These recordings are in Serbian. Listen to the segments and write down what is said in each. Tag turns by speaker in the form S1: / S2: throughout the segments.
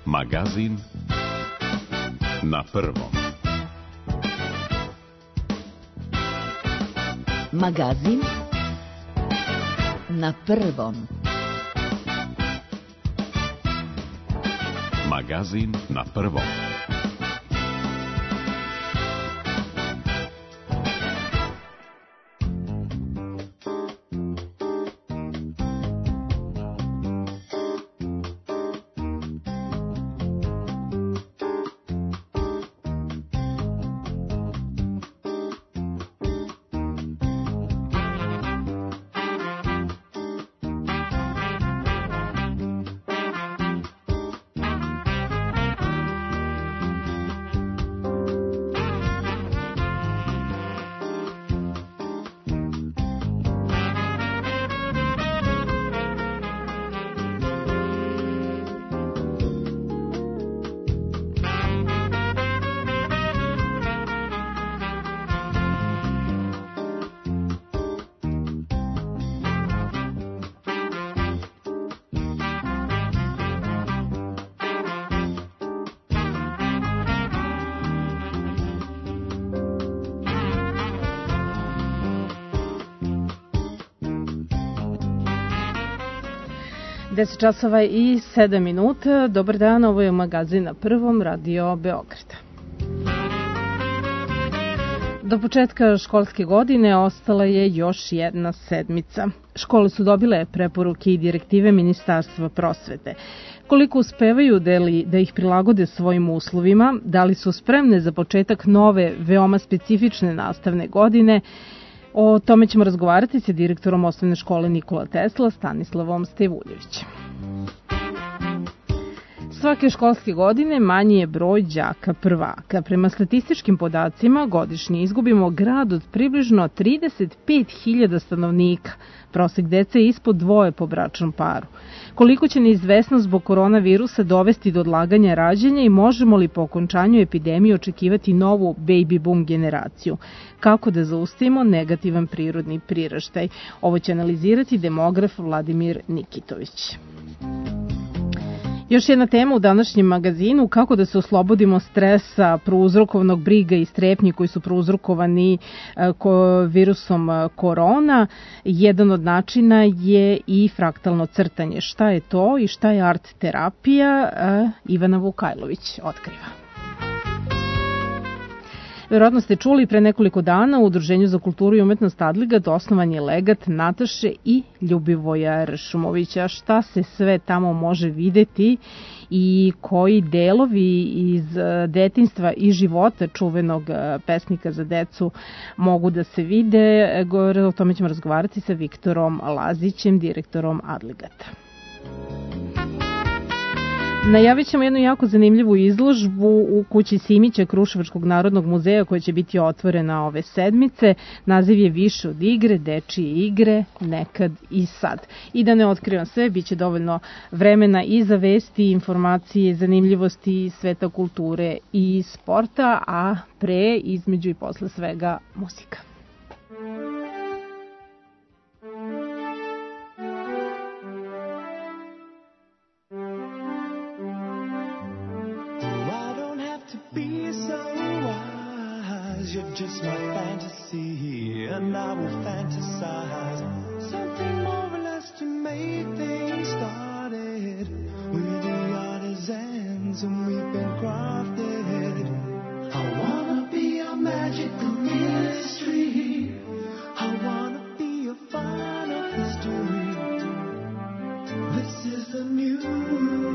S1: Magazin na prvom.
S2: Magazin na prvom.
S1: Magazin na prvom.
S3: Deset časova i 7 minuta. Dobar dan, ovo je Magazin na prvom, Radio Beograda. Do početka školske godine ostala je još jedna sedmica. Škole su dobile preporuke i direktive Ministarstva prosvete. Koliko uspevaju da ih prilagode svojim uslovima, da li su spremne za početak nove, veoma specifične nastavne godine, o tome ćemo razgovarati sa direktorom osnovne škole Nikola Tesla, Stanislavom Stevuljevićem. Svake školske godine manji je broj đaka prvaka. Prema statističkim podacima godišnje izgubimo grad od približno 35.000 stanovnika. Prosek dece je ispod 2 po bračnom paru. Koliko će neizvesnost zbog koronavirusa dovesti do odlaganja rađanja i možemo li po okončanju epidemije očekivati novu baby boom generaciju? Kako da zaustavimo negativan prirodni priraštaj? Ovo će analizirati demograf Vladimir Nikitović. Još jedna tema u današnjem magazinu, kako da se oslobodimo stresa prouzrokovanog briga i strepnji koji su prouzrokovani virusom korona. Jedan od načina je i fraktalno crtanje. Šta je to i šta je art terapija? Ivana Vukajlović otkriva. Verovatno ste čuli, pre nekoliko dana u Udruženju za kulturu i umetnost Adligat osnovan je legat Nataše i Ljubivoja Ršumovića. Šta se sve tamo može videti i koji delovi iz detinjstva i života čuvenog pesnika za decu mogu da se vide? O tome ćemo razgovarati sa Viktorom Lazićem, direktorom Adligata. Najavit ćemo jednu jako zanimljivu izložbu u kući Simića Kruševačkog narodnog muzeja koja će biti otvorena ove sedmice. Naziv je Više od igre, dečije igre, nekad i sad. I da ne otkrivam sve, bit će dovoljno vremena i za vesti, informacije, zanimljivosti sveta kulture i sporta, a pre, između i posle svega muzika.
S4: You're just my fantasy, and I will fantasize something more or less to make things started. We're the artisans, and we've been crafted. I wanna be a magical mystery. I wanna be a final history. This is the news.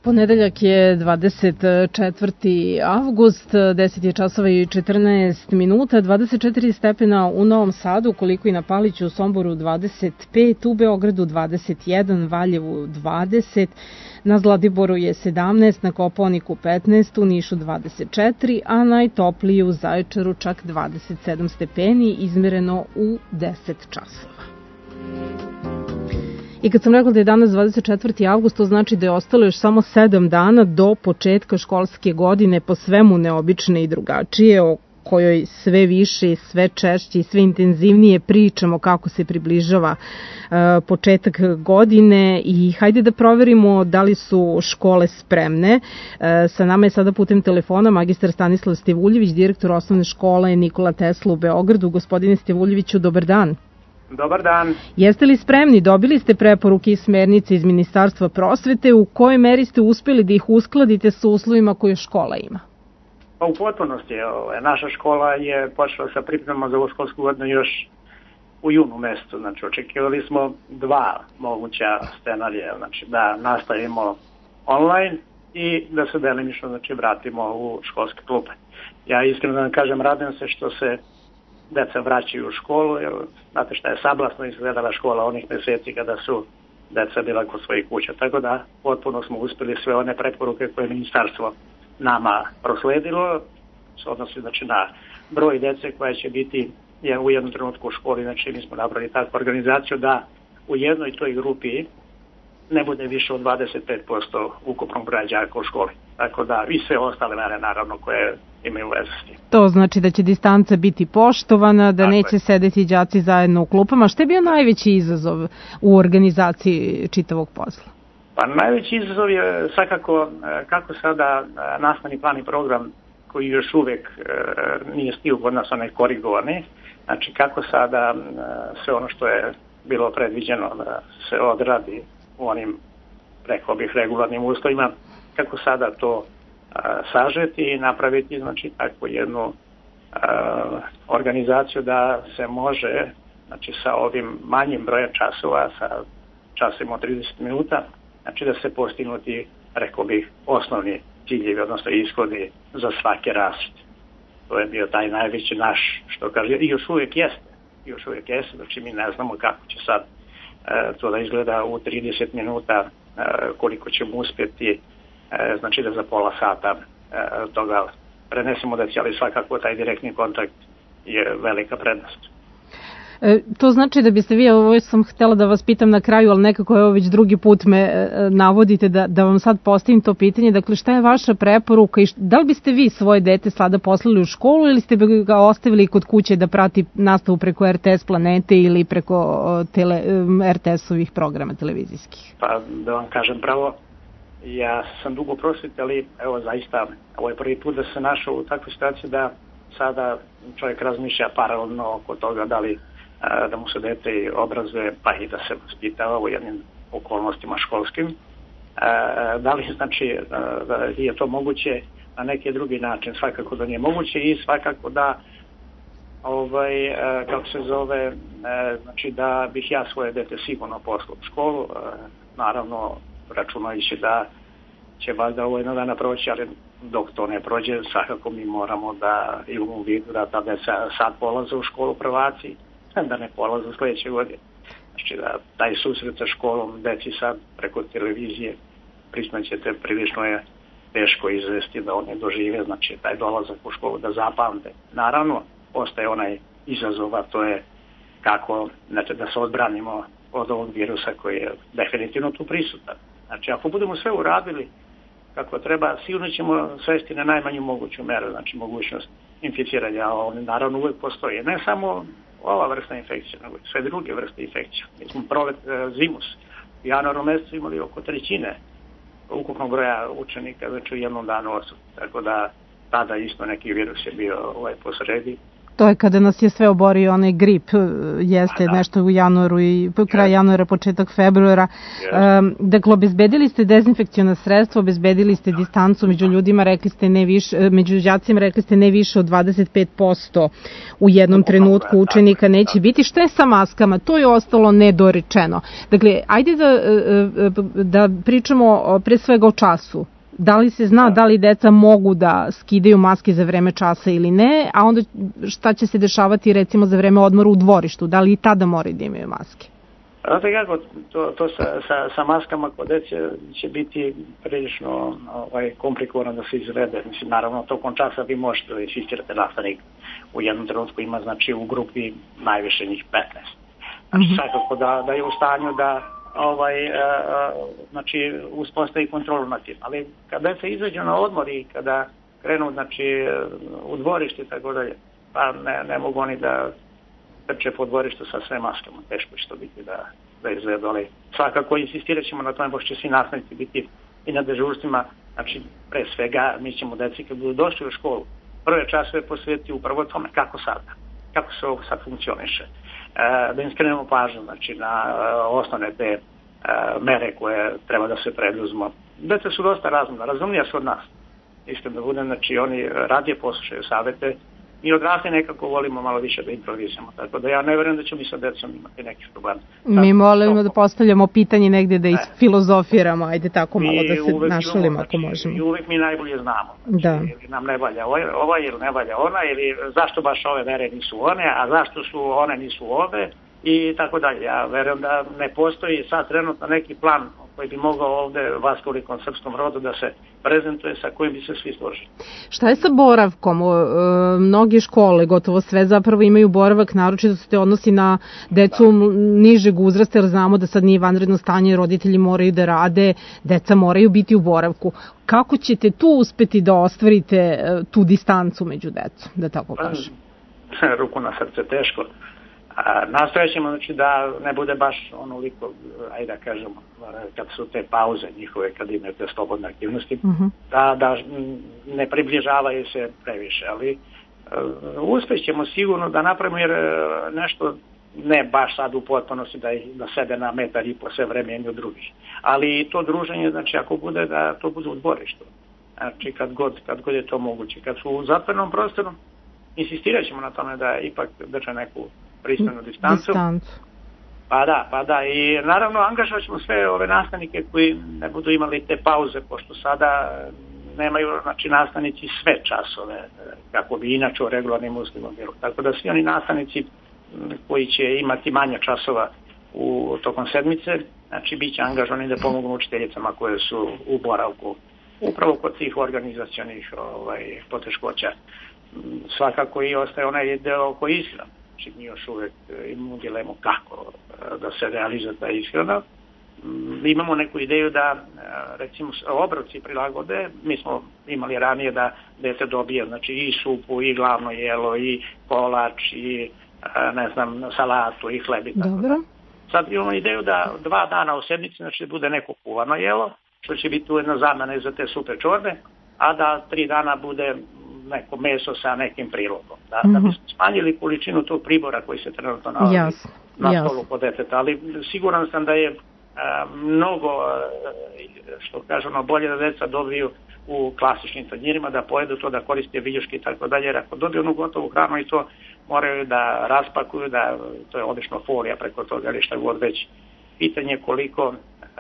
S3: Ponedeljak je 24. avgust, 10 je časova i 14 minuta, 24 stepena u Novom Sadu, koliko i na Paliću, u Somboru 25, u Beogradu 21, Valjevu 20, na Zlatiboru je 17, na Kopaoniku 15, u Nišu 24, a najtopliji u Zaječaru čak 27 stepeni, izmereno u 10 časova. I kad sam rekla da je danas 24. avgust, to znači da je ostalo još samo 7 dana do početka školske godine, po svemu neobične i drugačije, o kojoj sve više, sve češće i sve intenzivnije pričamo kako se približava početak godine i hajde da proverimo da li su škole spremne. Sa nama je sada putem telefona magistar Stanislav Stevuljević, direktor osnovne škole Nikola Tesla u Beogradu. Gospodine Stevuljeviću, dobar dan.
S2: Dobar dan.
S3: Jeste li spremni? Dobili ste preporuke i smernice iz Ministarstva prosvete. U kojoj meri ste uspeli da ih uskladite sa uslovima koje škola ima?
S2: Pa u potpunosti. Naša škola je počela sa pripremama za ovu školsku godinu još u junu mesecu. Znači, očekivali smo 2 moguća scenarija. Znači, da nastavimo online i da se delimično, znači, vratimo u školske klupe. Ja iskreno da vam kažem, radim se što se deca vraćaju u školu, jer znate šta je sablasno izgledala škola onih meseci kada su deca bila kod svojih kuća. Tako da potpuno smo uspeli sve one preporuke koje je ministarstvo nama prosledilo, odnosno znači na broj dece koja će biti u jednom trenutku u školi. Znači mi smo napravili takvu organizaciju da u jednoj toj grupi ne bude više od 25% ukupnog broja đaka u školi. Tako da i sve ostale mere naravno koje imaju veze s tim.
S3: To znači da će distanca biti poštovana, da neće sedeti đaci zajedno u klupama. Šta je bio najveći izazov u organizaciji čitavog posla?
S2: Pa najveći izazov je svakako kako sada nastavni plan i program koji još uvek nije stigao kod nas onaj korigovani. Znači kako sada sve ono što je bilo predviđeno da se odradi u onim, rekao bih, regularnim uslovima, kako sada to sažeti i napraviti, znači, takvu jednu organizaciju da se može, znači, sa ovim manjim brojem časova, sa časima od 30 minuta, znači, da se postignuti, rekao bih, osnovni ciljevi, odnosno ishodi za svake rasvete. To je bio taj najveći naš, što kaže, i još uvijek jeste, znači, mi ne znamo kako će sad to da izgleda u 30 minuta, koliko ćemo uspjeti, znači da za pola sata toga prenesemo deci, ali svakako taj direktni kontakt je velika prednost.
S3: To znači da biste vi, ovo sam htjela da vas pitam na kraju, ali nekako evo već drugi put me navodite da vam sad postavim to pitanje. Dakle, šta je vaša preporuka i da li biste vi svoje dete sada poslali u školu ili ste ga ostavili kod kuće da prati nastavu preko RTS Planete ili preko RTS-ovih programa televizijskih?
S2: Pa da vam kažem pravo, ja sam dugo prosvete, ali evo zaista ovo je prvi put da se našao u takvoj situaciji da sada čovjek razmišlja paralelno oko toga da li da mu se dete obrazuje, pa i da se vaspitava u jednim okolnostima školskim. Da li znači da je to moguće na neki drugi način? Svakako da nije moguće i svakako da kako se zove, znači da bih ja svoje dete sigurno poslao u školu, naravno računajući da će valjda ovo jedno dana proći, ali dok to ne prođe, svakako mi moramo da imamo u vidu da ta deca sad polaze u školu prvaci, da ne polaze u sljedeće godine. Znači da taj susret sa školom deci sad preko televizije, priznaćete, prilično je teško izvesti da oni dožive, znači taj dolazak u školu da zapamte. Naravno, ostaje onaj izazov, a to je kako, znači, da se odbranimo od ovog virusa koji je definitivno tu prisutan. Znači, ako budemo sve uradili kako treba, sigurno ćemo svesti na najmanju moguću meru, znači mogućnost inficiranja, a on naravno uvijek postoji. Ne samo ova vrsta infekcija, nego sve druge vrste infekcija. Mi smo zimus u januaru mjesecu imali oko 1/3 ukupnog broja učenika, znači u jednom danu odsutni. Tako da tada isto neki virus je bio posredi
S3: To je kada nas je sve oborio onaj grip, jeste nešto u januaru i kraj januara, početak februara. Dakle, obezbedili ste dezinfekciona sredstva, obezbedili ste distancu među ljudima, rekli ste ne više, među đacima rekli ste ne više od 25% u jednom trenutku učenika neće biti. Šta je sa maskama? To je ostalo nedorečeno. Dakle, ajde da pričamo pre svega o času. Da li se zna da li deca mogu da skidaju maske za vreme časa ili ne, a onda šta će se dešavati recimo za vreme odmora u dvorištu, da li i tada moraju da imaju maske?
S2: Znate kako, to sa maskama kod dece će biti prilično komplikovano da se izvede. Mislim, naravno, tokom časa vi možete da insistirate nastavnik u jednom trenutku ima, znači, u grupi najviše njih 15. Znači, svakako da je u stanju da znači, uspostavi kontrolu nad tim. Ali kada se izađu na odmor i kada krenu, znači, u dvorište i tako dalje, pa ne mogu oni da trče po dvorištu sa sve maskama. Teško će to biti da izgleda. Ali svakako insistirat ćemo na tome, pošto će svi nastavnici biti i na dežurstvima. Znači, pre svega, mi ćemo deci kad budu došli u školu, prve časove posvetiti upravo tome kako sada, kako se ovo sad funkcioniše. Da im skrenemo pažnju, znači, na osnovne te mere koje treba da se preduzmu. Deca su dosta razumnija su od nas. Iskreno da budem, znači, oni radije poslušaju savete. Mi odrasli nekako volimo malo više da improvizujemo, tako da ja ne verujem da ćemo mi sa decom imati nekih problema.
S3: Mi molimo da postavljamo pitanje negdje da isfilozofiramo, ajde tako malo da se našalimo ako možemo.
S2: I uvek mi najbolje znamo, znači, ili nam ne valja ova ili ne valja ona, ili zašto baš ove mere nisu one, a zašto su one nisu ove i tako dalje. Ja verujem da ne postoji sad trenutno neki plan koji bi mogao ovde vaskolikom srpskom rodu da se prezentuje sa kojim bi se svi složili.
S3: Šta je sa boravkom? Mnoge škole, gotovo sve zapravo imaju boravak, naročito se to odnosi na decu nižeg uzrasta, jer znamo da sad nije vanredno stanje, roditelji moraju da rade, deca moraju biti u boravku. Kako ćete tu uspeti da ostvarite tu distancu među decom, da tako kažem?
S2: Ruku na srce teško. Nastojat ćemo, znači, da ne bude baš onoliko, ajde da kažemo, kad su te pauze njihove, kad imaju te slobodne aktivnosti, da ne približavaju se previše, ali uspjećemo sigurno da napravimo, jer nešto ne baš sad u potpunosti da sebe na metar i po sve vreme jedni od drugih. Ali to druženje, znači, ako bude, da to bude u dvorištu. Znači, kad god je to moguće. Kad su u zatvorenom prostoru, insistirat ćemo na tome da ipak drže neku pristojnu distancu. Pa da, i naravno angažovat ćemo sve ove nastavnike koji ne budu imali te pauze, pošto sada nemaju, znači, nastavnici sve časove, kako bi inače u regularnim uslovima bilo. Tako da svi oni nastavnici koji će imati manje časova tokom sedmice, znači, bit će angažovani da pomognu učiteljicama koje su u boravku, upravo kod tih organizacionih poteškoća. Svakako i ostaje onaj deo koji je ishran. Znači, mi još uvek imamo dilemu kako da se realizuje ta ishrana. Imamo neku ideju da, recimo, obroci prilagode. Mi smo imali ranije da dete dobije, znači, i supu, i glavno jelo, i kolač, i, ne znam, salatu, i hleb i tako.
S3: Dobro.
S2: Sad imamo ideju da 2 dana u sedmici, znači, bude neko kuvano jelo, što će biti ujedno zamena i za te supe čorbe, a da 3 dana bude neko meso sa nekim prilogom. Da bi smanjili količinu tog pribora koji se trenutno nalazi na stolu kod deteta. Ali siguran sam da je mnogo, što kažemo, bolje da deca dobiju u klasičnim tanjirima, da pojedu to, da koriste viljuške i tako dalje. Jer ako dobiju onu gotovu hranu i to moraju da raspakuju, da to je obično folija preko toga ili šta god već. Pitanje koliko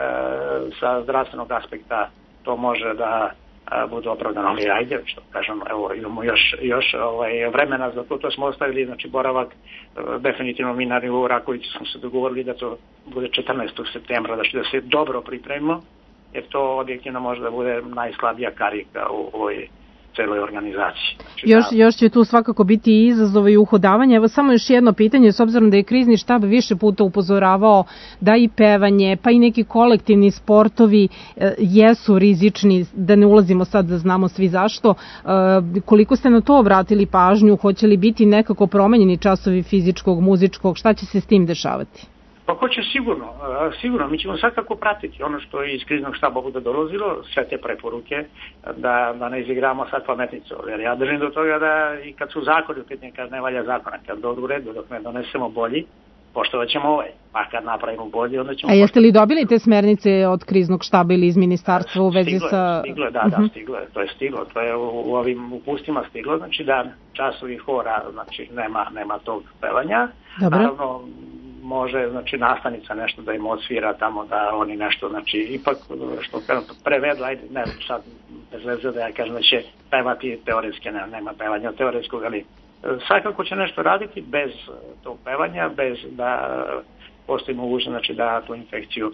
S2: sa zdravstvenog aspekta to može da budu opravdano, ali ajde, što kažem, evo, imamo još vremena za to smo ostavili, znači, boravak, definitivno mi na nivou Rakovića smo se dogovorili da to bude 14. septembra, da se dobro pripremimo, jer to objektivno može da bude najslabija karika u ovoj celoj organizaciji.
S3: Još će tu svakako biti i izazova i uhodavanje. Evo samo još jedno pitanje, s obzirom da je krizni štab više puta upozoravao da i pevanje, pa i neki kolektivni sportovi jesu rizični, da ne ulazimo sad da znamo svi zašto. Koliko ste na to obratili pažnju, hoće li biti nekako promenjeni časovi fizičkog, muzičkog, šta će se s tim dešavati?
S2: Pa hoće sigurno, mi ćemo svakako pratiti ono što je iz kriznog štaba bude dolazilo, sve te preporuke, da ne izigramo sad pametnicu, jer ja držim do toga da i kad su zakoni, kad ne valja zakona, kad dođu u redu, dok ne donesemo bolji, poštovat ćemo ovaj, pa kad napravimo bolji, onda ćemo...
S3: A jeste li dobili te smernice od kriznog štaba ili iz ministarstva u vezi sa...
S2: Stiglo, to je u ovim upustima stiglo, znači da časovi hora, znači nema tog pevanja.
S3: Dobro.
S2: Naravno, može, znači, nastavnica nešto da im odsvira tamo, da oni nešto, znači, ipak, što prevedu, ajde, ne, sad, bez veze da ja kažem da će pevati teoretske, nema pevanja teoretskog, ali svakako će nešto raditi bez tog pevanja, bez da postoji mogućnost, znači, da tu infekciju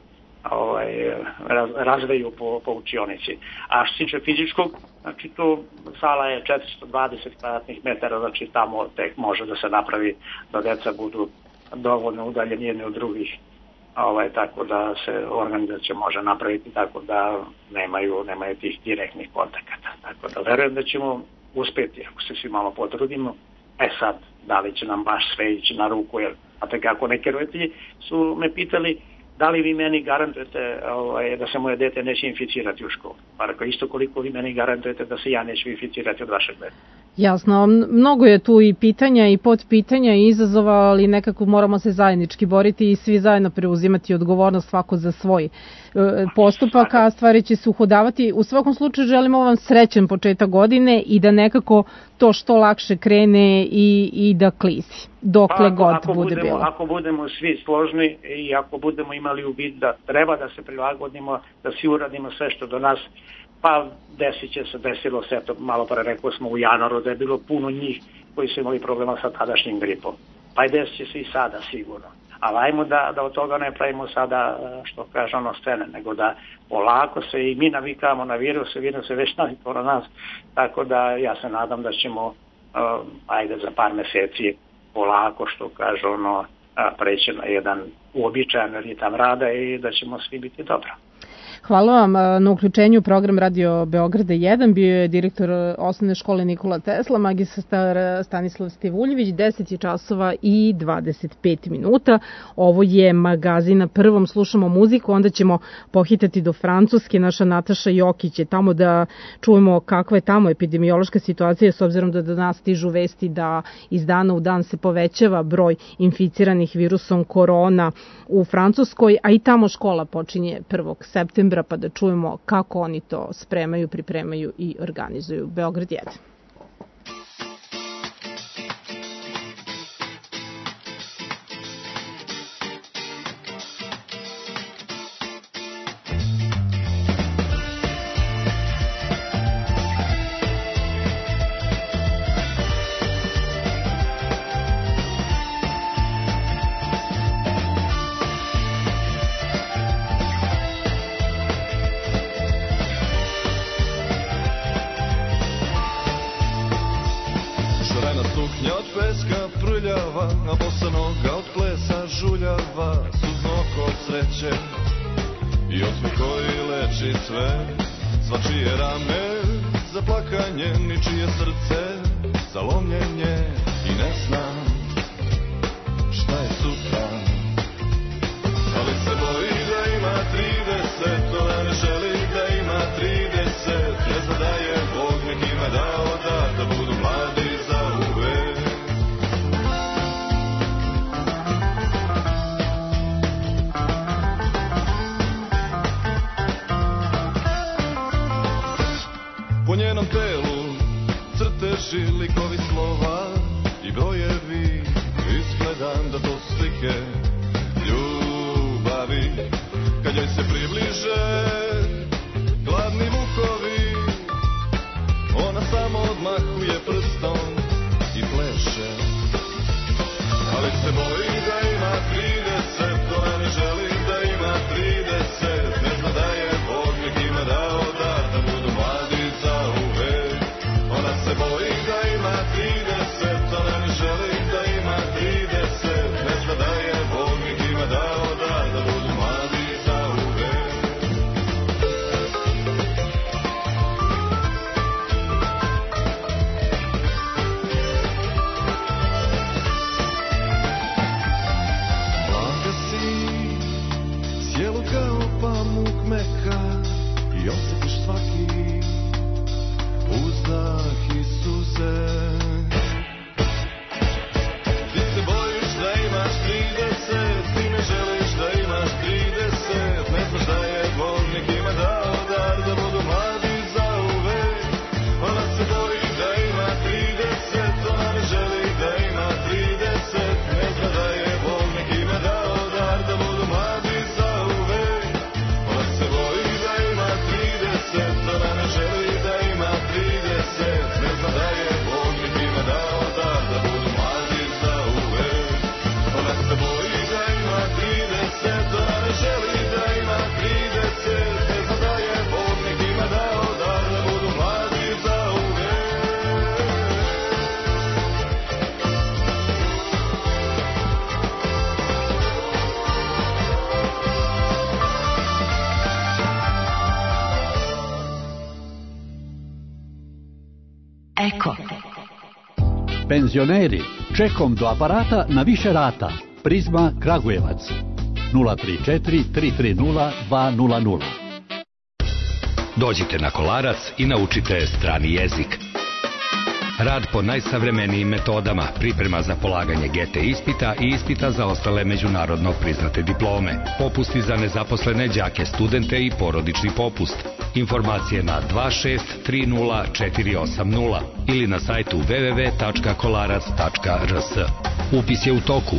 S2: razveju po učionici. A što se tiče fizičkog, znači tu sala je 420 kvadratnih metara, znači tamo tek može da se napravi da deca budu dovoljno udaljeni jedni od drugih, tako da se organizacija može napraviti tako da nemaju tih direktnih kontakata. Tako da verujem da ćemo uspeti ako se svi malo potrudimo. Sad, da li će nam baš sve ići na ruku, jer kako neki roditelji su me pitali da li vi meni garantujete da se moje dete neće inficirati u školu. Pa rekao, isto koliko vi meni garantujete da se ja neću inficirati od vašeg dete.
S3: Jasno, mnogo je tu i pitanja i podpitanja i izazova, ali nekako moramo se zajednički boriti i svi zajedno preuzimati odgovornost svako za svoj postupak, a stvari će se uhodavati. U svakom slučaju želimo vam srećan početak godine i da nekako to što lakše krene i da klizi, dokle god bude bilo.
S2: Ako budemo svi složni i ako budemo imali u vid da treba da se prilagodimo, da svi uradimo sve što do nas, pa desilo se, eto, malo pre rekao smo u januaru da je bilo puno njih koji su imali problema sa tadašnjim gripom. Pa i desit će se i sada sigurno. Ali ajmo da od toga ne pravimo sada, što kaže scene, nego da polako se i mi navikamo na virus je već navikao na nas, tako da ja se nadam da ćemo, za par meseci polako, što kaže preći na jedan uobičajan ritam rada i da ćemo svi biti dobro.
S3: Hvala vam na uključenju u program Radio Beograda 1. Bio je direktor osnovne škole Nikola Tesla, magistar Stanislav Stevuljević, 10 časova i 25 minuta. Ovo je Magazin na prvom, slušamo muziku, onda ćemo pohitati do Francuske. Naša Nataša Jokić je tamo da čujemo kakva je tamo epidemiološka situacija, s obzirom da do nas stižu vesti da iz dana u dan se povećava broj inficiranih virusom korona u Francuskoj, a i tamo škola počinje 1. septembra, pa da čujemo kako oni to spremaju, pripremaju i organizuju. Beograd 1.
S5: Eko.
S6: Penzioneri, čekom do aparata na više rata. Prizma Kragujevac 034 330 200.
S7: Dođite na Kolarac i naučite strani jezik. Rad po najsavremenijim metodama, priprema za polaganje GT ispita i ispita za ostale međunarodno priznate diplome, popusti za nezaposlene đake, studente i porodični popust. Informacije na 2630 ili na sajtu www.kolarac.rs. Upis je u toku.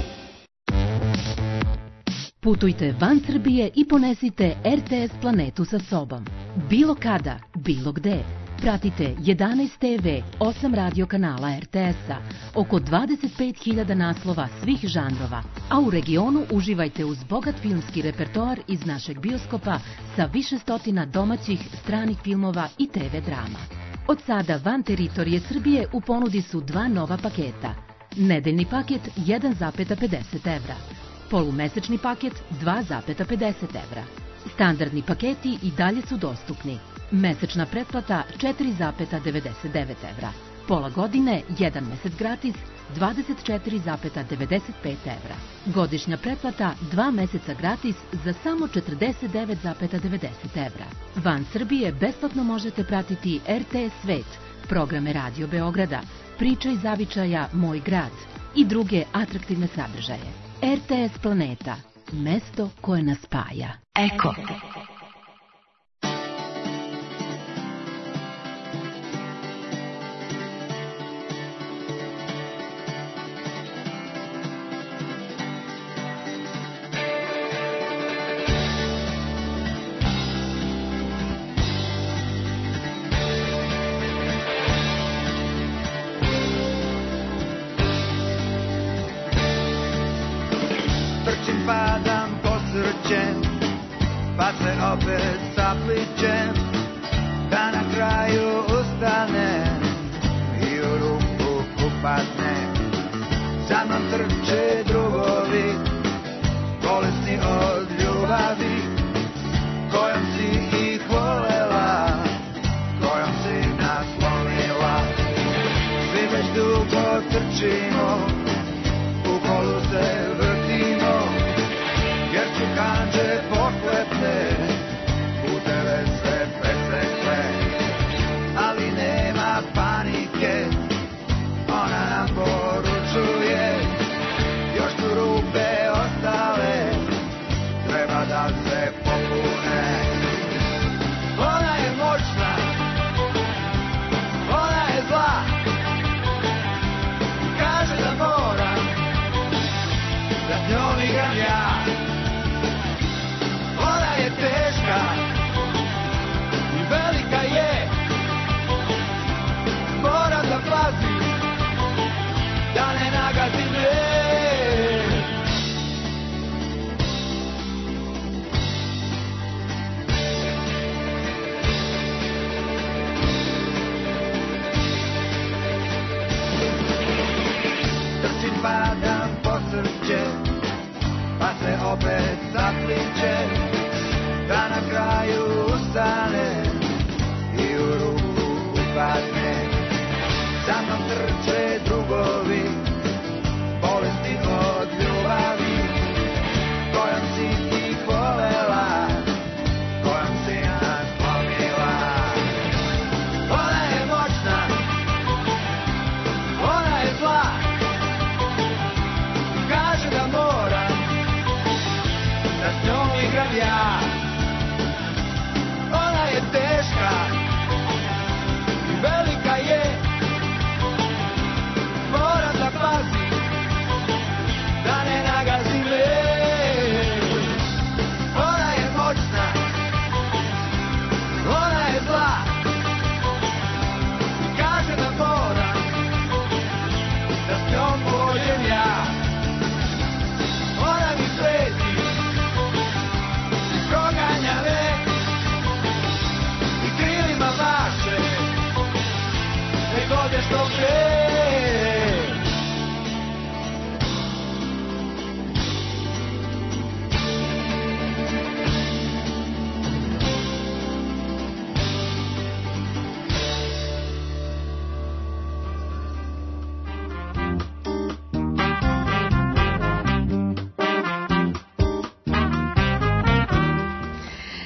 S5: Putujte van Srbije i ponesite RTS planetu sa sobom. Bilo kada, bilo gde. Pratite 11 TV, 8 radio kanala RTS-a, oko 25.000 naslova svih žanrova, a u regionu uživajte uz bogat filmski repertoar iz našeg bioskopa sa više stotina domaćih, stranih filmova i TV drama. Od sada van teritorije Srbije u ponudi su dva nova paketa. Nedeljni paket 1,50 evra. Polumesečni paket 2,50 evra. Standardni paketi i dalje su dostupni. Mesečna pretplata 4,99 evra. Pola godine, 1 mesec gratis, 24,95 evra. Godišnja pretplata 2 meseca gratis za samo 49,90 evra. Van Srbije besplatno možete pratiti RTS Svet, programe Radio Beograda, Priča iz zavičaja Moj grad i druge atraktivne sadržaje. RTS Planeta, mesto koje nas spaja. Eko.
S4: Padam posrćen, pa se opet sapličem, da na kraju ustanem i u ruku upadnem. Za mnom trče drugovi, bolesni od ljubavi, kojom si ih volela, kojom si nas volila. Svi već dugo trčimo, u kolu se vrtimo, jer su kanđe pohlepne, puteve sve presekle. Ali nema panike, ona nam poručuje, još su rupe ostale, treba da se popune. Ona je moćna, ona je zla, kaže da moram da s njom igram ja. Ona je teška i velika je, moram da pazim da ne nagazi me. Trčim, padam, posrćem, pa se opet zapličem, da na kraju ustanem i u ruku upadnem. Za mnom trče drugovi, bolesni od ljubavi, kojom si ih volela, kojom si nas pomila. Ona je moćna, ona je zla, kaže da moram da s njom igram ja. Ona je teška i velika je, moram da pazim da ne nagazi me. Ona je moćna, ona je zla, kaže da moram da s njom pođem ja. Ona mi preti i proganja me i krilima maše, nek ode što pre.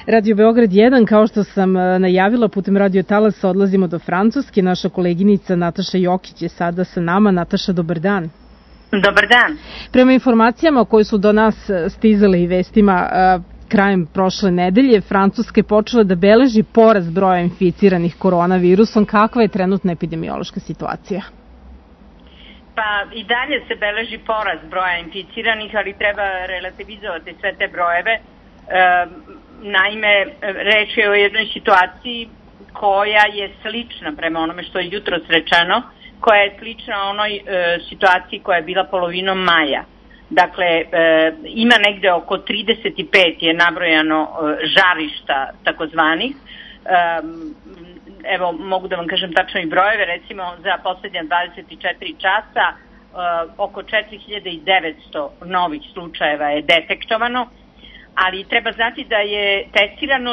S3: Radio Beograd 1, kao što sam najavila, putem Radio Talasa odlazimo do Francuske. Naša koleginica Nataša Jokić je sada sa nama. Nataša, dobar dan.
S8: Dobar dan.
S3: Prema informacijama koje su do nas stizale i vestima krajem prošle nedelje, Francuska je počela da beleži porast broja inficiranih koronavirusom. Kakva je trenutna epidemiološka situacija?
S8: Pa i dalje se beleži porast broja inficiranih, ali treba relativizovati sve te brojeve. Naime, reč je o jednoj situaciji koja je slična prema onome što je jutros rečeno, koja je slična onoj situaciji koja je bila polovinom maja. Dakle, ima negde oko 35 je nabrojano žarišta takozvanih. Evo, mogu da vam kažem tačno i brojeve, recimo za poslednja 24 časa oko 4900 novih slučajeva je detektovano, ali treba znati da je testirano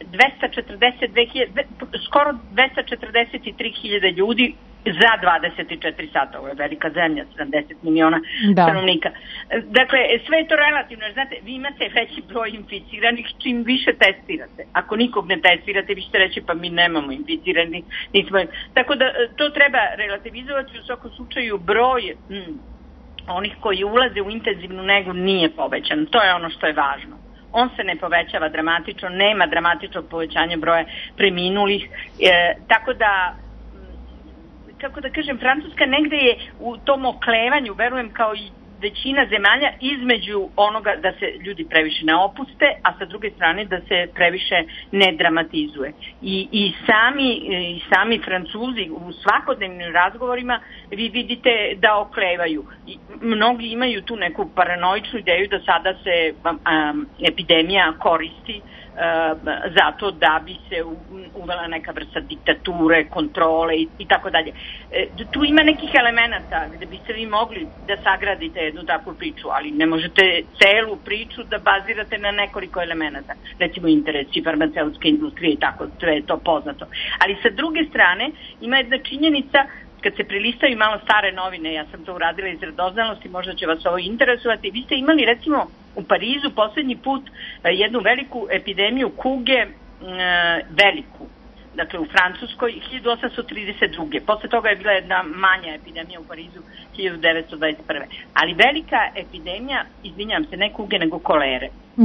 S8: skoro 243.000 ljudi za 24 sata. Ovo je velika zemlja, 70 miliona stanovnika. Dakle, sve je to relativno. Znate, vi imate veći broj inficiranih čim više testirate. Ako nikog ne testirate, vi ćete reći pa mi nemamo inficiranih. Tako da to treba relativizovati. U svakom slučaju broj onih koji ulaze u intenzivnu negu nije povećan. To je ono što je važno. On se ne povećava dramatično, nema dramatičnog povećanja broja preminulih, tako da, kako da kažem, Francuska negde je u tom oklevanju, verujem kao i većina zemalja, između onoga da se ljudi previše ne opuste, a sa druge strane da se previše ne dramatizuje. I sami Francuzi u svakodnevnim razgovorima vi vidite da oklevaju. Mnogi imaju tu neku paranoičnu ideju da sada se epidemija koristi zato da bi se uvela neka vrsta diktature, kontrole i tako dalje. Tu ima nekih elemenata gde biste vi mogli da sagradite jednu takvu priču, ali ne možete celu priču da bazirate na nekoliko elemenata. Recimo interesi farmaceutske industrije i tako, sve je to poznato. Ali sa druge strane ima jedna činjenica, kad se prilistaju malo stare novine, ja sam to uradila iz radoznalosti, možda će vas ovo interesovati, vi ste imali recimo u Parizu poslednji put jednu veliku epidemiju kuge, veliku, dakle u Francuskoj 1832. Posle toga je bila jedna manja epidemija u Parizu 1921. Ali velika epidemija, izvinjam se, ne kuge nego kolere,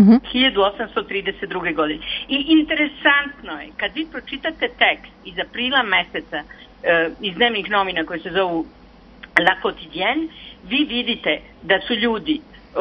S8: 1832. godine. I interesantno je, kad vi pročitate tekst iz aprila meseca iz dnevnih novina koje se zovu La Quotidienne, vi vidite da su ljudi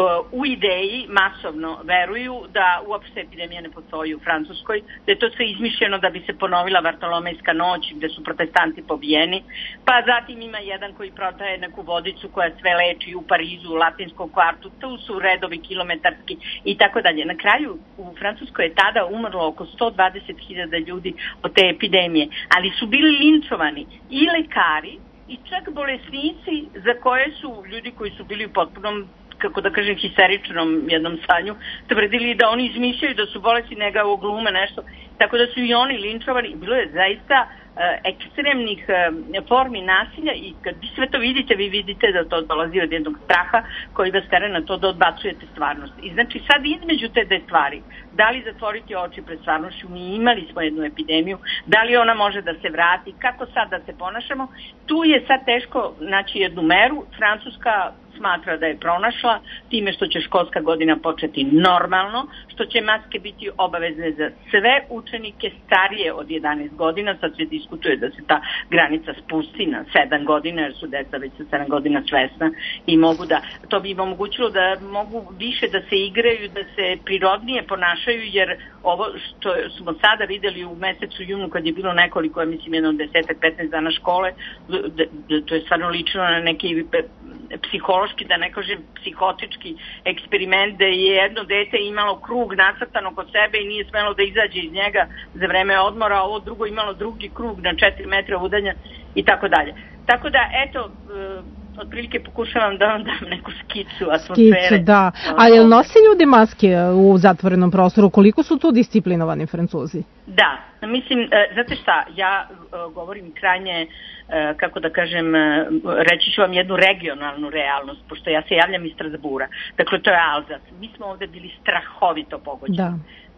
S8: u ideji masovno veruju da uopšte epidemija ne postoji u Francuskoj, da je to sve izmišljeno da bi se ponovila Vartolomejska noć gde su protestanti pobijeni, pa zatim ima jedan koji prodaje neku vodicu koja sve leči u Parizu, u Latinskom kvartu, tu su redovi kilometarski i tako dalje. Na kraju u Francuskoj je tada umrlo oko 120.000 ljudi od te epidemije, ali su bili linčovani i lekari i čak bolesnici za koje su ljudi koji su bili u potpunom, kako da kažem, histeričnom jednom stanju, tvrdili da oni izmišljaju da su bolesti, nega glume nešto, tako da su i oni linčovani. Bilo je zaista ekstremnih formi nasilja i kad vi sve to vidite, vi vidite da to dolazi od jednog straha koji vas tera na to da odbacujete stvarnost. I znači sad između te dve stvari, da li zatvoriti oči pred stvarnošću, mi imali smo jednu epidemiju, da li ona može da se vrati, kako sad da se ponašamo, tu je sad teško naći jednu meru. Francuska smatra da je pronašla time što će školska godina početi normalno, što će maske biti obavezne za sve učenike starije od 11 godina, sad se diskutuje da se ta granica spusti na 7 godina, jer su deca već sa 7 godina svesna i mogu da, to bi im omogućilo da mogu više da se igraju, da se prirodnije ponašaju, jer ovo što smo sada videli u mesecu junu kad je bilo nekoliko, ja mislim jedno 10-15 dana škole, to je stvarno lično na neki psihološki, da ne kažem psihotički eksperiment, da je jedno dete imalo krug nacrtano kod sebe i nije smelo da izađe iz njega za vreme odmora, a ovo drugo imalo drugi krug na 4 metra udalja i tako dalje. Tako da, eto, otprilike pokušavam da vam dam neku skicu atmosfere.
S3: Skicu, da. A jel nose ljudi maske u zatvorenom prostoru? Koliko su tu disciplinovani Francuzi?
S8: Da, mislim, znate šta, ja govorim krajnje, kako da kažem, reći ću vam jednu regionalnu realnost, pošto ja se javljam iz Strasbura. Dakle, to je Alzas. Mi smo ovde bili strahovito pogođeni. Da.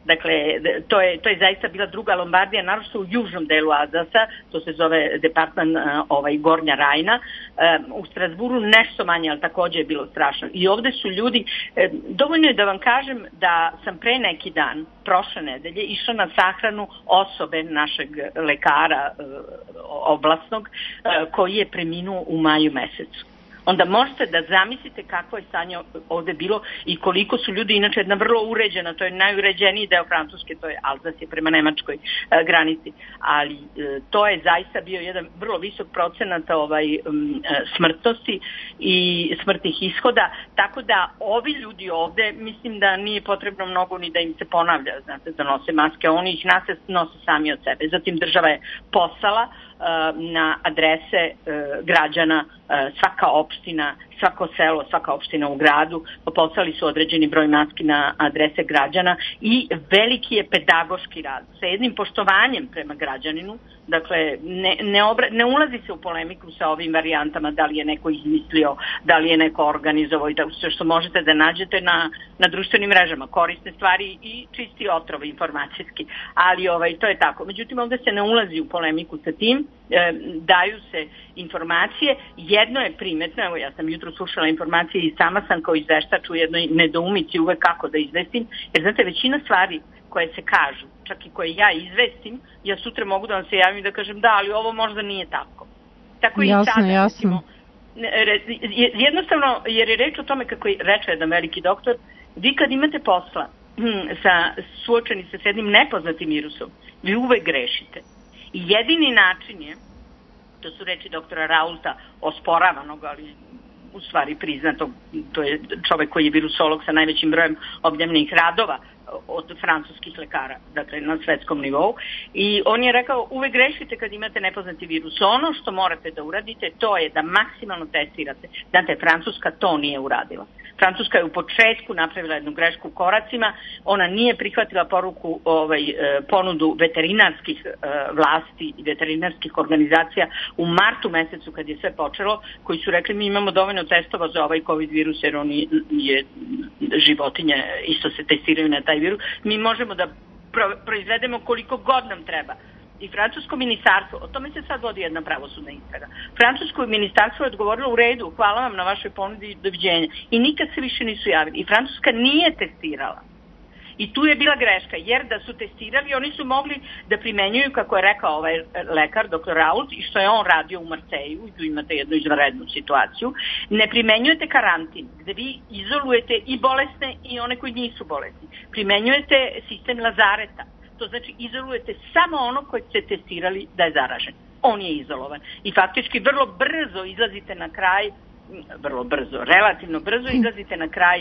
S8: Dakle, to je zaista bila druga Lombardija, naročito u južnom delu Alzasa, to se zove departman Gornja Rajna. U Strasburu nešto manje, ali takođe je bilo strašno. I ovde su ljudi, dovoljno je da vam kažem da sam pre neki dan, prošle nedelje, išla na sahranu osobe našeg lekara oblasnog, koji je preminuo u maju mesecu. Onda možete da zamislite kakvo je stanje ovde bilo i koliko su ljudi, inače jedna vrlo uređena, to je najuređeniji deo Francuske, to je Alzas je prema nemačkoj granici, ali to je zaista bio jedan vrlo visok procenat smrtnosti i smrtnih ishoda, tako da ovi ljudi ovde, mislim da nije potrebno mnogo ni da im se ponavlja, znate, da nose maske, oni ih nose sami od sebe. Zatim država je poslala na adrese građana, svaka opština, svako selo, svaka opština u gradu, poslali su određeni broj maski na adrese građana i veliki je pedagoški rad sa jednim poštovanjem prema građaninu. Dakle, ne ulazi se u polemiku sa ovim varijantama, da li je neko izmislio, da li je neko organizovao i da sve što možete da nađete na društvenim mrežama, korisne stvari i čisti otrov informacijski, ali to je tako. Međutim, ovde se ne ulazi u polemiku sa tim, daju se informacije. Jedno je primetno, evo ja sam jutro slušala informacije i sama sam kao izveštač u jednoj nedoumici uvek kako da izvestim, jer znate, većina stvari koje se kažu, čak i koje ja izvestim, ja sutra mogu da vam se javim i da kažem da, ali ovo možda nije tako. Tako i sada, recimo, jednostavno, jer je reč o tome, kako je reče jedan veliki doktor, vi kad imate posla suočeni sa jednim nepoznatim virusom, vi uvek grešite. I jedini način je, to su reči doktora Raulta, osporavanog, ali u stvari priznatog, to je čovek koji je virusolog sa najvećim brojem objavljenih radova od francuskih lekara, dakle na svetskom nivou, i on je rekao, uvek grešite kad imate nepoznati virus. Ono što morate da uradite, to je da maksimalno testirate. Znate, Francuska to nije uradila. Francuska je u početku napravila jednu grešku u koracima, ona nije prihvatila ponudu veterinarskih vlasti i veterinarskih organizacija u martu mesecu kad je sve počelo, koji su rekli mi imamo dovoljno testova za ovaj COVID virus jer on je životinje, isto se testiraju na taj virus, mi možemo da proizvedemo koliko god nam treba. I francusko ministarstvo, o tome se sad vodi jedna pravosudna istraga, francusko ministarstvo je odgovorilo u redu, hvala vam na vašoj ponudi i doviđenja, i nikad se više nisu javili. I Francuska nije testirala. I tu je bila greška, jer da su testirali, oni su mogli da primenjuju, kako je rekao ovaj lekar, dr. Rault, i što je on radio u Marseju, i tu imate jednu izvanrednu situaciju, ne primenjujete karantin, gde vi izolujete i bolesne i one koji nisu bolesni. Primenjujete sistem lazareta. To znači izolujete samo ono koje ste testirali da je zaražen. On je izolovan. I faktički vrlo brzo izlazite na kraj, relativno brzo izlazite na kraj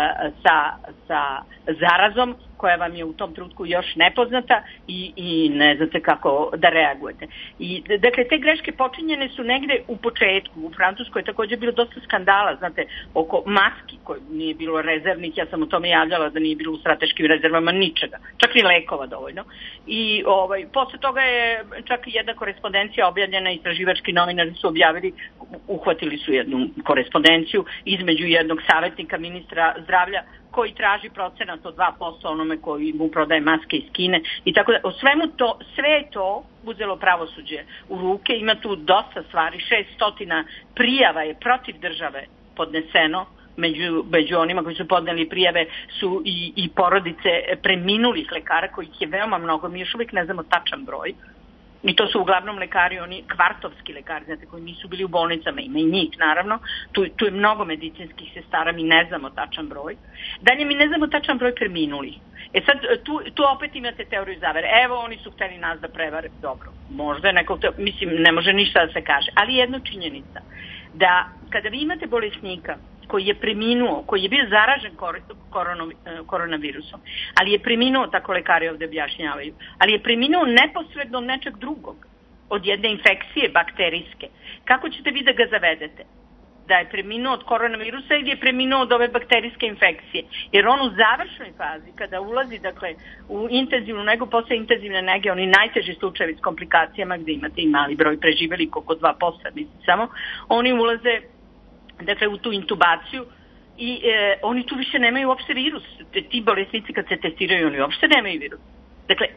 S8: sa zarazom koja vam je u tom trenutku još nepoznata i ne znate kako da reagujete. I, dakle, te greške počinjene su negde u početku. U Francuskoj je takođe bilo dosta skandala, znate, oko maski, koje nije bilo rezervnih, ja sam o tome javljala da nije bilo u strateškim rezervama ničega, čak ni lekova dovoljno. I posle toga je čak i jedna korespondencija objavljena, istraživački novinari su objavili, uhvatili su jednu korespondenciju između jednog savjetnika ministra zdravlja koji traži procenat od 2% onome koji mu prodaje maske iz Kine i tako da. O svemu to, sve je to uzelo pravosuđe u ruke, ima tu dosta stvari, 600 prijava je protiv države podneseno, među onima koji su podneli prijave su i porodice preminulih lekara, kojih je veoma mnogo, mi još uvijek ne znamo tačan broj. I to su uglavnom lekari, oni kvartovski lekari, znate, koji nisu bili u bolnicama, ima i njih, naravno. Tu je mnogo medicinskih sestara, mi ne znamo tačan broj. Dalje, mi ne znamo tačan broj preminulih. Sad, tu opet imate teoriju zavere. Evo, oni su hteli nas da prevare. Dobro, možda je neko, mislim, ne može ništa da se kaže. Ali jedna činjenica, da kada vi imate bolesnika koji je preminuo, koji je bio zaražen koronavirusom, ali je preminuo, tako lekari ovde objašnjavaju, ali je preminuo neposredno od nečeg drugog, od jedne infekcije bakterijske. Kako ćete vi da ga zavedete? Da je preminuo od koronavirusa ili je preminuo od ove bakterijske infekcije? Jer on u završnoj fazi, kada ulazi, dakle, u intenzivnu negu, posle intenzivne nege, oni najteži slučajevi s komplikacijama, gde imate i mali broj preživeli, oko 2%, mislim samo, oni ulaze, dakle, u tu intubaciju i oni tu više nemaju uopšte virus. Ti bolesnici kad se testiraju, oni uopšte nemaju virus. Dakle,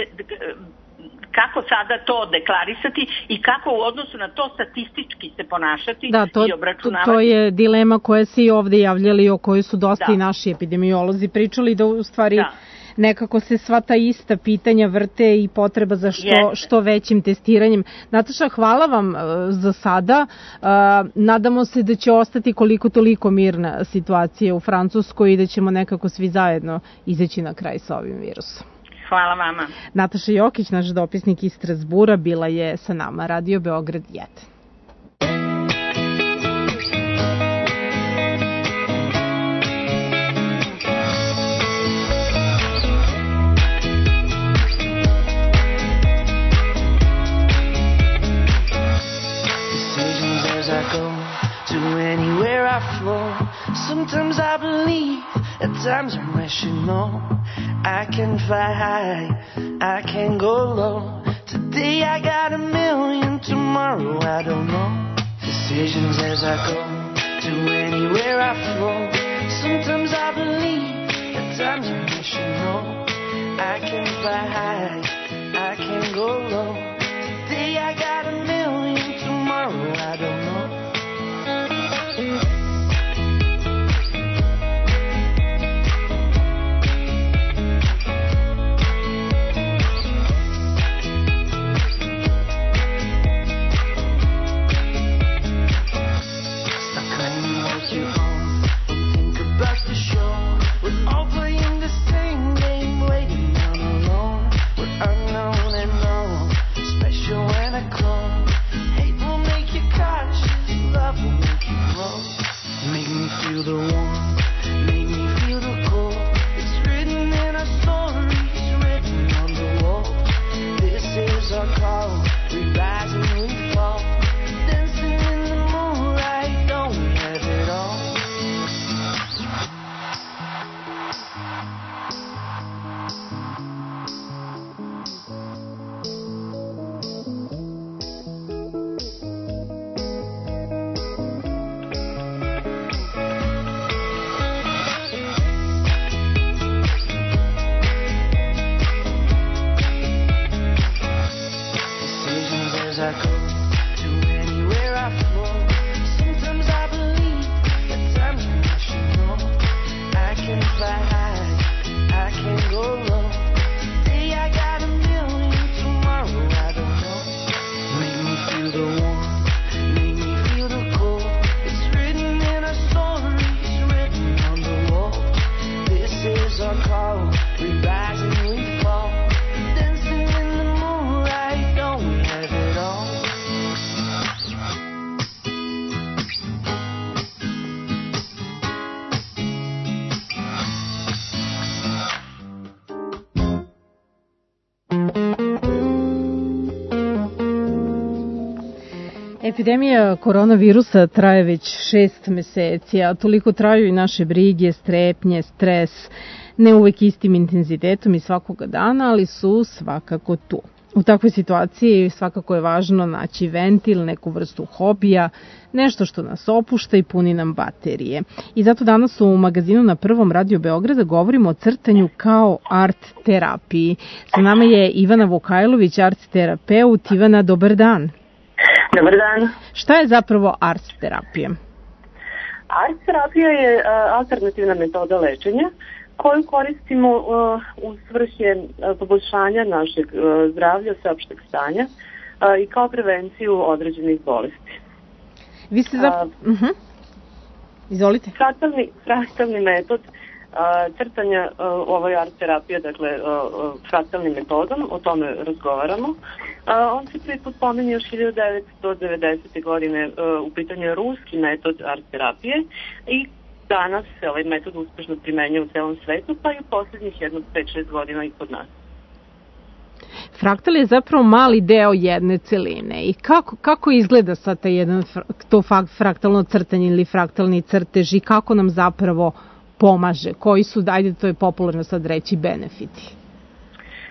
S8: kako sada to deklarisati i kako u odnosu na to statistički se ponašati i obračunavati.
S3: To je dilema koja se i ovde javljali, o kojoj su dosta i naši epidemiolozi pričali, da u stvari nekako se sva ta ista pitanja vrte i potreba za što većim testiranjem. Nataša, hvala vam za sada. Nadamo se da će ostati koliko toliko mirna situacija u Francuskoj i da ćemo nekako svi zajedno izaći na kraj sa ovim virusom.
S8: Hvala vama.
S3: Nataša Jokić, naš dopisnik iz Strasbura, bila je sa nama. Radio Beograd 1.
S4: Sometimes I believe, at times I wish you know I can fly high, I can go low. Today I got a million, tomorrow I don't know. Decisions as I go, to anywhere I flow. Sometimes I believe, at times I wish you know I can fly high, I can go low. Today I got a million, tomorrow I don't know. Feel the warmth, make me feel the cold. It's written in our stories, written on the wall. This is our call, we rise and we fall. Dancing in the moonlight, don't we have it all? I go to anywhere I flow. Sometimes I believe, at times I wish you know I can fly high, I can go low. Today I got a million, tomorrow I don't know. Make me feel the warmth, make me feel the cold. It's written in our stories, written on the wall. This is our call, we rise and we fall. Dancing in the moonlight, don't we have it all?
S3: Epidemija koronavirusa traje već 6 meseci, a toliko traju i naše brige, strepnje, stres, ne uvek istim intenzitetom i svakoga dana, ali su svakako tu. U takvoj situaciji svakako je važno naći ventil, neku vrstu hobija, nešto što nas opušta i puni nam baterije. I zato danas u magazinu na Prvom Radio Beograda govorimo o crtanju kao art terapiji. Sa nama je Ivana Vukajlović, art terapeut. Ivana, dobar dan.
S9: Dobar dan.
S3: Šta je zapravo art terapija?
S9: Art terapija je alternativna metoda lečenja koju koristimo u svrhe poboljšanja našeg zdravlja, sveopšteg stanja i kao prevenciju određenih bolesti.
S3: Vi ste Izvolite.
S9: Fraktalni metod crtanja, ovoj art terapija, dakle fraktalnim metodom, o tome razgovaramo. On se prvi put pominje još 1990. godine, u pitanju je ruski metod art terapije i danas se ovaj metod uspešno primenjuje u celom svetu, pa i u poslednjih 5-6 godina i kod nas.
S3: Fraktal je zapravo mali deo jedne celine i kako izgleda sad to fraktalno crtanje ili fraktalni crtež i kako nam zapravo pomaže? Koji su, ajde to je popularno sad reći, benefiti?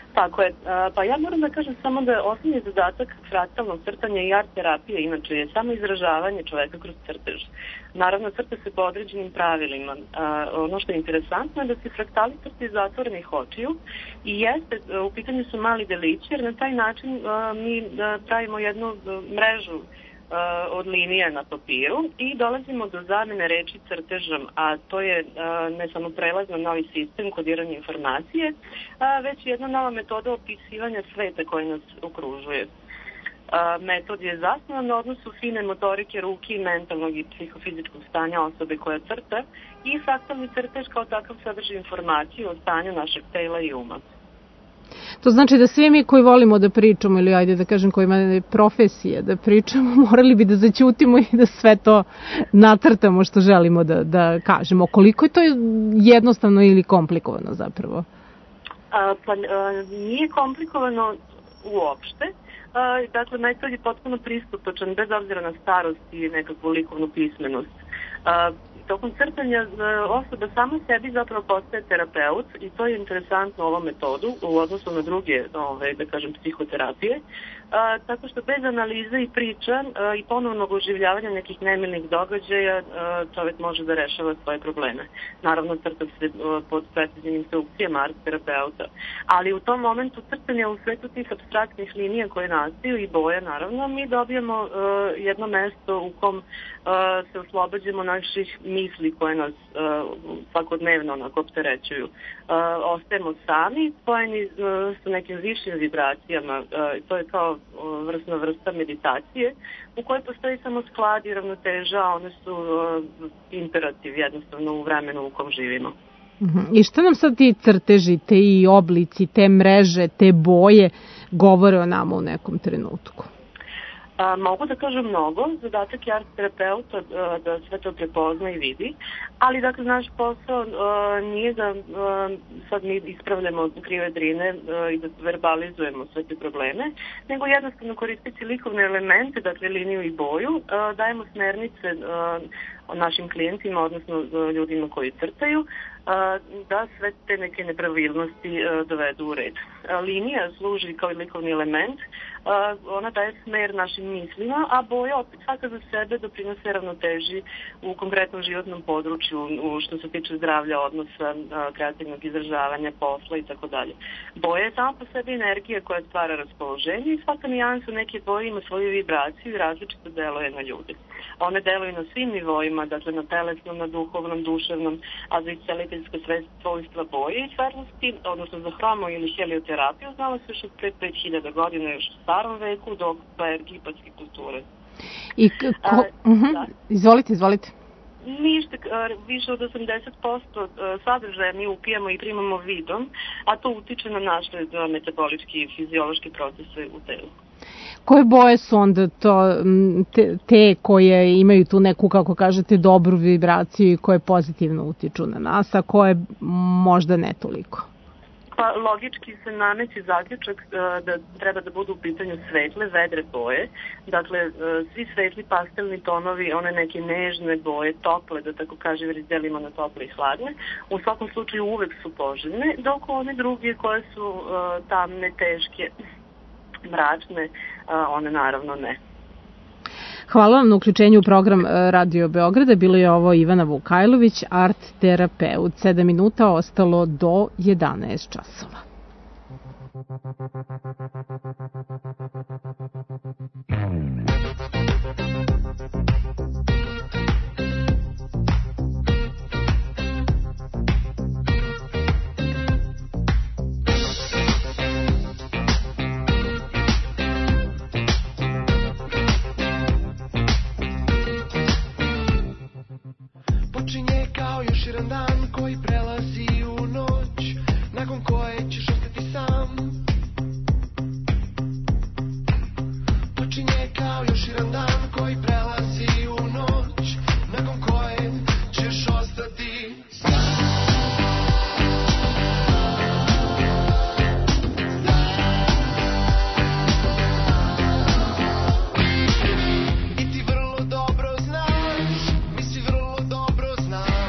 S9: Tako je. Pa ja moram da kažem samo da je osnovni zadatak fraktalnog crtanja i art terapije, inače je samo izražavanje čoveka kroz crtež. Naravno, crta se po određenim pravilima. Ono što je interesantno je da se fraktali crte iz zatvorenih očiju i jeste, u pitanju su mali delići, jer na taj način mi pravimo jednu mrežu od linije na papiru i dolazimo do zamene reči crtežom, a to je ne samo prelaz na novi sistem kodiranja informacije, već jedna nova metoda opisivanja sveta koji nas okružuje. Metod je zasnovan na odnosu fine motorike ruke i mentalnog i psihofizičkog stanja osobe koja crta i fraktalni crtež kao takav sadrži informaciju o stanju našeg tela i uma.
S3: To znači da svi mi koji volimo da pričamo, ili ajde da kažem koji imamo profesije da pričamo, morali bi da zaćutimo i da sve to nacrtamo što želimo da kažemo. Koliko je to jednostavno ili komplikovano zapravo?
S9: Nije komplikovano uopšte. Dakle, metod je potpuno pristupačan bez obzira na starost i nekakvu likovnu pismenost. Tokom crtanja osoba sama sebi zapravo postaje terapeut i to je interesantno ovom metodu u odnosu na druge, da kažem, psihoterapije, tako što bez analize i priča i ponovnog oživljavanja nekih nemilnih događaja čovjek može da rešava svoje probleme. Naravno, crta se pod preciznim instrukcijama art terapeuta, ali u tom momentu crtanja u svetu tih apstraktnih linija koje nastaju i boja, naravno, mi dobijamo jedno mesto u kom se oslobađamo naših misli koje nas svakodnevno onako opterećuju. Ostajemo sami, spojeni sa nekim višim vibracijama. To je kao vrsta meditacije u kojoj postoji samo sklad i ravnoteža, a one su imperativ jednostavno u vremenu u kom živimo.
S3: I šta nam sad ti crteži, te i oblici, te mreže, te boje govore o nama u nekom trenutku?
S9: Mogu da kažem mnogo, zadatak je art terapeuta da sve to prepozna i vidi, ali dakle naš posao nije da sad mi ispravljamo krive drine i da verbalizujemo sve te probleme, nego jednostavno koristiti likovne elemente, dakle liniju i boju, dajemo smernice našim klijentima, odnosno ljudima koji crtaju, da sve te neke nepravilnosti dovedu u red. Linija služi kao likovni element, ona daje smer našim mislima, a boja opet svaka za sebe doprinose ravnoteži u konkretnom životnom području, što se tiče zdravlja, odnosa, kreativnog izražavanja, posla i tako dalje. Boja je sama po sebi energija koja stvara raspoloženje i svaka nijansa neke boje ima svoju vibraciju i različito deluje na ljude. One deluju na svim nivoima, dakle na telesnom, na duhovnom, duševnom, a za isceliteljska svojstva boje i stvarnosti, odnosno za hromo ili helioterapiju, znala se još od pre 5000 godina, još u starom veku, dok egipatske kulture.
S3: Izvolite.
S9: Ništa, više od 80% sadržaja mi upijamo i primamo vidom, a to utiče na naše metabolički i fiziološki procese u telu.
S3: Koje boje su onda to te koje imaju tu neku, kako kažete, dobru vibraciju i koje pozitivno utiču na nas, a koje možda ne toliko?
S9: Pa logički se nameće zaključak da treba da budu u pitanju svetle, vedre boje. Dakle, svi svetli pastelni tonovi, one neke nežne boje, tople, da tako kažem, jer delimo na tople i hladne, u svakom slučaju uvek su poželjne, dok one druge koje su tamne, teške, mračne, one naravno ne.
S3: Hvala vam na uključenju u program Radio Beograda. Bilo je ovo Ivana Vukajlović, art terapeut. 7 minuta ostalo do 11 časova.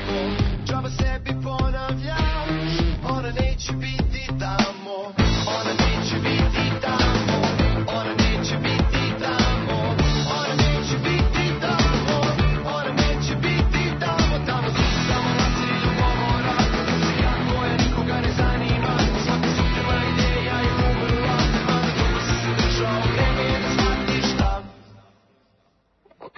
S4: Ona neće biti tamo, ona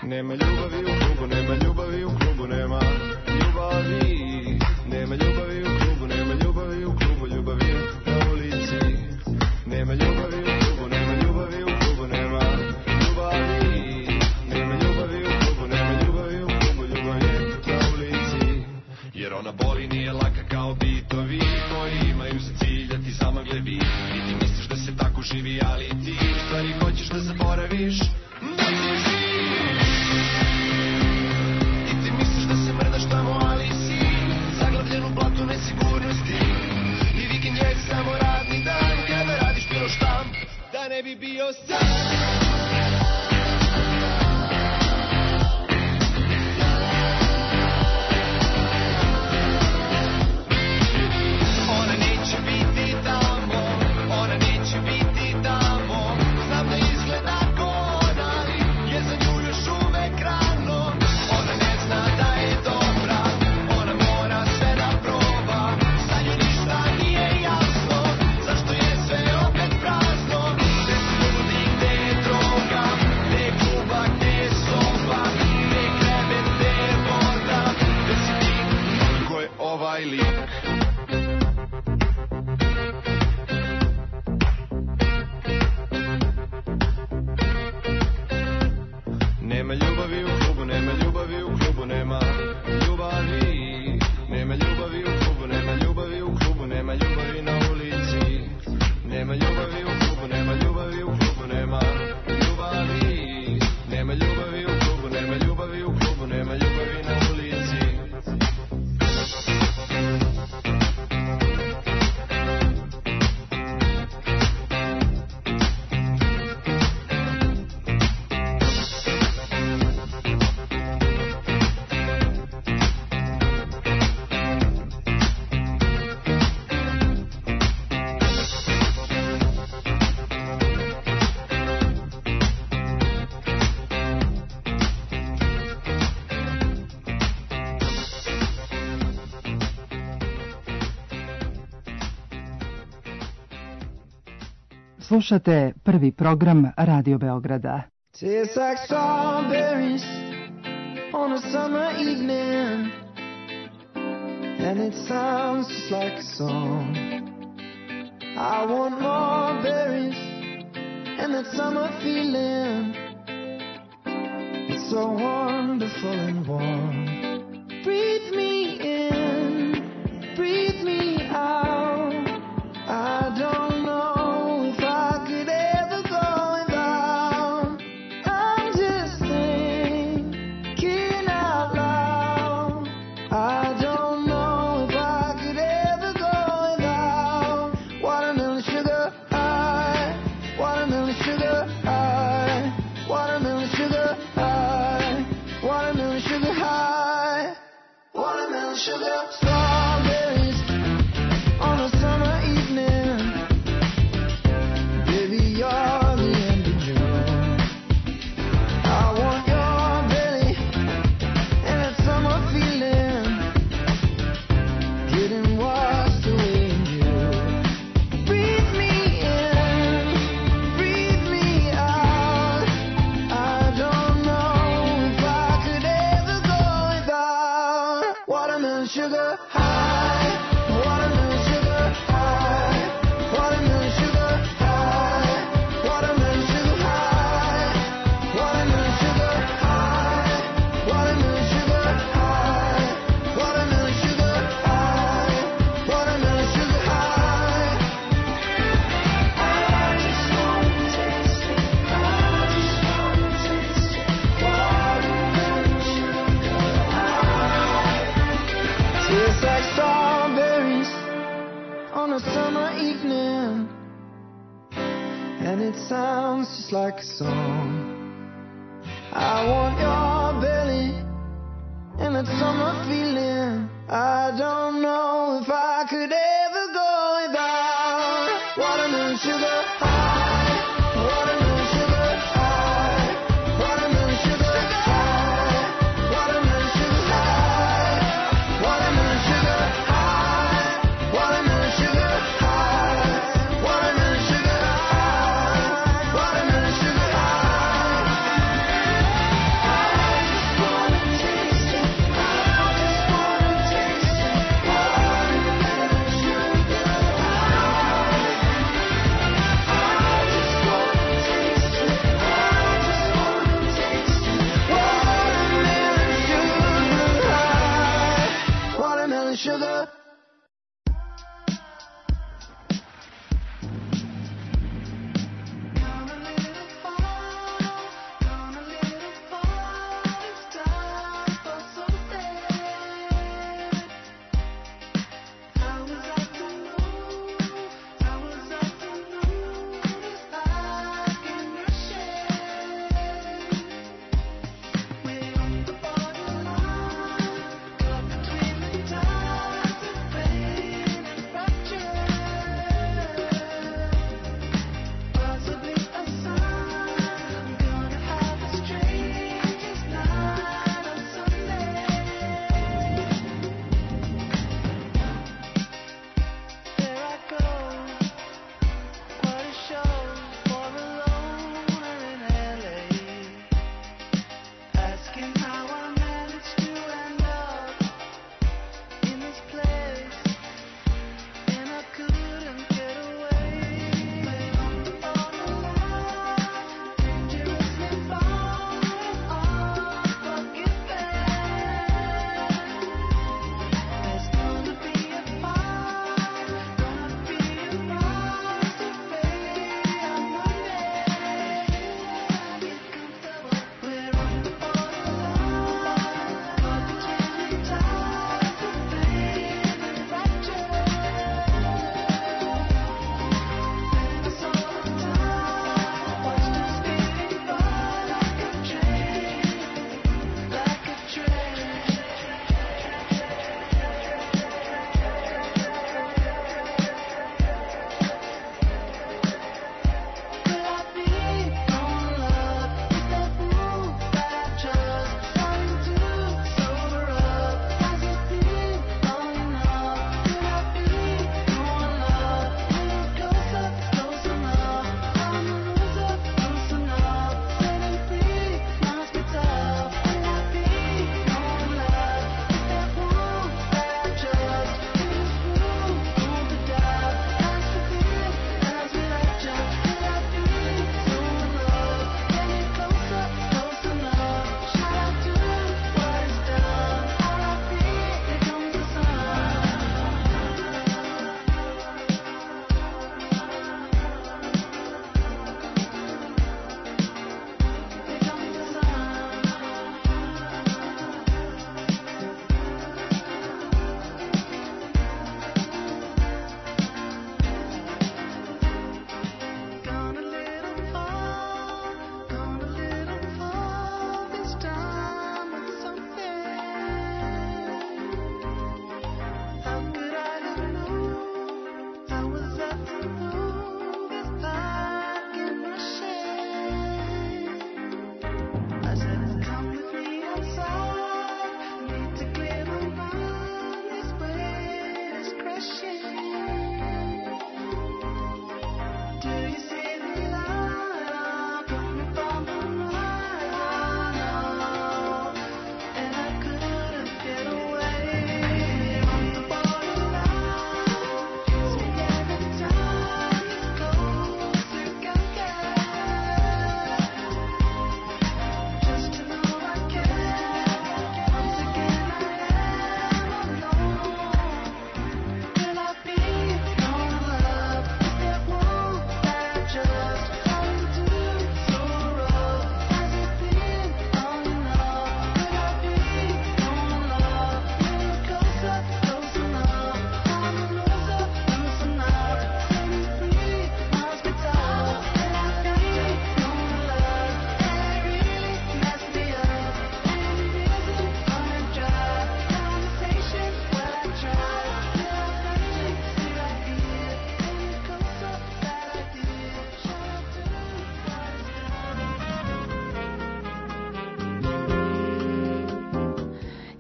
S4: Nema ljubavi u klubu, nema ljubavi u klubu, nema ljubavi. Nema ljubavi u klubu, nema ljubavi u klubu, ljubavi je na ulici. Nema ljubavi u klubu, nema ljubavi u klubu, nema ljubavi. Nema ljubavi u klubu, nema ljubavi u klubu, ljubavi je na ulici. Jer ona boli, nije laka kao bitovi koji imaju za cilj da ti zamagle vid. I ti misliš da se tako živi, ali ti u stvari hoćeš da zaboraviš da si živ. I ti misliš da se mrdaš tamo, ali si zaglavljen u blatu nesigurnosti. I vikend je samo radni dan kada radiš bilo šta da ne bi bio sam. Nema ljubavi u klubu, nema ljubavi u klubu, nema ljubavi. Nema ljubavi u klubu, nema ljubavi u klubu, nema ljubavi na ulici. Nema ljubavi u klubu, nema ljubavi u klubu, nema ljubavi. Nema ljubavi u klubu, nema ljubavi u klubu, nema ljubavi na ulici.
S10: Slušate prvi program Radio Beograda.
S4: Tastes like strawberries on a summer evening, and it sounds just like a song. I want more berries and that summer feeling. It's so wonderful and warm. Breathe me in, breathe me out. I don't know sugar, strawberries on a summer evening. Baby, you're the end of June. I want your belly and that summer feeling, getting washed away in you. Breathe me in, breathe me out. I don't know if I could ever go without watermelon sugar high, watermelon sugar high, watermelon sugar high, watermelon sugar high, watermelon sugar high, watermelon sugar high, watermelon sugar high, watermelon sugar high. I just want to taste it, I just want to taste it, watermelon sugar high. Tastes like strawberries on a summer evening, and it sounds just like a song. I want your belly and that summer feeling. I don't know if I could ever go without watermelon sugar high, watermelon sugar high, watermelon sugar high, watermelon sugar high, watermelon sugar high, watermelon sugar high, watermelon sugar high, watermelon sugar high.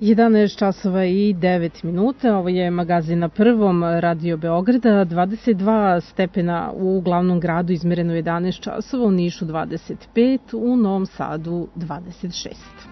S3: 11 časova i 9 minuta, ovo je magazin na prvom Radio Beograda, 22 stepena u glavnom gradu izmereno 11 časova, u Nišu 25, u Novom Sadu 26.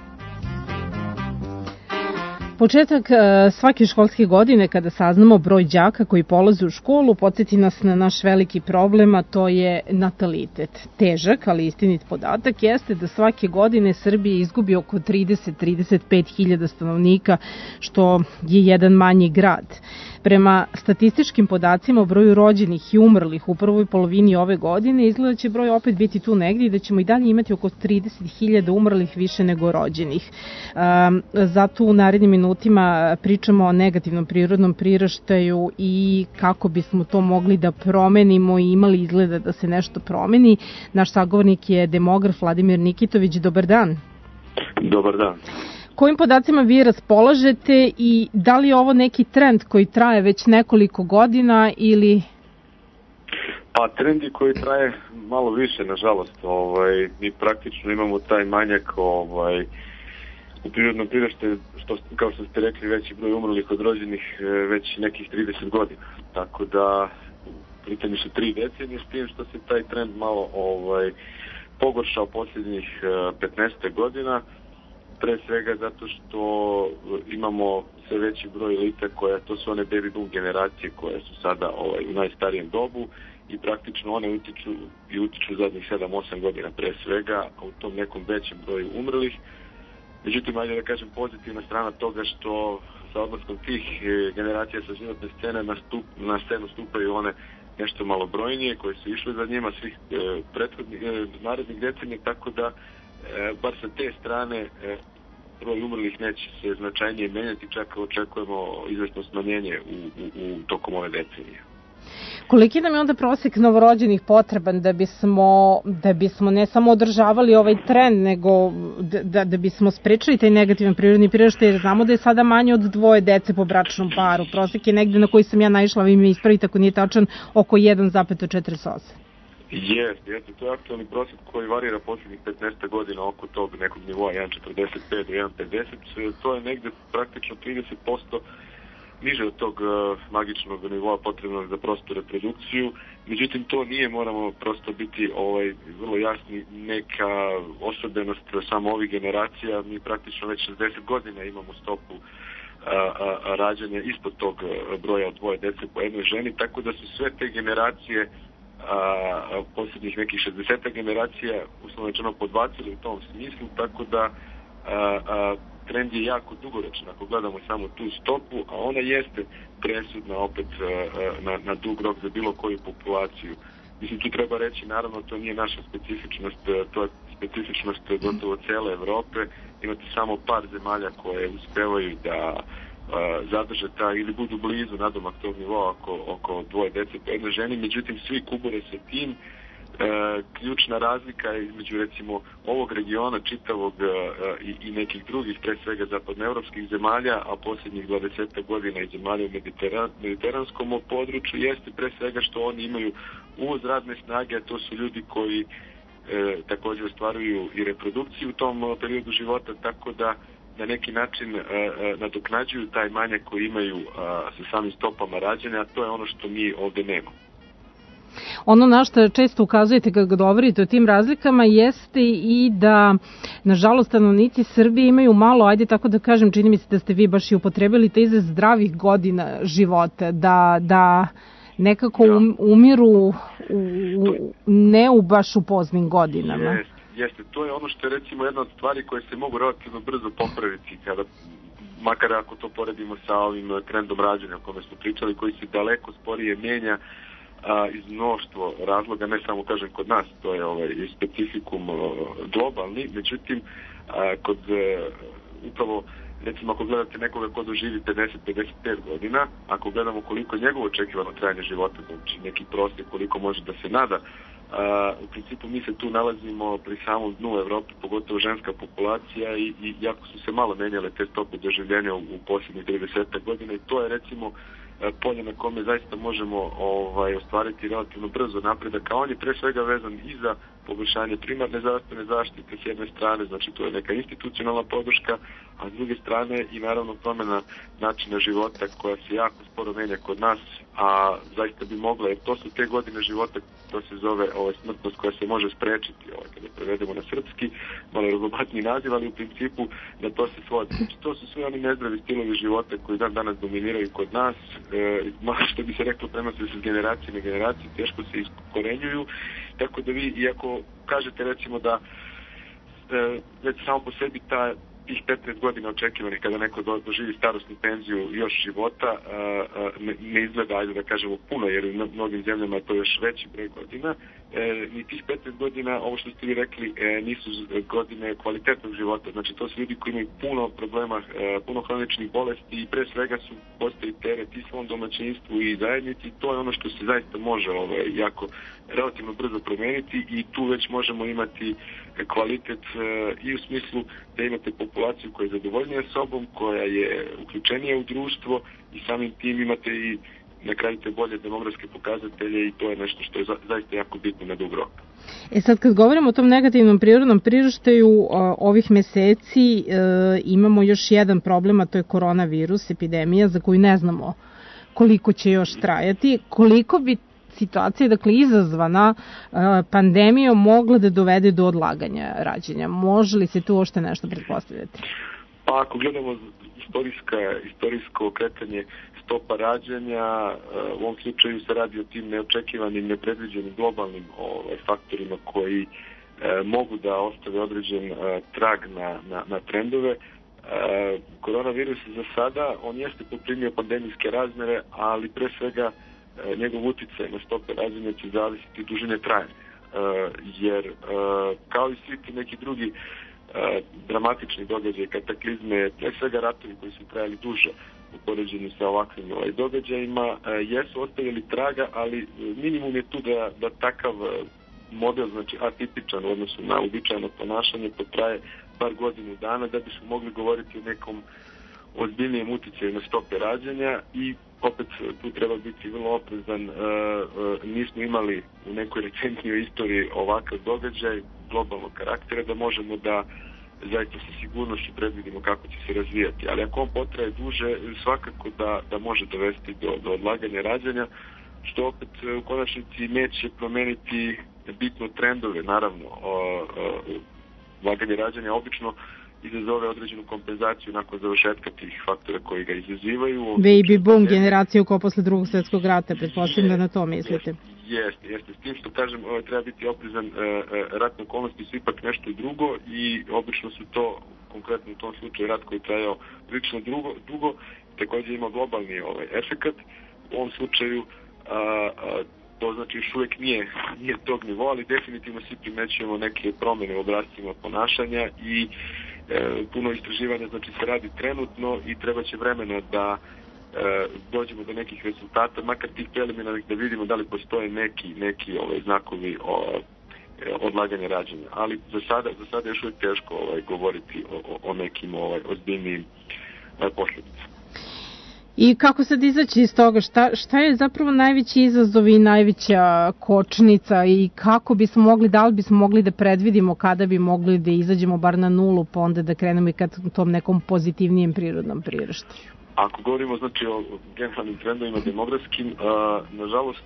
S3: Početak svake školske godine kada saznamo broj đaka koji polaze u školu podsjeti nas na naš veliki problem, a to je natalitet. Težak, ali istinit podatak jeste da svake godine Srbija izgubi oko 30-35 hiljada stanovnika, što je jedan manji grad. Prema statističkim podacima o broju rođenih i umrlih u prvoj polovini ove godine izgleda će broj opet biti tu negdje i da ćemo i dalje imati oko 30.000 umrlih više nego rođenih. Zato u narednim minutima pričamo o negativnom prirodnom priraštaju i kako bismo to mogli da promenimo i imali izgleda da se nešto promeni. Naš sagovornik je demograf Vladimir Nikitović. Dobar dan.
S11: Dobar dan.
S3: Kojim podacima vi raspolažete i da li je ovo neki trend koji traje već nekoliko godina ili...
S11: Pa trendi koji traje malo više, nažalost. Mi praktično imamo taj manjak u prirodnom priraštaju, kao što ste rekli, veći broj umrlih od rođenih već nekih 30 godina. Tako da u pitanju su 3 decenije, s tim što se taj trend malo pogoršao posljednjih 15 godina. Pre svega zato što imamo sve veći broj elita to su one baby boom generacije koje su sada u najstarijem dobu i praktično one utiču zadnjih 7-8 godina pre svega u tom nekom većem broju umrlih. Međutim, ajde da kažem, pozitivna strana toga što sa odlaskom tih generacija sa životne scene na scenu stupaju one nešto malo brojnije koje su išle za njima svih narednih decenija, tako da bar sa te strane broj umrlih neće se značajnije menjati, čak očekujemo izvesno smanjenje u tokom ove decenije.
S3: Koliki nam je onda prosek novorođenih potreban da bismo ne samo održavali ovaj trend, nego da bismo sprečili taj negativan prirodni priraštaj, jer znamo da je sada manje od 2 dece po bračnom paru. Prosek je negde na koji sam ja naišla, vi me ispravite ako nije tačan, oko 1,48.
S11: Jeste, to je aktualni prosjek koji varira posljednjih 15 godina oko tog nekog nivoa 1,45 do 1,50. To je negde praktično 30% niže od tog magičnog nivoa potrebnog za prostu reprodukciju. Međutim, to nije, moramo prosto biti vrlo jasni, neka osobenost samo ovih generacija. Mi praktično već 60 godina imamo stopu rađanja ispod tog broja od 2 dece po jednoj ženi, tako da su sve te generacije posljednjih nekih 60 generacija uslovno rečeno podbacili u tom smislu, tako da trend je jako dugoročan ako gledamo samo tu stopu, a ona jeste presudna opet na dug rok za bilo koju populaciju. Mislim, tu treba reći, naravno, to nije naša specifičnost, to je specifičnost gotovo cele Evrope. Imate samo par zemalja koje uspevaju da zadrže ili budu blizu nadomak tog nivoa oko 2 dece po jednoj ženi, međutim svi kubure sa tim. Ključna razlika između recimo ovog regiona čitavog i nekih drugih, pre svega zapadnoevropskih zemalja, a posljednjih 20 godina i zemalja u mediteranskom području, jeste pre svega što oni imaju uvoz radne snage, a to su ljudi koji također ostvaruju i reprodukciju u tom periodu života, tako da na neki način nadoknađuju taj manjak koji imaju sa samim stopama rađanja, a to je ono što mi ovde nemamo.
S3: Ono na što često ukazujete kada govorite o tim razlikama jeste i da, nažalost, stanovnici Srbije imaju malo, ajde tako da kažem, čini mi se da ste vi baš i upotrebili te izraz zdravih godina života, da nekako umiru ne u baš u poznim godinama.
S11: Jeste, to je ono što je recimo jedna od stvari koje se mogu relativno brzo popraviti, makar ako to poredimo sa ovim trendom rađanja o kome smo pričali, koji se daleko sporije menja iz mnoštvo razloga, ne samo kažem kod nas, to je specifikum globalni, međutim kod upravo recimo ako gledate nekoga ko doživi 50-55 godina, ako gledamo koliko je njegovo očekivano trajanje života, znači neki prosjek koliko može da se nada, u principu mi se tu nalazimo pri samom dnu Evrope, pogotovo ženska populacija i jako su se malo menjale te stope doživljenja u posljednjih 30 godina i to je recimo polje na kome zaista možemo ostvariti relativno brzo napredak, a on je pre svega vezan i za poboljšanje primarne zdravstvene zaštite s jedne strane, znači to je neka institucionalna podrška, a s druge strane i naravno promjena načina života koja se jako sporo menja kod nas, a zaista bi mogla, jer to su te godine života, to se zove smrtnost koja se može sprečiti, kada prevedemo na srpski, malo rogobatni naziv, ali u principu da to se svodi. Znači to su sve oni nezdravi stilovi života koji danas dominiraju kod nas, što bi se reklo prenose se s generacije na generacije, teško se iskorenjuju, tako da vi, iako kažete recimo da već samo po sebi tih 15 godina očekivanih kada neko doživi starosnu penziju još života ne izgleda, ajde da kažemo, puno, jer u mnogim zemljama je to još veći broj godina. Ni tih 15 godina, ovo što ste vi rekli, nisu godine kvalitetnog života. Znači to su ljudi koji imaju puno problema, puno hroničnih bolesti i pre svega su postoji teret i svom domaćinstvu i zajednici. To je ono što se zaista može jako relativno brzo promeniti i tu već možemo imati kvalitet i u smislu da imate populaciju koja je zadovoljnija sobom, koja je uključenija u društvo i samim tim imate i na kraju te bolje demografske pokazatelje i to je nešto što je zaista jako bitno na dug rok.
S3: Sad kad govorimo o tom negativnom prirodnom priraštaju, ovih meseci imamo još jedan problem, a to je koronavirus, epidemija za koju ne znamo koliko će još trajati, koliko bi situacija, dakle, izazvana pandemijom mogla da dovede do odlaganja rađanja. Može li se tu uopšte nešto pretpostavljati?
S11: Pa ako gledamo istorijsko okretanje stopa rađanja, u ovom slučaju se radi o tim neočekivanim, nepredviđenim globalnim faktorima koji mogu da ostave određen trag na trendove. Koronavirus za sada, on jeste poprimio pandemijske razmere, ali pre svega njegov uticaj na stope rađanja će zavisiti dužine trajanja. Jer kao i svi ti neki drugi dramatični događaji, kataklizme, pre svega ratovi koji su trajali duže u poređenju sa ovakvim događajima, jesu ostavili traga, ali minimum je tu da takav model, znači atipičan u odnosu na uobičajeno ponašanje, potraje bar godinu dana da bismo mogli govoriti o nekom ozbiljnijem uticaju na stope rađanja i opet tu treba biti vrlo oprezan. Nismo imali u nekoj recentnijoj istoriji ovakav događaj globalnog karaktera da možemo da zaista sa sigurnošću predvidimo kako će se razvijati. Ali ako on potraje duže, svakako da može dovesti do odlaganja rađanja, što opet u konačnici neće promeniti bitno trendove. Naravno, odlaganje rađanja obično izazove određenu kompenzaciju nakon završetka tih faktora koji ga izazivaju.
S3: Baby boom, generacija kao posle Drugog svjetskog rata, pretpostavljam da na to mislite.
S11: Jeste. S tim što kažem, treba biti oprezan, ratne okolnosti su ipak nešto drugo i obično su to, konkretno u tom slučaju, rat koji je trajao prilično dugo, također ima globalni efekat. U ovom slučaju to znači još uvijek nije tog nivoa, ali definitivno svi primećujemo neke promjene u obrascima ponašanja i puno istraživanja znači se radi trenutno i treba će vremena da dođemo do nekih rezultata, makar tih preliminarnih, da vidimo da li postoje neki znakovi odlaganja rađanja. Ali za sada još uvijek teško govoriti o nekim ozbiljnijim posljedicama.
S3: I kako sad izaći iz toga? Šta je zapravo najveći izazov i najveća kočnica i kako bismo mogli, da li bismo mogli da predvidimo kada bi mogli da izađemo bar na nulu, pa onda da krenemo i ka tom nekom pozitivnijem prirodnom priraštaju?
S11: Ako govorimo znači o generalnim trendovima demografskim, nažalost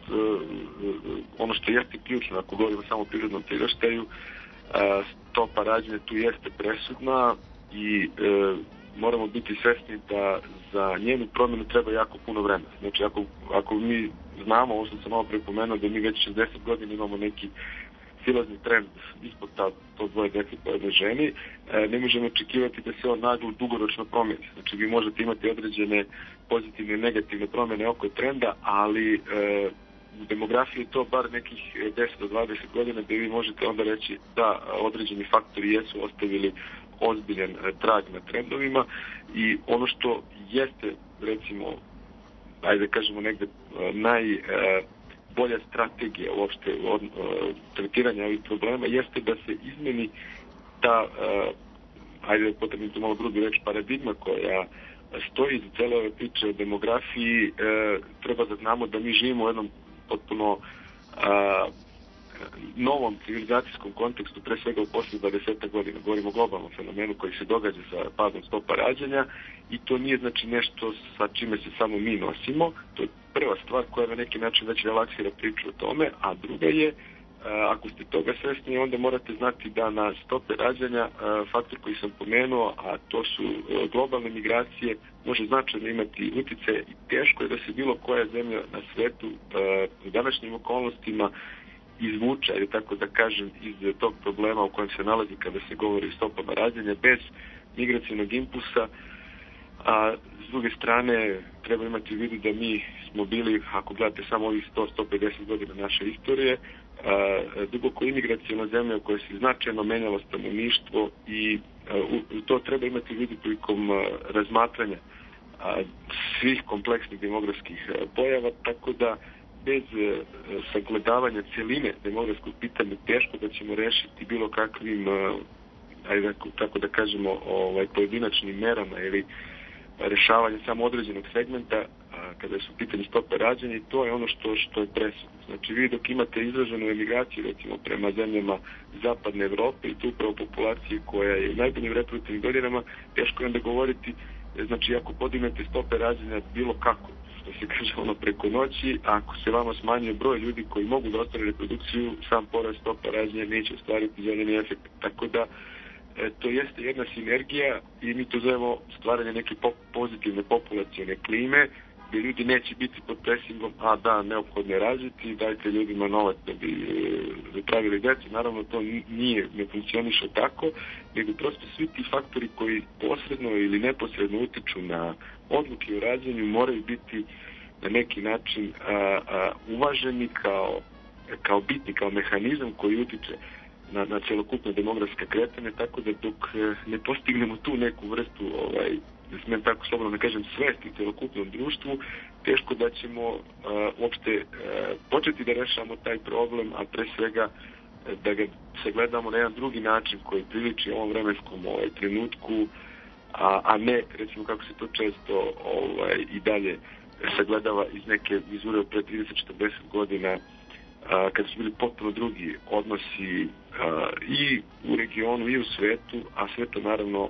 S11: ono što jeste ključno, ako govorimo samo o prirodnom priraštaju, stopa rađanja tu jeste presudna i moramo biti svesni da za njenu promjenu treba jako puno vremena. Znači ako mi znamo, ovo što sam malo prepomenuo, da mi već 60 godina imamo neki silazni trend ispod to dvoje dece po jednoj ženi, ne možemo očekivati da se on naglo dugoročno promijeni. Znači vi možete imati određene pozitivne i negativne promjene oko trenda, ali u demografiji je to bar nekih 10 do 20 godina da vi možete onda reći da određeni faktori jesu ostavili ozbiljan trag na trendovima i ono što jeste, recimo, ajde kažemo negde najbolja strategija uopšte tretiranja ovih problema jeste da se izmeni ta, ajde potrebno to malo grubi reći, paradigma koja stoji za cele ove priče o demografiji. Treba da znamo da mi živimo u jednom potpuno novom civilizacijskom kontekstu, pre svega u posljednjih 20 godina. Govorimo o globalnom fenomenu koji se događa sa padom stopa rađanja i to nije znači nešto sa čime se samo mi nosimo. To je prva stvar koja na neki način već relaksira priču o tome, a druga je, ako ste toga svesni, onda morate znati da na stope rađanja faktor koji sam pomenuo, a to su globalne migracije, može značajno imati utjecaj i teško je da se bilo koja zemlja na svetu u današnjim okolnostima izvuče, ili tako da kažem, iz tog problema u kojem se nalazi kada se govori o stopama rađanja bez migracijnog impulsa. A s druge strane treba imati u vidu da mi smo bili, ako gledate samo ovih 100-150 godina naše istorije, duboko imigracijona zemlja u kojoj se značajno menjalo stanovništvo i to treba imati u vidu prilikom razmatranja svih kompleksnih demografskih pojava, tako da bez sagledavanja cjeline demografskog pitanja teško da ćemo rešiti bilo kakvim, ajde tako da kažemo, pojedinačnim merama ili rešavanje samo određenog segmenta kada su pitanje stope rađanja, i to je ono što je presudno. Znači vi dok imate izraženu emigraciju recimo prema zemljama zapadne Evrope i tu upravo populaciji koja je u najboljim reproduktivnim godinama, teško je onda govoriti, znači ako podignete stope rađanja bilo kako, što se kaže preko noći, ako se vama smanjuje broj ljudi koji mogu da ostvare reprodukciju, sam porast stopa rađanja neće ostvariti željeni efekt. Tako da to jeste jedna sinergija i mi to zovemo stvaranje neke pozitivne populacione klime, gdje ljudi neće biti pod presingom, neophodno je rađati, dajte ljudima novac da bi pravili djecu. Naravno to ne funkcioniše tako, nego prosto svi ti faktori koji posredno ili neposredno utiču na odluke o rađanju moraju biti na neki način uvaženi kao bitni, kao mehanizam koji utiče na celokupno demografska kretanje, tako da dok ne postignemo tu neku vrstu, da smijem tako slobodno da kažem, svesti u celokupnom društvu, teško da ćemo uopšte početi da rešavamo taj problem, a pre svega da ga sagledamo na jedan drugi način koji priliči ovom vremenskom trenutku, a ne, recimo kako se to često i dalje sagledava iz neke vizure od pre 30-40 godina, kada su bili potpuno drugi odnosi i u regionu i u svetu, a sve to naravno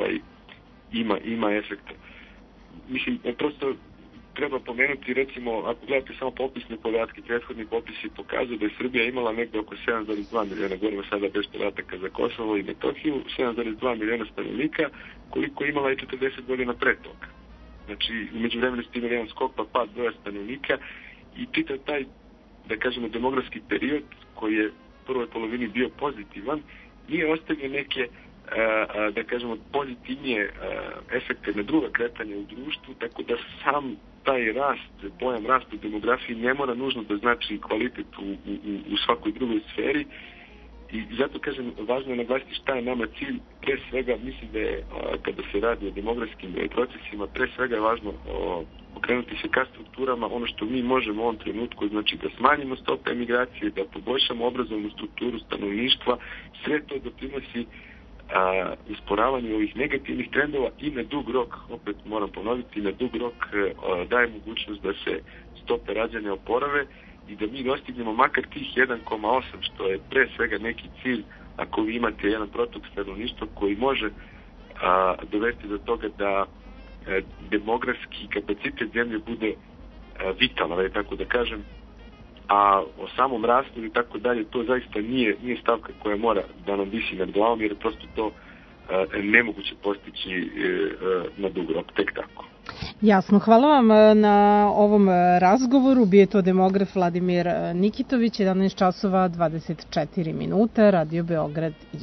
S11: ima efekta. Mislim, prosto treba pomenuti, recimo, ako gledate samo popisne podatke, prethodni popisi pokazuju da je Srbija imala negde oko 7,2 miliona, govorimo sada bez podataka za Kosovo i Metohiju, 7,2 miliona stanovnika, koliko je imala i 40 godina pre toga. Znači, umeđu vremenu ste imali jedan skok pa pad broja stanovnika i čitav taj, da kažemo, demografski period koji je u prvoj polovini bio pozitivan, nije ostavio neke, da kažemo, pozitivnije efekte na druga kretanja u društvu, tako da sam taj pojam rast u demografiji ne mora nužno da znači kvalitet u svakoj drugoj sferi. I zato, kažem, važno je naglasiti šta je nama cilj. Pre svega, mislim da je, kada se radi o demografskim procesima, pre svega je važno okrenuti se ka strukturama, ono što mi možemo u ovom trenutku, znači da smanjimo stope emigracije, da poboljšamo obrazovnu strukturu stanovništva, sve to doprinosi usporavanju ovih negativnih trendova i na dug rok, opet moram ponoviti, na dug rok daje mogućnost da se stope rađanja oporave i da mi dostignemo makar tih 1,8, što je pre svega neki cilj ako vi imate jedan protok stanovništva koji može dovesti do toga da demografski kapacitet zemlje bude vitalan, tako da kažem, a o samom rastu i tako dalje, to zaista nije stavka koja mora da nam visi nad glavom, jer je prosto to nemoguće postići na dug rok, tek tako.
S3: Jasno, hvala vam na ovom razgovoru. Bio je to demograf Vladimir Nikitović, 11 časova 24 minuta, Radio Beograd 1.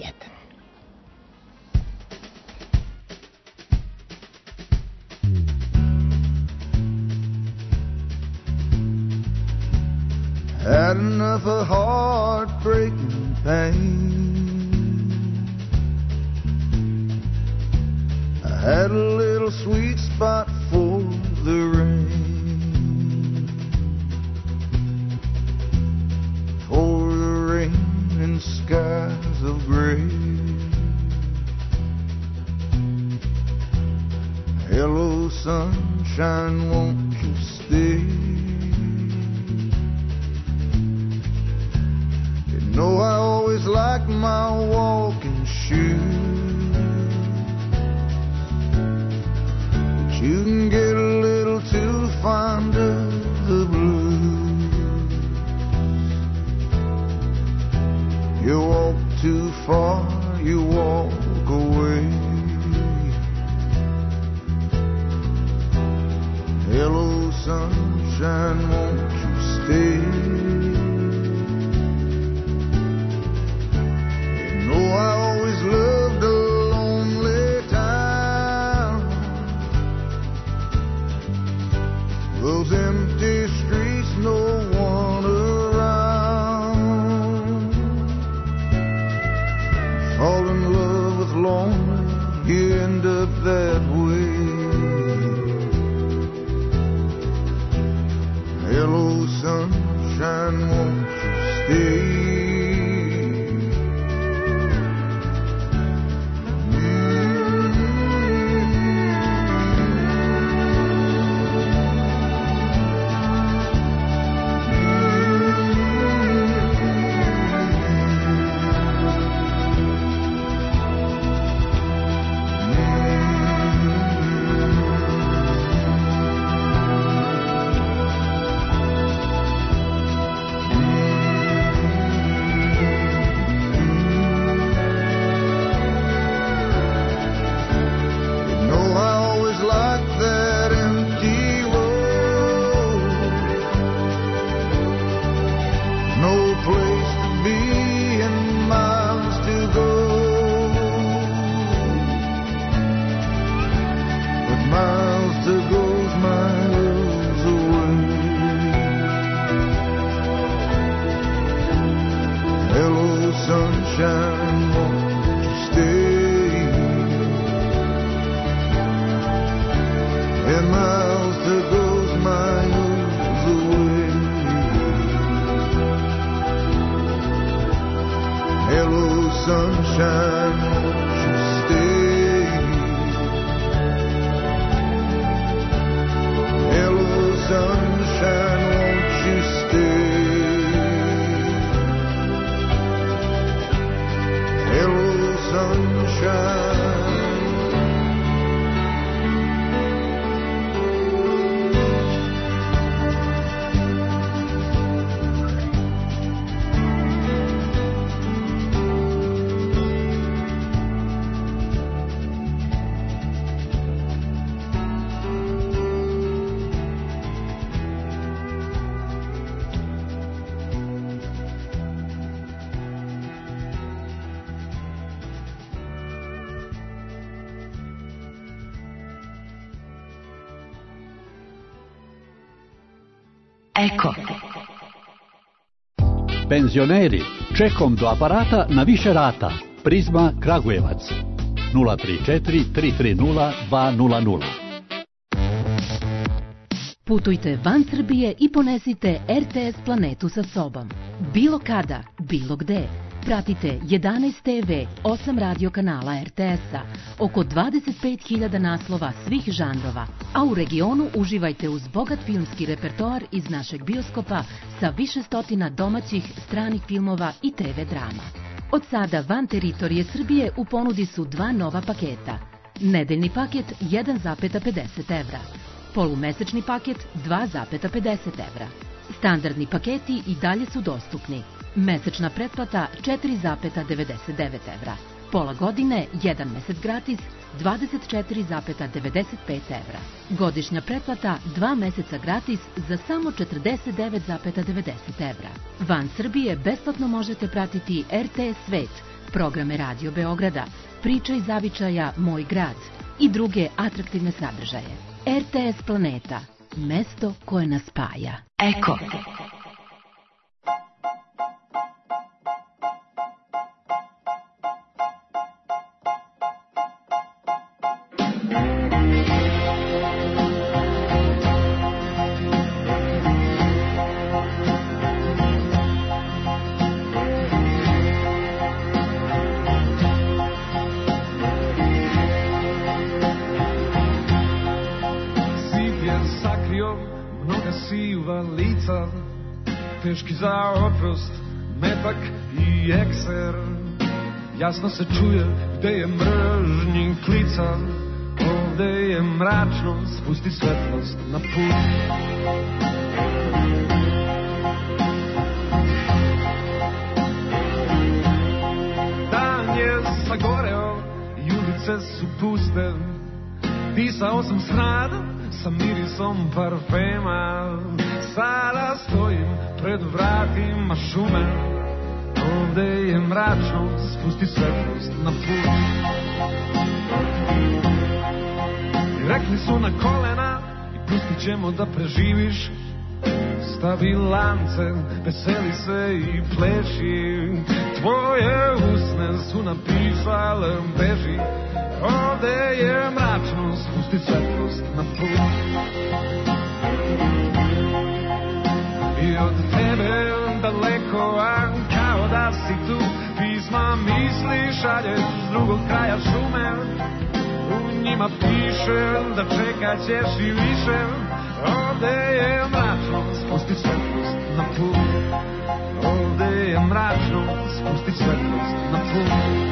S4: Had enough of heartbreaking pain. I had a little sweet spot for the rain, for the rain and skies of gray. Hello sunshine, won't you stay?
S12: know I always liked my walking shoes, but you can get a little too fond of the blues. You walk too far, you walk away. Hello, sunshine, won't you stay? You know I always loved a lonely town, those empty streets, no one around. Fall in love with lonely, you end up that way. Hello, sunshine, won't you stay?
S5: Eko.
S6: Penzioneri, čekom do aparata na više rata. Prizma Kragujevac 034 330 200.
S5: Putujte van Srbije i ponesite RTS planetu sa sobom. Bilo kada, bilo gde. Pratite 11 TV, 8 radio kanala RTS-a, oko 25.000 naslova svih žanrova, a u regionu uživajte uz bogat filmski repertoar iz našeg bioskopa sa više stotina domaćih, stranih filmova i TV drama. Od sada van teritorije Srbije u ponudi su dva nova paketa. Nedeljni paket 1,50 evra, polumesečni paket 2,50 evra. Standardni paketi i dalje su dostupni. Mesečna pretplata 4,99 evra. Pola godine, 1 mesec gratis, 24,95 evra. Godišnja pretplata 2 meseca gratis za samo 49,90 evra. Van Srbije besplatno možete pratiti RTS Svet, programe Radio Beograda, Priča iz zavičaja Moj grad i druge atraktivne sadržaje. RTS Planeta, mesto koje nas spaja. Eko.
S13: Teški za oprost, metak i ekser. Jasno se čuje gde je mržnji klica. Ovde je mračno, spusti svetlost na put. Dan je sagoreo i ulice su puste. Pisao sam smrad sa mirisom parfema. Sada stojim pred vratima šume. Ovde je mračno, spusti svetlost na put. Rekli su na kolena i pustit ćemo da preživiš. Stavi lance, veseli se i pleši. Tvoje usne su napisale beži. Ovde je mračno, spusti svetlost na put. I od tebe daleko, a kao da si tu. Pisma misli šalješ s drugog kraja šume. U njima piše da čekat ćeš i više. Ovde je mračno, spusti svetlost na put. Ovde je mračno, spusti svetlost na put.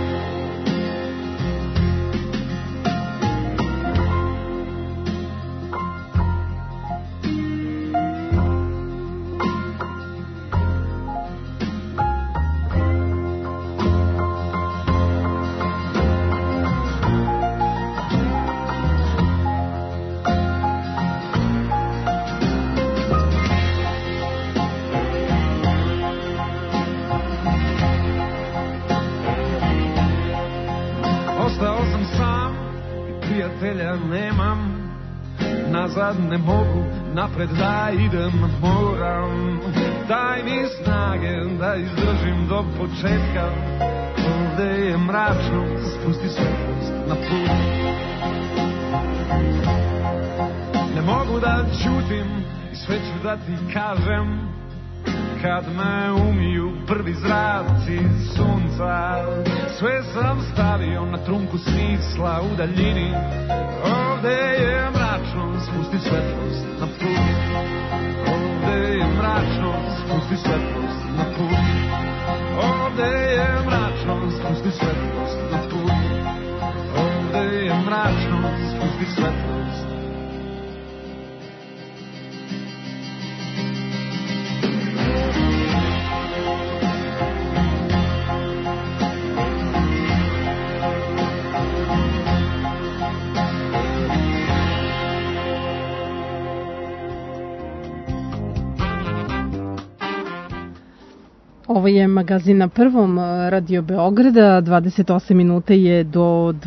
S13: Nemam, nazad ne mogu, napred da idem moram. Daj mi snage da izdržim do početka. Ovde je mračno, spusti svetlost na put. Ne mogu da ćutim i sve ću da ti kažem. Kad me umiju prvi zraci sunca, sve sam stavio na trunku smisla u daljini. Ovde je mračno, spusti svetlost na put. Ovde je mračno, spusti svetlost na put. Ovde je mračno, spusti svetlost na put. Ovde je mračno, spusti svetlost.
S3: Ovo je magazin na prvom Radio Beograda, 28 minuta je do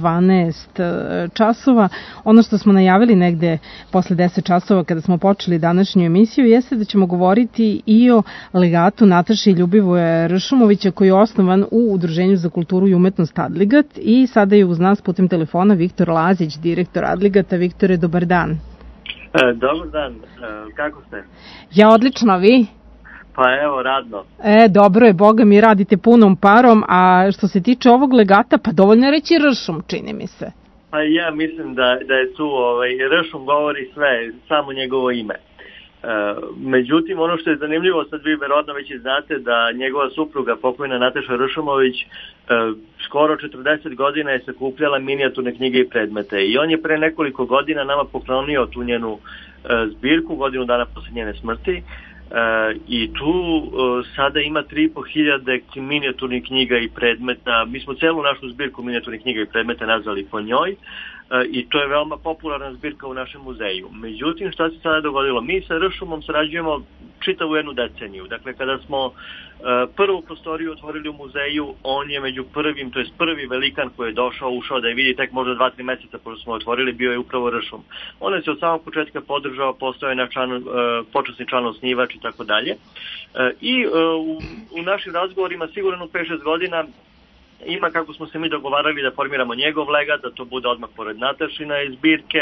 S3: 12 časova. Ono što smo najavili negde posle 10 časova kada smo počeli današnju emisiju jeste da ćemo govoriti i o legatu Nataše Ljubivoja Ršumovića koji je osnovan u Udruženju za kulturu i umetnost Adligat i sada je uz nas putem telefona Viktor Lazić, direktor Adligata. Viktore, dobar dan.
S14: Dobar dan, kako ste?
S3: Ja odlično, vi?
S14: Pa evo, radno.
S3: Dobro je, boga mi, radite punom parom, a što se tiče ovog legata, pa dovoljno je reći Ršum, čini mi se.
S14: Pa ja mislim da je tu, Ršum govori sve, samo njegovo ime. Međutim, ono što je zanimljivo, sad vi verovatno već i znate da njegova supruga, pokojna Nataša Ršumović, skoro 40 godina je sakupljala minijaturne knjige i predmete. I on je pre nekoliko godina nama poklonio tu njenu zbirku, godinu dana posle njene smrti. I tu sada ima 3.500 minijaturnih knjiga i predmeta. Mi smo celu našu zbirku minijaturnih knjiga i predmeta nazvali po njoj i to je veoma popularna zbirka u našem muzeju. Međutim, šta se sada dogodilo? Mi sa Ršumom sarađujemo čitavu jednu deceniju. Dakle, kada smo prvu prostoriju otvorili u muzeju, on je među prvim, to je prvi velikan koji je ušao da je vidi tek možda 2-3 meseca pošto smo otvorili, bio je upravo Ršum. On je se od samog početka podržao, postao je počasni član osnivač i tako dalje. I u našim razgovorima sigurno 5-6 godina ima, kako smo se mi dogovarali, da formiramo njegov legat, da to bude odmah pored Natašina iz zbirke.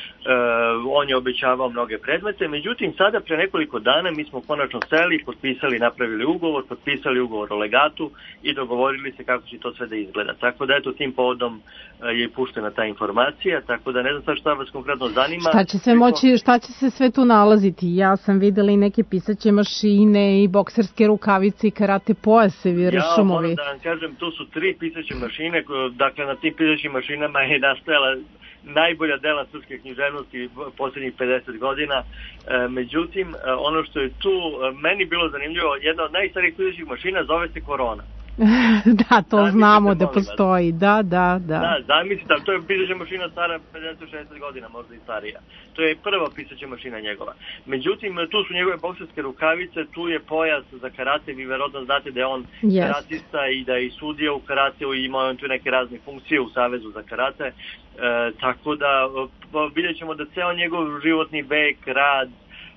S14: On je obećavao mnoge predmete, međutim sada pre nekoliko dana mi smo konačno seli, napravili ugovor, potpisali ugovor o legatu i dogovorili se kako će to sve da izgleda. Tako da eto, tim povodom je puštena ta informacija, tako da ne znam sad šta vas konkretno zanima.
S3: Šta će se sve tu nalaziti? Ja sam videla i neke pisaće mašine i bokserske rukavice i karate pojasevi, ršumovi.
S14: Ja moram da vam kažem, tu su 3 pisaće mašine, dakle na tim pisaćim mašinama je nastajala najbolja dela srpske književnosti posljednjih 50 godina. Međutim, ono što je tu meni bilo zanimljivo, jedna od najstarijih pisaćih mašina zove se Korona.
S3: Da, to znamo da postoji, da.
S14: Da, zamislite, ali to je pisaća mašina stara 50-60 godina, možda i starija. To je prva pisaća mašina njegova. Međutim, tu su njegove bokserske rukavice, tu je pojas za karate, vi verovatno znate da je on karatista i da je i sudija u karateu i imao on tu neke razne funkcije u Savezu za karate, tako da vidjet ćemo da ceo njegov životni vek, rad,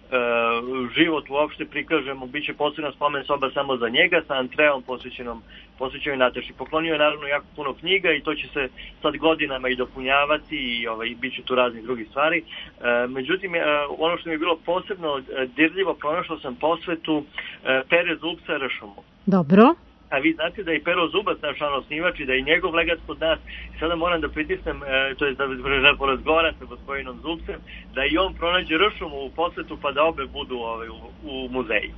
S14: život uopšte prikažemo, bit će posebna spomen soba samo za njega sa antreom posvećenoj Nataši. Poklonio je naravno jako puno knjiga i to će se sad godinama i dopunjavati i bit će tu raznih drugih stvari. Međutim, ono što mi je bilo posebno dirljivo, pronašao sam posvetu Pere Zubca Ršumu.
S3: Dobro.
S14: A vi znate da je Pero Zubac naš član osnivač i da je njegov legat kod nas. Sada moram da pritisnem, to je da porazgovaram sa gospodinom Zubcem, da i on pronađe Ršumu u posvetu pa da obe budu u muzeju.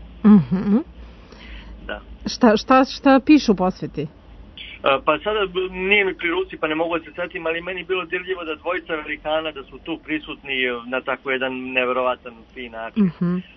S14: Da.
S3: Šta pišu u posveti?
S14: Pa sada nije mi pri ruci pa ne mogu da se setim, ali meni je bilo dirljivo da dvojica velikana da su tu prisutni na tako jedan neverovatan fin način.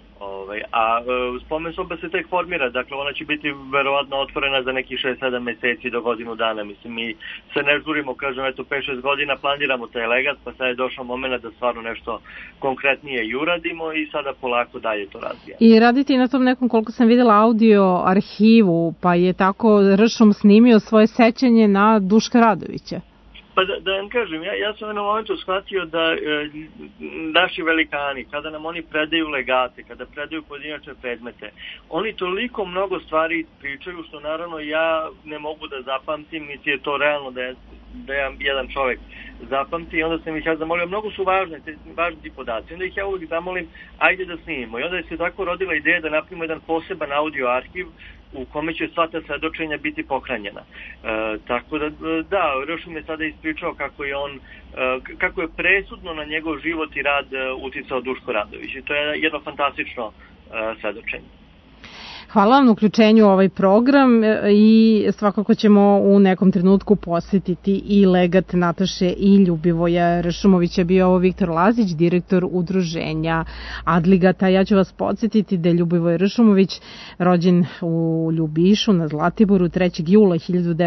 S14: A spomen soba se tek formira, dakle ona će biti verovatno otvorena za nekih 6-7 meseci do godinu dana. Mislim, mi se ne žurimo, kažem, eto 5-6 godina planiramo taj legat, pa sad je došao moment da stvarno nešto konkretnije i uradimo i sada polako dalje to razvijamo. I radite i na tom nekom, koliko sam videla, audio arhivu, pa je tako Ršum snimio svoje sećanje na Duška Radovića. Pa da vam kažem, ja sam u jednom momentu shvatio da naši velikani, kada nam oni predaju legate, kada predaju pojedinačne predmete, oni toliko mnogo stvari pričaju što naravno ja ne mogu da zapamtim, niti je to realno da jedan čovjek zapamti, i onda sam ih ja zamolio, mnogo su važni ti podaci, onda ih ja uvijek zamolim, ajde da snimimo. I onda je se tako rodila ideja da napravimo jedan poseban audio arhiv u kome će sva ta svedočenja biti pohranjena. Tako da, Ršum je sada ispričao kako je presudno na njegov život i rad uticao Duško Radović. I to je jedno fantastično svedočenje.
S3: Hvala vam na uključenju u ovaj program i svakako ćemo u nekom trenutku posjetiti i legat Nataše i Ljubivoja Ršumovića. Bio ovo Viktor Lazić, direktor udruženja Adligata. Ja ću vas podsjetiti da je Ljubivoj Ršumović rođen u Ljubišu na Zlatiboru 3. jula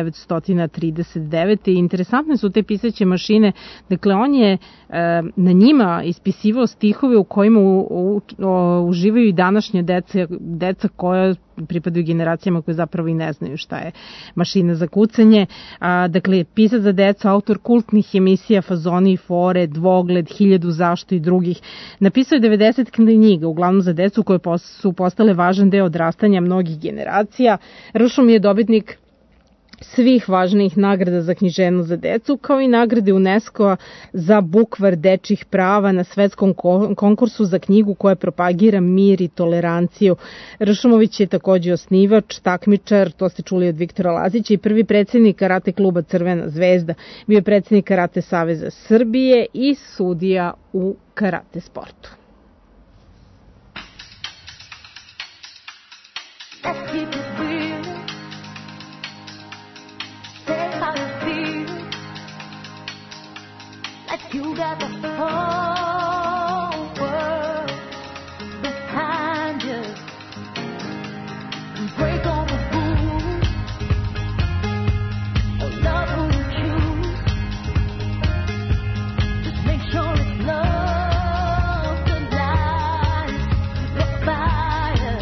S3: 1939. I interesantne su te pisaće mašine. Dakle, on je na njima ispisivao stihove u kojima uživaju i današnje deca koja pripadaju generacijama koje zapravo i ne znaju šta je mašina za kucanje. Dakle, pisac za decu, autor kultnih emisija Fazoni i fore, Dvogled, 1000 zašto i drugih. Napisao je 90 knjiga, uglavnom za decu, koje su postale važan deo odrastanja mnogih generacija. Ršum je dobitnik svih važnijih nagrada za književnost za decu, kao i nagrade UNESCO za bukvar dečjih prava na svetskom konkursu za knjigu koja propagira mir i toleranciju. Ršumović je također osnivač, takmičar, to ste čuli od Viktora Lazića, i prvi predsjednik karate kluba Crvena zvezda. Bio je predsjednik Karate saveza Srbije i sudija u karate sportu.
S15: You got the whole world behind you. Break all the rules. Love who you choose. Just make sure it's love that lights the fire.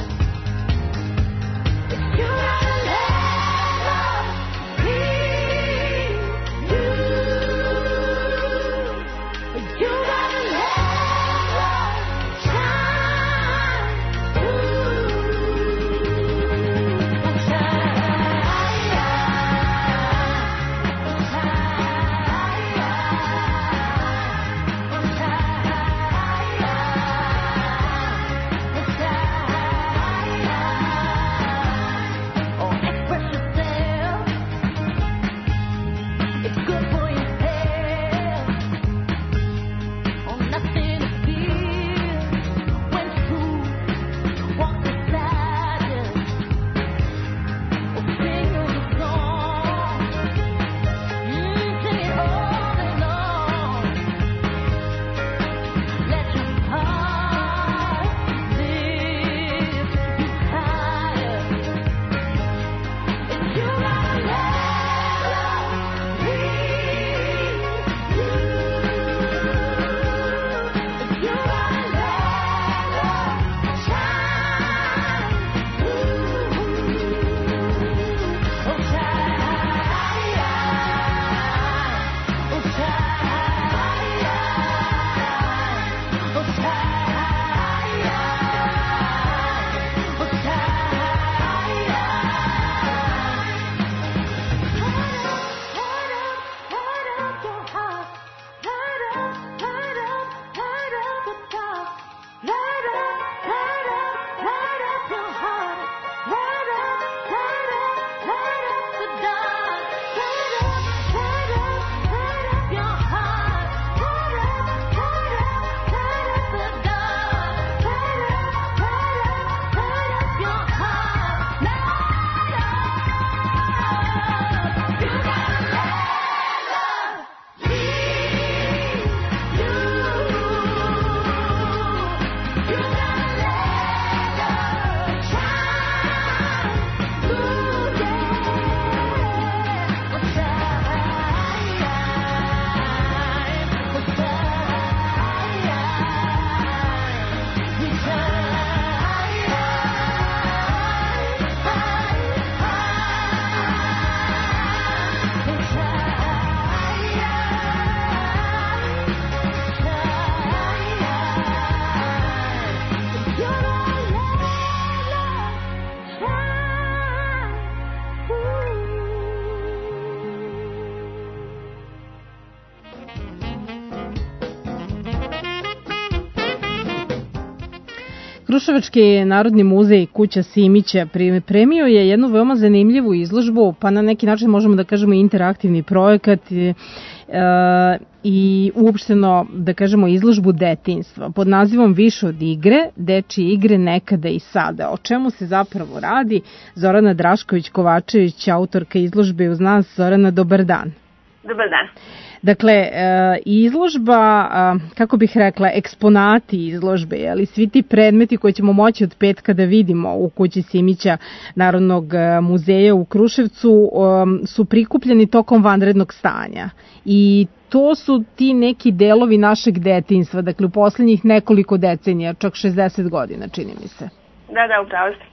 S15: If you gotta let love be you. You gotta let love shine express yourself. It's good for your head.
S3: Kruševački narodni muzej Kuća Simića pripremio je jednu veoma zanimljivu izložbu, pa na neki način možemo da kažemo interaktivni projekat i uopšteno, da kažemo, izložbu detinjstva pod nazivom Više od igre, dečije igre nekada i sada. O čemu se zapravo radi? Zorana Drašković-Kovačević, autorka izložbe uz nas. Zorana, dobar dan.
S16: Dobar dan.
S3: Dakle, izložba, kako bih rekla, eksponati izložbe, ali svi ti predmeti koje ćemo moći od petka da vidimo u Kući Simića Narodnog muzeja u Kruševcu su prikupljeni tokom vanrednog stanja. I to su ti neki delovi našeg detinjstva, dakle u poslednjih nekoliko decenija, čak 60 godina, čini mi se.
S16: Da, upravo ste.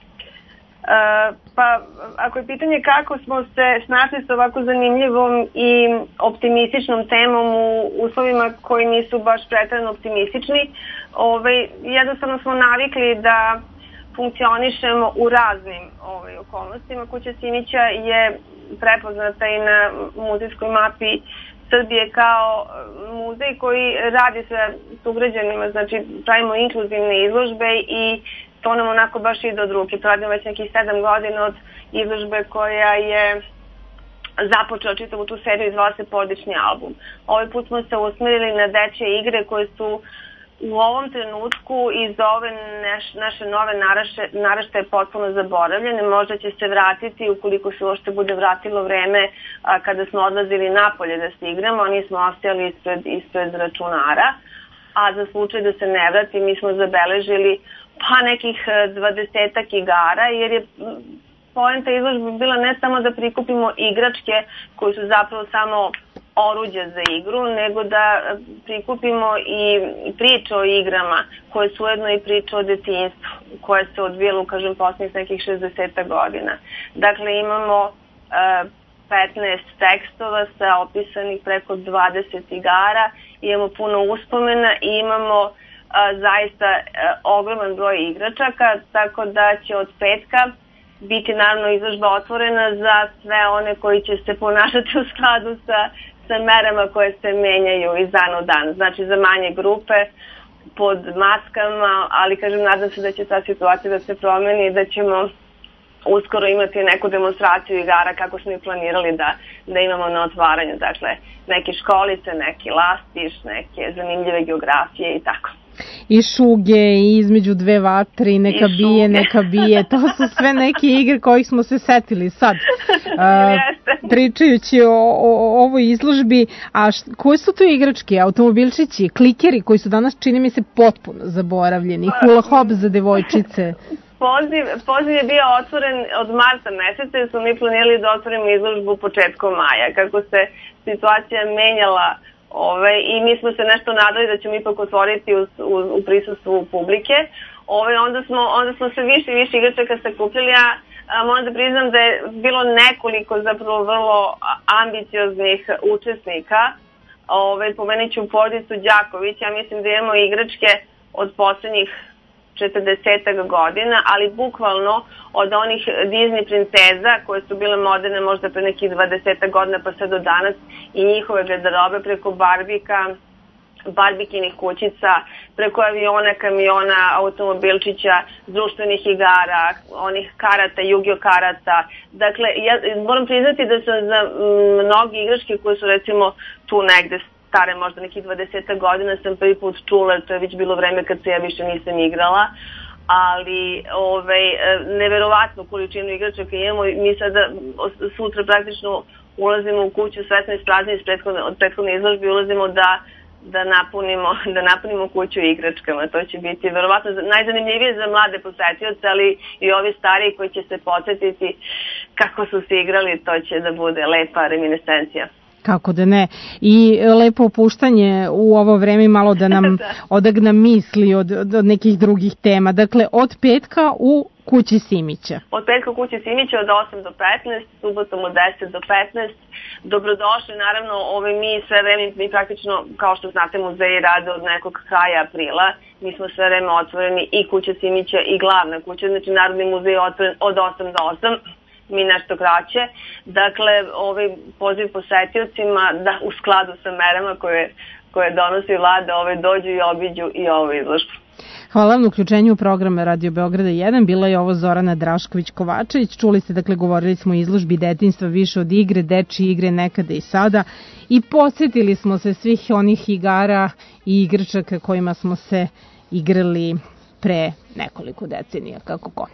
S16: Pa, ako je pitanje kako smo se snašli sa ovako zanimljivom i optimističnom temom u uslovima koji nisu baš preterano optimistični, jednostavno smo navikli da funkcionišemo u raznim okolnostima. Kuća Simića je prepoznata i na muzejskoj mapi Srbije kao muzej koji radi sa sugrađanima, znači pravimo inkluzivne izložbe i to nam onako baš ide od ruke. To radimo već nekih 7 godina od izložbe koja je započela čitavu tu seriju i zvala se Porodični album. Ovaj put smo se usmerili na dečje igre koje su u ovom trenutku iz ove naše nove naraštaje potpuno zaboravljene. Možda će se vratiti ukoliko se uopšte bude vratilo vreme kada smo odlazili napolje da se igramo, a nismo ostajali ispred računara. A za slučaj da se ne vrati, mi smo zabeležili pa nekih 20-ak igara, jer je poenta izložbe bila ne samo da prikupimo igračke koji su zapravo samo oruđe za igru, nego da prikupimo i priče o igrama koje su ujedno i priče o detinjstvu koje se odvijelo, kažem, posljednjih nekih 60 godina. Dakle, imamo 15 tekstova sa opisanih preko 20 igara, imamo puno uspomena i imamo zaista ogroman broj igračaka, tako da će od petka biti naravno izložba otvorena za sve one koji će se ponašati u skladu sa merama koje se menjaju iz dana u dan. Znači za manje grupe, pod maskama, ali kažem, nadam se da će ta situacija da se promeni i da ćemo uskoro imati neku demonstraciju igara kako smo i planirali da imamo na otvaranju. Dakle, neke školice, neki lastiš, neke zanimljive geografije i tako.
S3: I šuge, i između dve vatre, neka bije, to su sve neke igre kojih smo se setili sad. Pričajući o ovoj izložbi, a koje su to igračke? Automobilčići, klikeri koji su danas, čini mi se, potpuno zaboravljeni, hula hop za devojčice.
S16: Poziv je bio otvoren od marta meseca jer smo mi planirali da otvorimo izložbu početkom maja. Kako se situacija menjala i mi smo se nešto nadali da ćemo ipak otvoriti u prisustvu publike, onda smo se više i više igračaka sakupljali, a moram da priznam da je bilo nekoliko zapravo vrlo ambicioznih učesnika. Pomenut ću porodicu Đaković, ja mislim da imamo igračke od poslednjih 40 godina, ali bukvalno od onih Disney princeza koje su bile moderne možda pre nekih 20 godina pa sve do danas i njihove garderobe preko barbikinih kućica, preko aviona, kamiona, automobilčića, društvenih igara, onih karata, Yu-Gi-Oh karata. Dakle, ja moram priznati da sam za mnogi igračke koje su recimo tu negde stare možda nekih 20 godina sam prvi put čula, to je već bilo vreme kad se ja više nisam igrala, ali neverovatnu količinu igračaka imamo. Mi sada sutra praktično ulazimo u kuću Svetno ispraznje od prethodne izložbe, ulazimo da napunimo kuću igračkama. To će biti verovatno najzanimljivije za mlade posetioce, ali i ovi stariji koji će se podsjetiti kako su se igrali, to će da bude lepa reminiscencija.
S3: Kako da ne. I lepo opuštanje u ovo vreme malo da nam odagna misli od nekih drugih tema. Dakle, od petka u Kući Simića.
S16: Od petka u Kući Simića od 8 do 15, subotom od 10 do 15. Dobrodošli, naravno, mi sve vreme, mi praktično, kao što znate, muzeji rade od nekog kraja aprila. Mi smo sve vreme otvoreni i Kuća Simića i glavna kuća, znači Narodni muzej je otvoren od 8 do 8. Mi nešto kraće. Dakle, poziv posetiocima da u skladu sa merama koje donosi vlada dođu i obiđu i ovu izložbu.
S3: Hvala vam na uključenju u program Radio Beograda 1. Bila je ovo Zorana Drašković-Kovačević. Čuli ste, dakle, govorili smo o izložbi detinjstva više od igre, dečije igre nekada i sada. I podsjetili smo se svih onih igara i igračaka kojima smo se igrali pre nekoliko decenija, kako ko.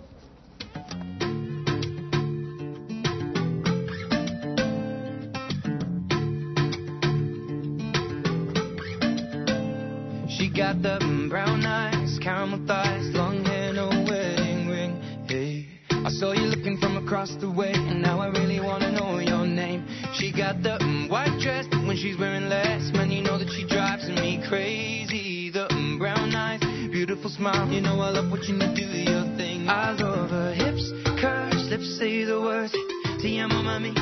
S15: She got the brown eyes, caramel thighs, long hair, no wedding ring. Hey, I saw you looking from across the way, and now I really wanna know your name. She got the white dress, but when she's wearing less, man, you know that she drives me crazy. The brown eyes, beautiful smile, you know I love watching you do your thing. I love her hips, curves, lips say the words. Te amo,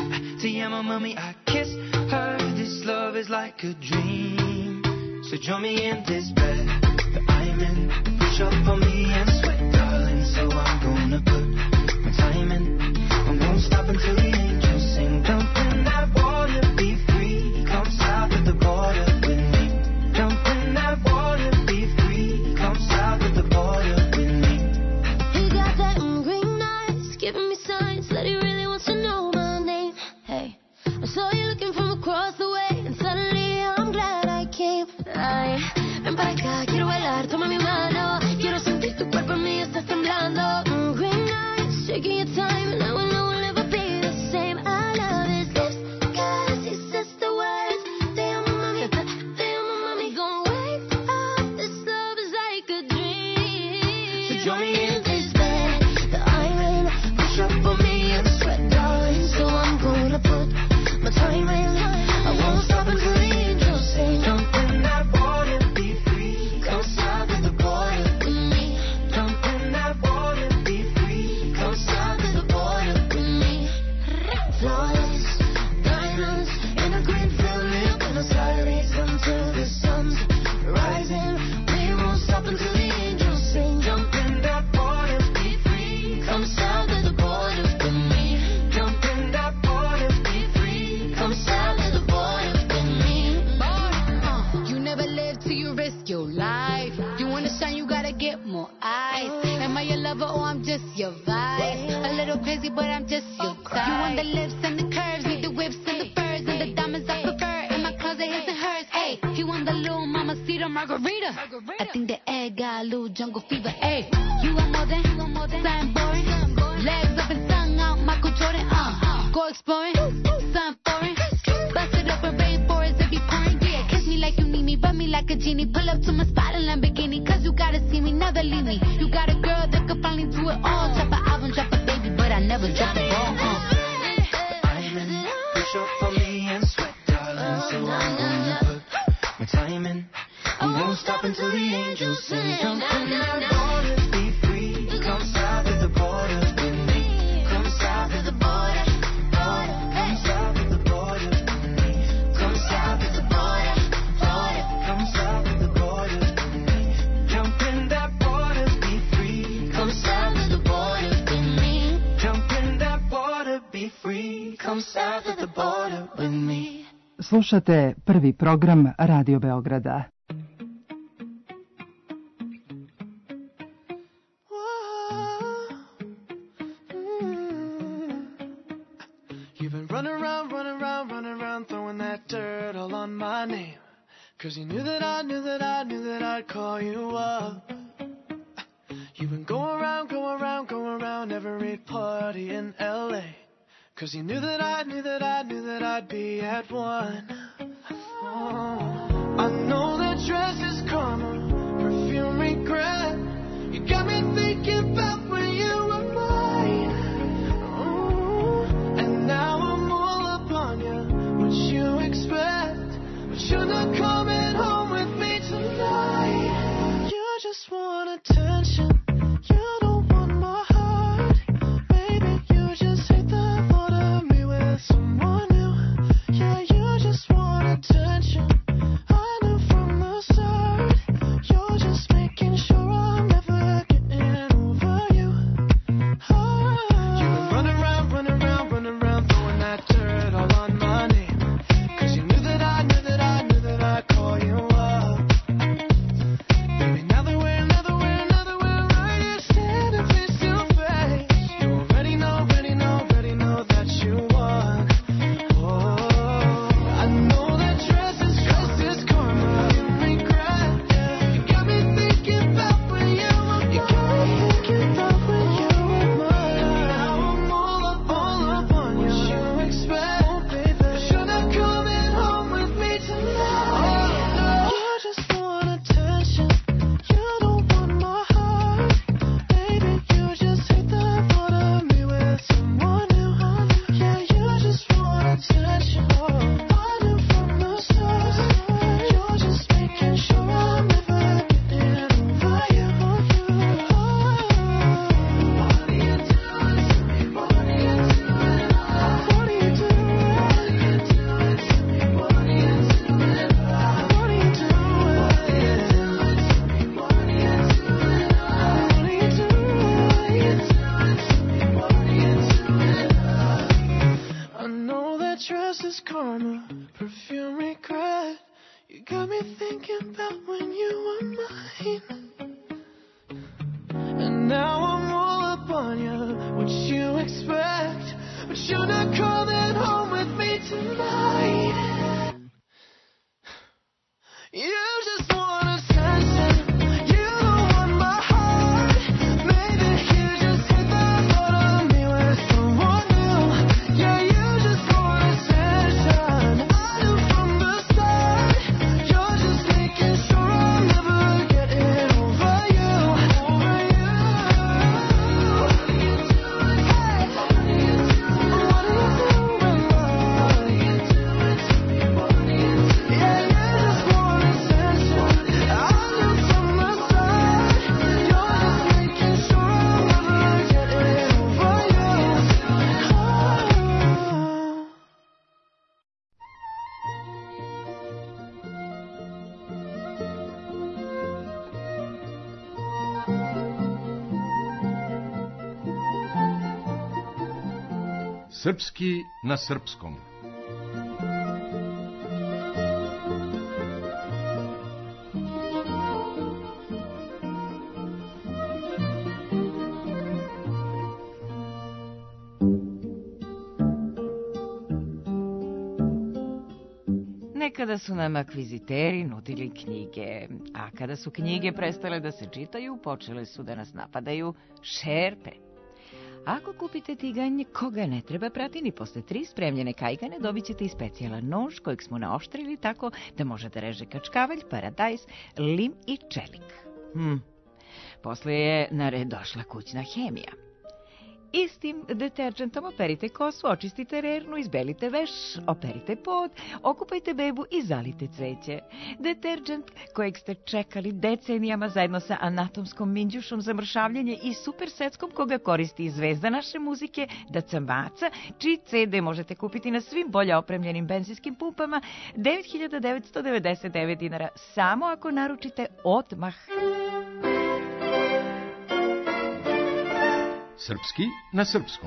S15: mommy, I kiss her. This love is like a dream. So join me in this bed that I'm in. Push up on me and sweat, darling. So I'm gonna put my time in. I won't stop until the angels sing. Jump in that water, be free. Come south of the border with me. Jump in that water, be free. Come south of the border with me.
S17: He got that green eyes, giving me signs that he really wants to know my name. Hey, I saw you looking from across the way, and suddenly I'm glad I came. Ay, ven para acá, quiero bailar, toma mi mano. Quiero sentir tu cuerpo en mí, estás temblando. Green eyes, taking your time, and I will know we'll never be the same. I love his lips, cause he says the words. Te amo, mami, gonna wake up. This love is like a dream.
S15: So join me in this bed that I'm in. Push up on me and sweat, darling. So I'm gonna put my time in. I won't stop until the angels sing. Jump in that water, be free. Come south of the border with me. Jump in that water, be free. Come south of the border with me. Flawless diamonds in a green field, live Buenos Aires until the sun's rising. We won't stop until the angels sing. Jump in that water, be free. Come south of the border with me. Jump in that water, be free. Come south of the border with me.
S18: You never live till you risk your life. You wanna shine, you gotta get more eyes. Am I your lover or I'm just your vibe? A little crazy, but I'm just your type. You want the lips and the curves, need the whips and the furs and the diamonds I prefer. In my closet, his and hers. Hey, he want the little mamacita margarita. I think the egg got a little jungle fever. Hey, you want more than something boring. Legs up and tongue out, Michael Jordan. Go exploring, something foreign. Bust it up and rainforest if you pouring. Yeah, kiss me like you need me, rub me like a genie. Pull up to my spot in Lamborghini, cause you gotta see me, never leave me. You got a girl that could finally do it all. Drop an album, drop a baby, but I never drop the ball.
S15: I'm in. Push up on me and sweat, darling. So I'm gonna put my time in. I won't stop until the angels sing. Jump in that water, be free. Come south of the border with me. Come south of the border, border. Come south of the border with me. Come south of the border, border. Come south of the border with me. Jump in that water, be free. Come south of the border with me. Jump in that water, be free. Come south of the border with me.
S10: Slušate prvi program Radio Beograda.
S4: You've been running around, throwing that dirt all on my name. Cause you knew that I'd call you up. You've been going around every party in LA. Cause you knew that I'd be at one. Oh, I know that dress is karma, perfume regret. You got me thinking about when you were mine. Oh, and now I'm all up on you. What you expect? But you're not coming home with me tonight. You just want attention. You don't want my heart. Baby, you just hate the thought of me with someone new. Yeah, you just want attention. when you were mine. And now I'm all up on you, what you expect, but you're not coming home with me tonight. You just want attention, you don't want my heart. Maybe you just hit the thought of me with someone new. Yeah, you just want attention. I knew from the start, you're just making sure I'll never get it over you. Over you. What are you doing? Hey, what are you doing? What are you doing? What are you doing to me? What are you doing? Yeah, you just want attention. I knew from the start, you're just making sure I'll never get it over you.
S1: Srpski na srpskom.
S19: Nekada su nam akviziteri nudili knjige, a kada su knjige prestale da se čitaju, počele su da nas napadaju šerpe. Ako kupite tiganj koga ne treba prati ni posle 3 spremljene kajgane, dobit ćete i specijalan nož kojeg smo naoštrili tako da može da reže kačkavalj, paradajz, lim i čelik. Posle je na red došla kućna hemija. Istim deterđentom operite kosu, očistite rernu, izbelite veš, operite pod, okupajte bebu i zalite cveće. Deterđent kojeg ste čekali decenijama zajedno sa anatomskom minđušom za mršavljanje i supersetskom koga koristi zvezda naše muzike, Daca Maca, čiji CD možete kupiti na svim bolje opremljenim benzinskim pumpama, 9.999 dinara, samo ako naručite odmah.
S1: Srpski na srpskom.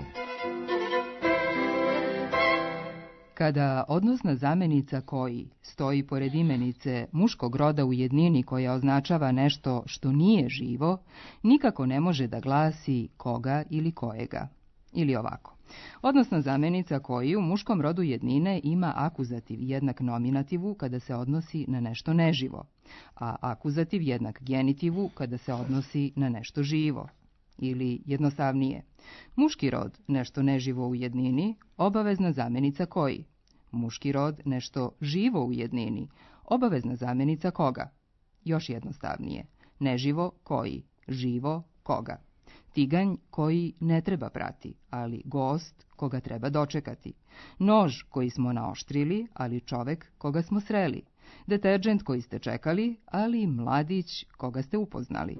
S10: Kada odnosna zamenica koji stoji pored imenice muškog roda u jednini koja označava nešto što nije živo, nikako ne može da glasi koga ili kojega. Ili ovako. Odnosna zamenica koji u muškom rodu jednine ima akuzativ jednak nominativu kada se odnosi na nešto neživo, a akuzativ jednak genitivu kada se odnosi na nešto živo. Ili jednostavnije, muški rod nešto neživo u jednini, obavezna zamenica koji. Muški rod nešto živo u jednini, obavezna zamenica koga. Još jednostavnije, neživo koji, živo koga. Tiganj koji ne treba prati, ali gost koga treba dočekati. Nož koji smo naoštrili, ali čovek koga smo sreli. Deterđent koji ste čekali, ali mladić koga ste upoznali.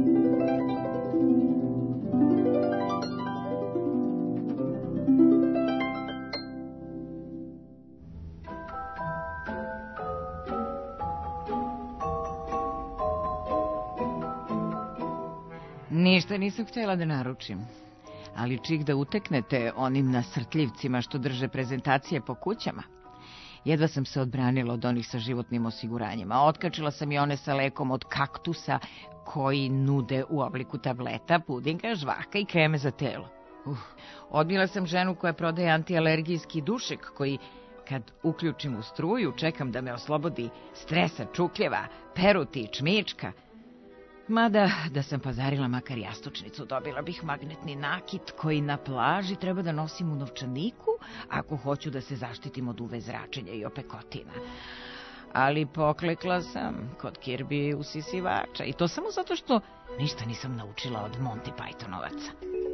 S19: Ništa nisam htjela da naručim, ali čik da uteknete onim nasrtljivcima što drže prezentacije po kućama. Jedva sam se odbranila od onih sa životnim osiguranjima. Otkačila sam i one sa lekom od kaktusa koji nude u obliku tableta, pudinga, žvaka i kreme za telo. Odbila sam ženu koja prodaje antialergijski dušek koji, kad uključim u struju, čekam da me oslobodi stresa, čukljeva, peruti i čmička. Mada, da sam pazarila makar jastučnicu, dobila bih magnetni nakit koji na plaži treba da nosim u novčaniku ako hoću da se zaštitim od UV zračenja i opekotina. Ali poklekla sam kod Kirby usisivača i to samo zato što ništa nisam naučila od Monty Pythonovaca.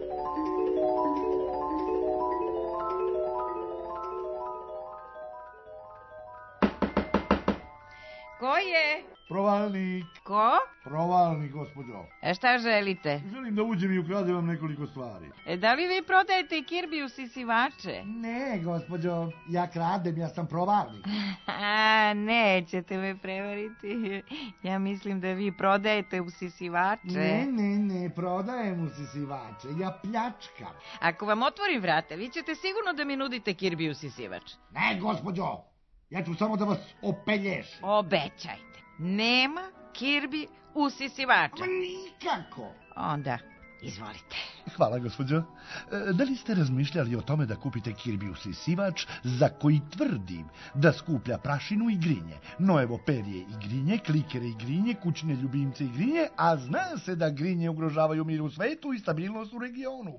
S19: Ko je?
S20: Provalnik.
S19: Ko?
S20: Provalnik, gospođo.
S19: Šta želite?
S20: Želim da uđem i ukradem vam nekoliko stvari.
S19: Da li vi prodajete Kirby usisivače?
S20: Ne, gospođo, ja kradem, ja sam provalnik.
S19: Nećete me prevariti. Ja mislim da vi prodajete usisivače.
S20: Ne, prodajem usisivače, ja pljačkam.
S19: Ako vam otvorim vrata, vi ćete sigurno da mi nudite Kirby usisivač.
S20: Ne, gospođo, ja ću samo da vas opelješim.
S19: Obećajte. Nema Kirby usisivača?
S20: Nikako.
S19: Onda, izvolite.
S21: Hvala, gospođo. Da li ste razmišljali o tome da kupite Kirby usisivač za koji tvrdim da skuplja prašinu i grinje, nojevo perje i grinje, klikere i grinje, kućne ljubimce i grinje, a zna se da grinje ugrožavaju mir u svetu i stabilnost u regionu.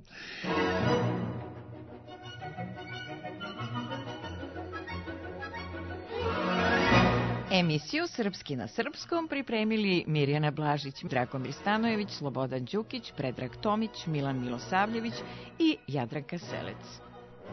S19: Emisiju Srpski na srpskom pripremili Mirjana Blažić, Dragomir Stanojević, Slobodan Đukić, Predrag Tomić, Milan Milosavljević i Jadranka Selec.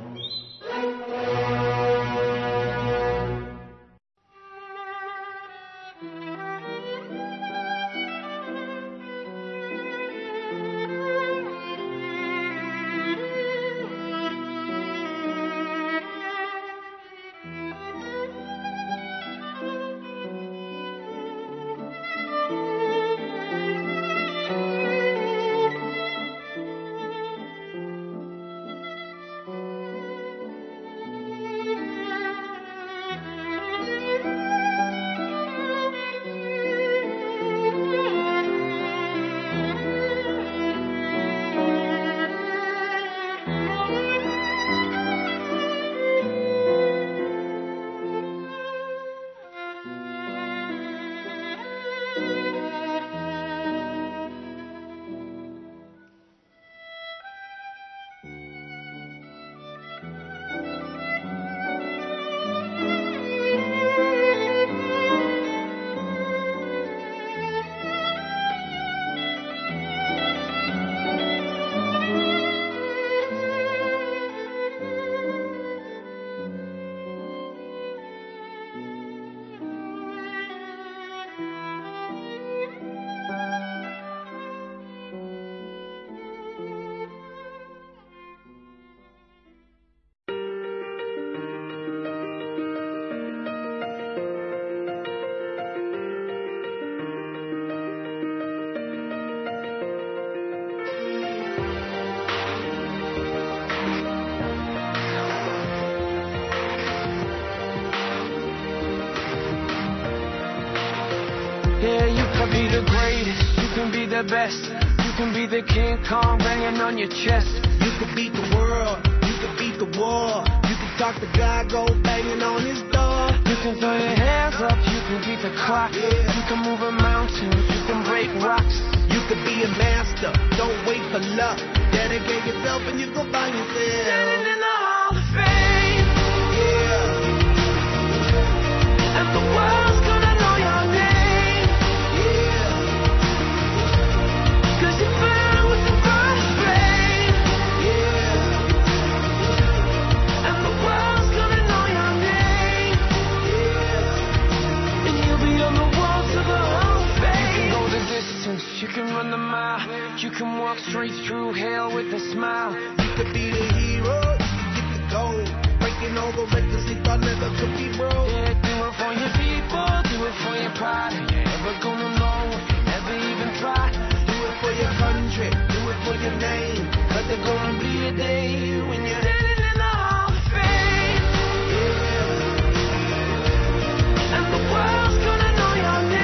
S15: Be the greatest, you can be the best. You can be the King Kong banging on your chest.
S12: You can beat the world, you can beat the war. You can talk to God, go banging on his door.
S15: You can throw your hands up, you can beat the clock.
S12: Yeah.
S15: You can move a mountain, you can break rocks.
S12: You can be a master, don't wait for luck. Dedicate yourself and you go find yourself.
S15: Standing in the Hall of Fame.
S12: Yeah.
S15: And the world's gonna know your name. You can run the mile, you can walk straight through hell with a smile.
S12: You could be the hero, you can get the gold. Breaking all the records they thought never could be broke.
S15: Yeah, do it for your people, do it for your pride. You're never gonna know if you never even try.
S12: Do it for your country, do it for your name. Cause there's gonna be a day when you're
S15: standing in the Hall of Fame.
S12: Yeah.
S15: And the world's gonna know your name.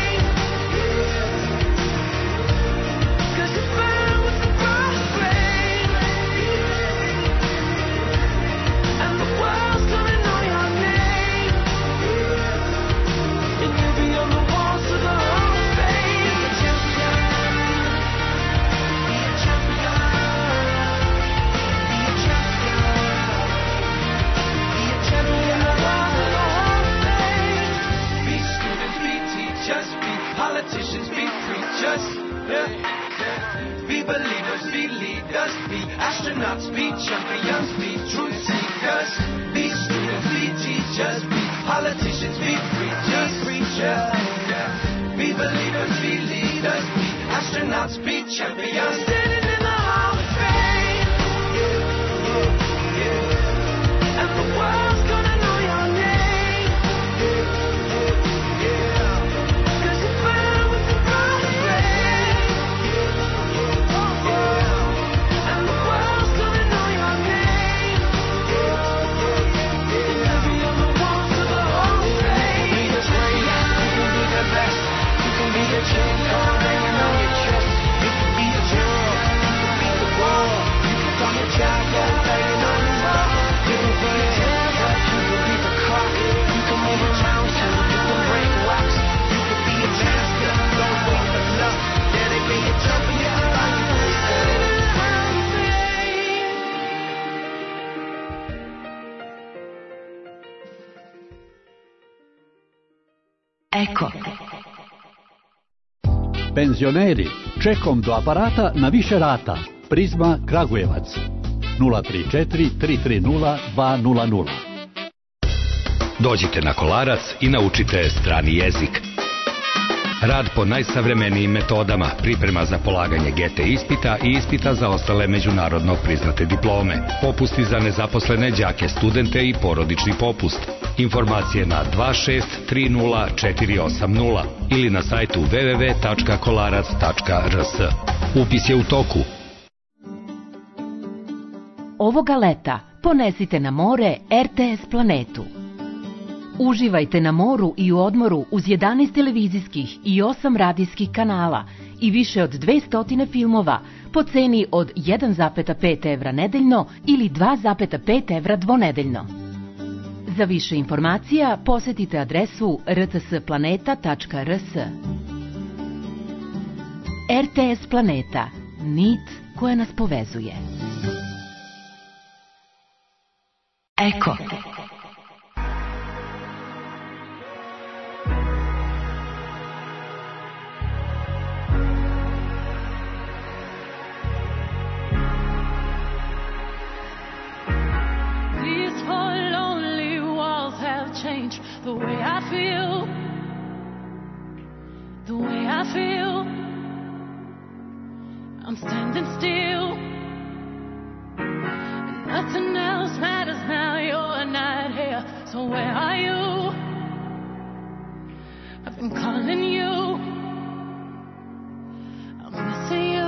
S15: Politicians be preachers, yeah. Be believers, be leaders, be astronauts, be champions, be truth seekers. Be students, be teachers, be politicians, be preachers, yeah. Be believers, be leaders, be astronauts, be champions. Standing in the Hall of Fame, yeah. And the world's gonna know your name. You can
S6: Penzioneri, čekom do aparata na više rata. Prizma Kragujevac. 034 330 200.
S7: Dođite na Kolarac i naučite strani jezik. Rad po najsavremenijim metodama, priprema za polaganje GT ispita i ispita za ostale međunarodno priznate diplome, popusti za nezaposlene đake, studente i porodični popust. Informacije na 2630480 ili na sajtu www.kolarac.rs. Upis je u toku.
S5: Ovoga leta ponesite na more RTS Planetu. Uživajte na moru i u odmoru uz 11 televizijskih i 8 radijskih kanala i više od 200 filmova po ceni od 1,5 evra nedeljno ili 2,5 evra dvonedeljno. Za više informacija posetite adresu rtsplaneta.rs. RTS Planeta. Nit koja nas povezuje. Eko.
S2: The way I feel, the way I feel, I'm standing still, and nothing else matters now, you're not here, so where are you? I've been calling you, I'm missing you.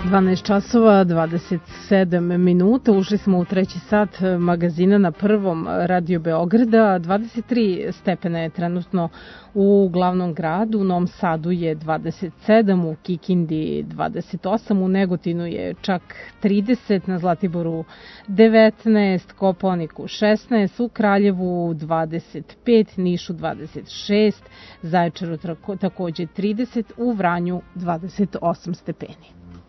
S3: 12 časova, 27 minuta, ušli smo u treći sat magazina na Prvom Radio Beograda. 23 stepena je trenutno u glavnom gradu, u Novom Sadu je 27, u Kikindi 28, u Negotinu je čak 30, na Zlatiboru 19, Kopaoniku 16, u Kraljevu 25, Nišu 26, Zaječaru takođe 30, u Vranju 28 stepeni.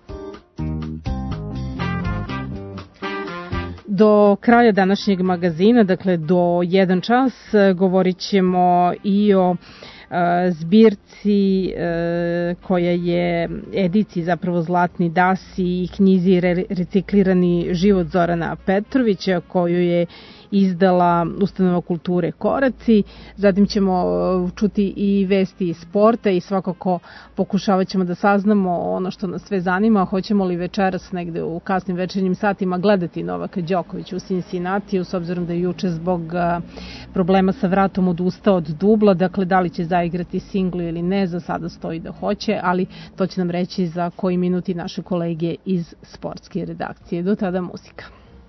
S3: Do kraja današnjeg magazina, dakle do 1 čas, govorit ćemo i o zbirci koja je ediciji zapravo Zlatni dasi i knjizi Reciklirani život Zorana Petrovića, koju je izdala Ustanova kulture Koraci. Zatim ćemo čuti i vesti iz sporta i svakako pokušavat ćemo da saznamo ono što nas sve zanima. Hoćemo li večeras negde u kasnim večernjim satima gledati Novaka Đokovića u Cincinnatiju, s obzirom da je juče zbog problema sa vratom odustao od dubla, dakle da li će zaigrati singlu ili ne, za sada stoji da hoće, ali to će nam reći za koji minuti naše kolege iz sportske redakcije. Do tada muzika.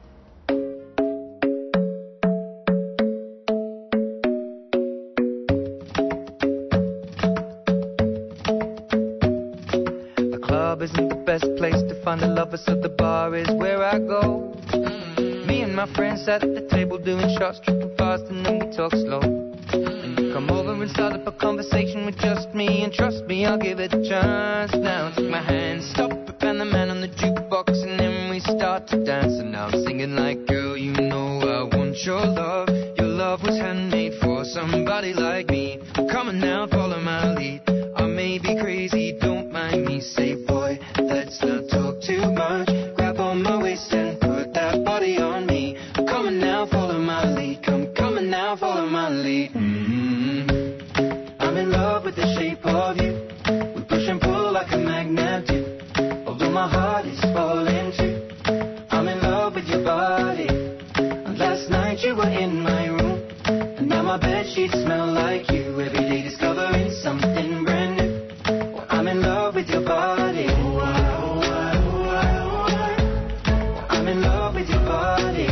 S15: Isn't the best place to find a lover, so the bar is where I go. Me and my friends sat at the table doing shots, tripping fast, and then we talk slow. And you come over and start up a conversation with just me, and trust me, I'll give it a chance. Now take my hand, stop it, and the man on the jukebox, and then we start to dance. And now I'm singing like, girl, you know I want your love. Your love was handmade for somebody like me. Come on now, follow my lead. I may be crazy, don't mind me. Say, boy, let's not talk too much. Grab on my waist and put that body on me. Come on now, follow my lead. Come on now, follow my lead. I'm in love with the shape of you. We push and pull like a magnet do. Although my heart is falling too. I'm in love with your body. Last night you were in my room, and now my bedsheets smell like you. Every day discovering something brand new. I'm in love with your body. I'm in love with your body.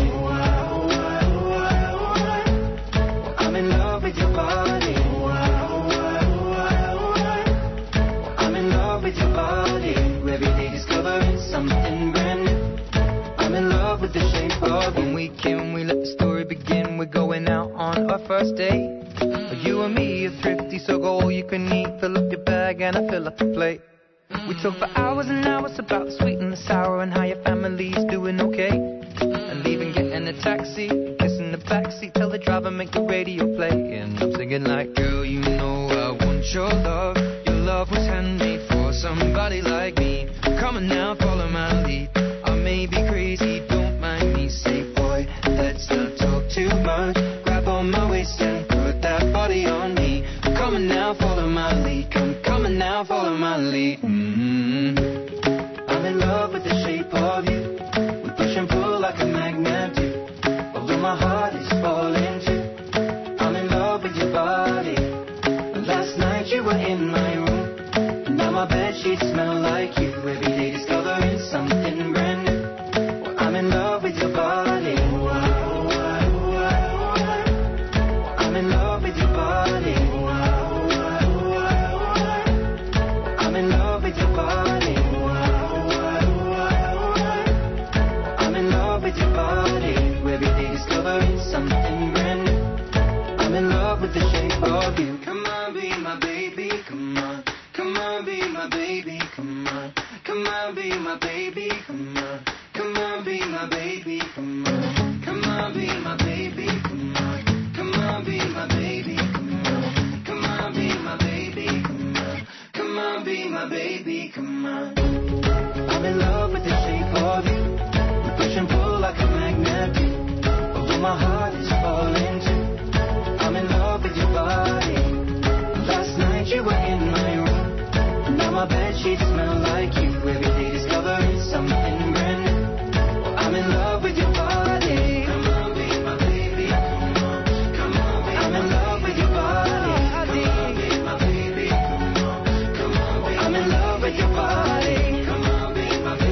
S15: I'm in love with your body. I'm in love with your body. Every day discovering something brand new. I'm in love with the shape of you. When we can, we let the story begin. We're going out on our first date. You and me are thrifty, so go all you can eat. Fill up your bag and I fill up the plate. We talk for hours and hours about the sweet and the sour and how your family's doing okay. And leaving, getting a taxi, kissing the backseat, tell the driver make the radio play. And I'm singing like, girl, you know I want your love. Your love was handmade for somebody like me. Come on now, follow my lead. I may be crazy, don't mind me. Say, boy, let's not talk too much. Grab on my waist and put that body on me. Come on now, follow my lead. Come on now, follow my lead. I'm in love with the shape of you. We push and pull like a magnet do. Although my heart is falling too. I'm in love with your body. Last night you were in my room, and now my bedsheets smell like you. Every day discovering something brand new. I'm in love with your body. I'm in love with your body. I'm in love with your body. I'm in love with your body. Every day discovering something brand new. I'm in love with the shape of you. Come on, be my baby, come on. Come on, be my baby, come on. Come on, be my baby, come on. Come on, be my baby, come on. Come on, be my baby, come on. Come on, be my baby, come on. Come on, be my baby, come on. Come on, be my baby, come on. I'm in love with the shape of you. We push and pull like a magnet do. Although my heart is falling too. I'm in love with your body. Last night you were in my room, now my bedsheets smell like you. Every day discovering something brand new. I'm in love with your body. Come on, be my baby. Come on, come on, be I'm in love with your body. Come on, be my baby. Come on, come on, be I'm in love with your body. Come on, be my baby.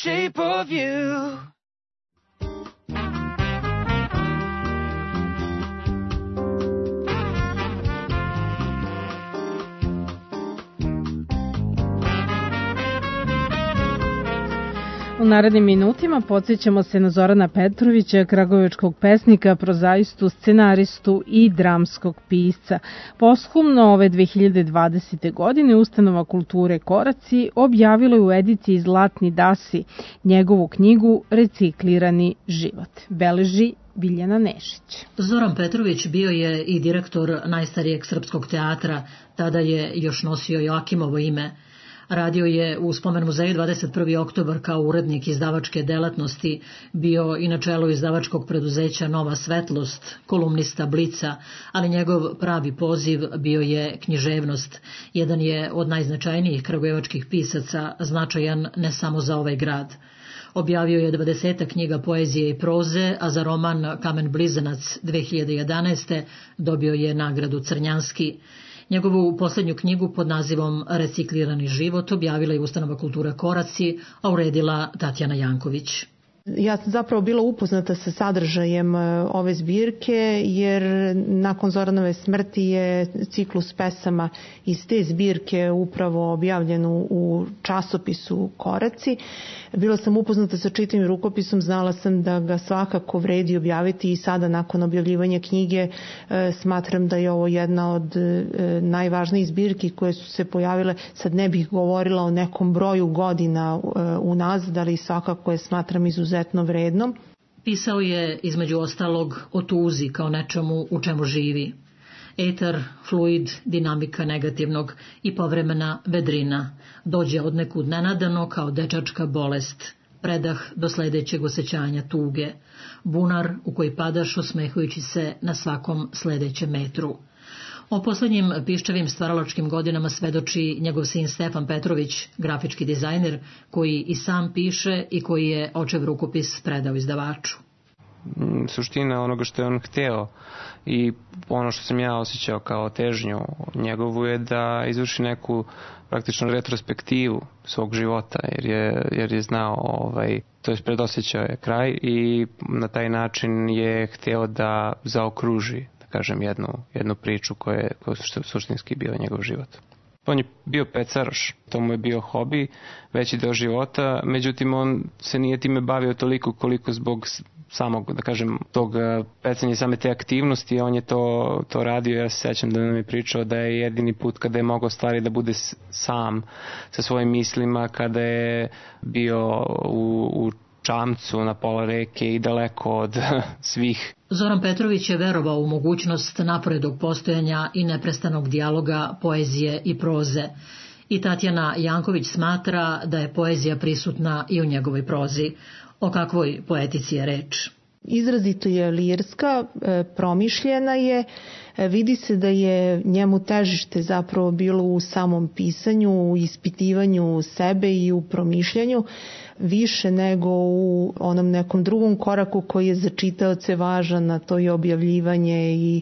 S15: shape of you.
S3: U narednim minutima podsjećamo se na Zorana Petrovića, kragujevačkog pesnika, prozaistu, scenaristu i dramskog pisca. Posthumno ove 2020. godine Ustanova kulture Koraci objavila je u ediciji Zlatni dasi njegovu knjigu Reciklirani život. Beleži Biljana Nešić.
S8: Zoran Petrović bio je i direktor najstarijeg srpskog teatra, tada je još nosio Joakimovo ime. Radio je u Spomen muzeju 21. oktobar kao urednik izdavačke delatnosti, bio i na čelu izdavačkog preduzeća Nova svetlost, kolumnista Blica, ali njegov pravi poziv bio je književnost. Jedan je od najznačajnijih kragujevačkih pisaca, značajan ne samo za ovaj grad. Objavio je 20 knjiga poezije i proze, a za roman Kamen blizanac 2011. dobio je nagradu Crnjanski. Njegovu posljednju knjigu pod nazivom Reciklirani život objavila je Ustanova kulture Koraci, a uredila Tatjana Janković.
S22: Ja sam zapravo bila upoznata sa sadržajem ove zbirke, jer nakon Zoranove smrti je ciklus pesama iz te zbirke upravo objavljen u časopisu Koraci. Bila sam upoznata sa čitavim rukopisom, znala sam da ga svakako vredi objaviti i sada nakon objavljivanja knjige smatram da je ovo jedna od najvažnijih zbirki koje su se pojavile. Sad ne bih govorila o nekom broju godina unazad, ali svakako je smatram izuzetno vrednom.
S8: Pisao je između ostalog o tuzi kao nečemu u čemu živi. Etar, fluid, dinamika negativnog i povremena vedrina. Dođe od nekud nenadano kao dečačka bolest. Predah do sledećeg osjećanja tuge. Bunar u koji padaš osmehujući se na svakom sledećem metru. O poslednjim piščevim stvaralačkim godinama svedoči njegov sin Stefan Petrović, grafički dizajner, koji i sam piše i koji je očev rukopis predao izdavaču.
S23: Suština onoga što je on hteo i ono što sam ja osjećao kao težnju njegovu je da izvrši neku praktično retrospektivu svog života, jer je znao, to je predosjećao je kraj i na taj način je hteo da zaokruži, da kažem, jednu priču koja je suštinski bio njegov život. On je bio pecaroš, to mu je bio hobi, veći deo života, međutim on se nije time bavio toliko koliko zbog samog, da kažem, tog pecanja, same te aktivnosti, on je to radio. Ja se sećam da nam je pričao da je jedini put kada je mogao stvari da bude sam sa svojim mislima, kada je bio u čamcu na pola reke i daleko od svih.
S8: Zoran Petrović je verovao u mogućnost naporedog postojanja i neprestanog dijaloga poezije i proze. I Tatjana Janković smatra da je poezija prisutna i u njegovoj prozi. O kakvoj poetici je reč?
S22: Izrazito je lirska, promišljena je, vidi se da je njemu težište zapravo bilo u samom pisanju, u ispitivanju sebe i u promišljanju, više nego u onom nekom drugom koraku koji je za čitaoce važan, a to je objavljivanje i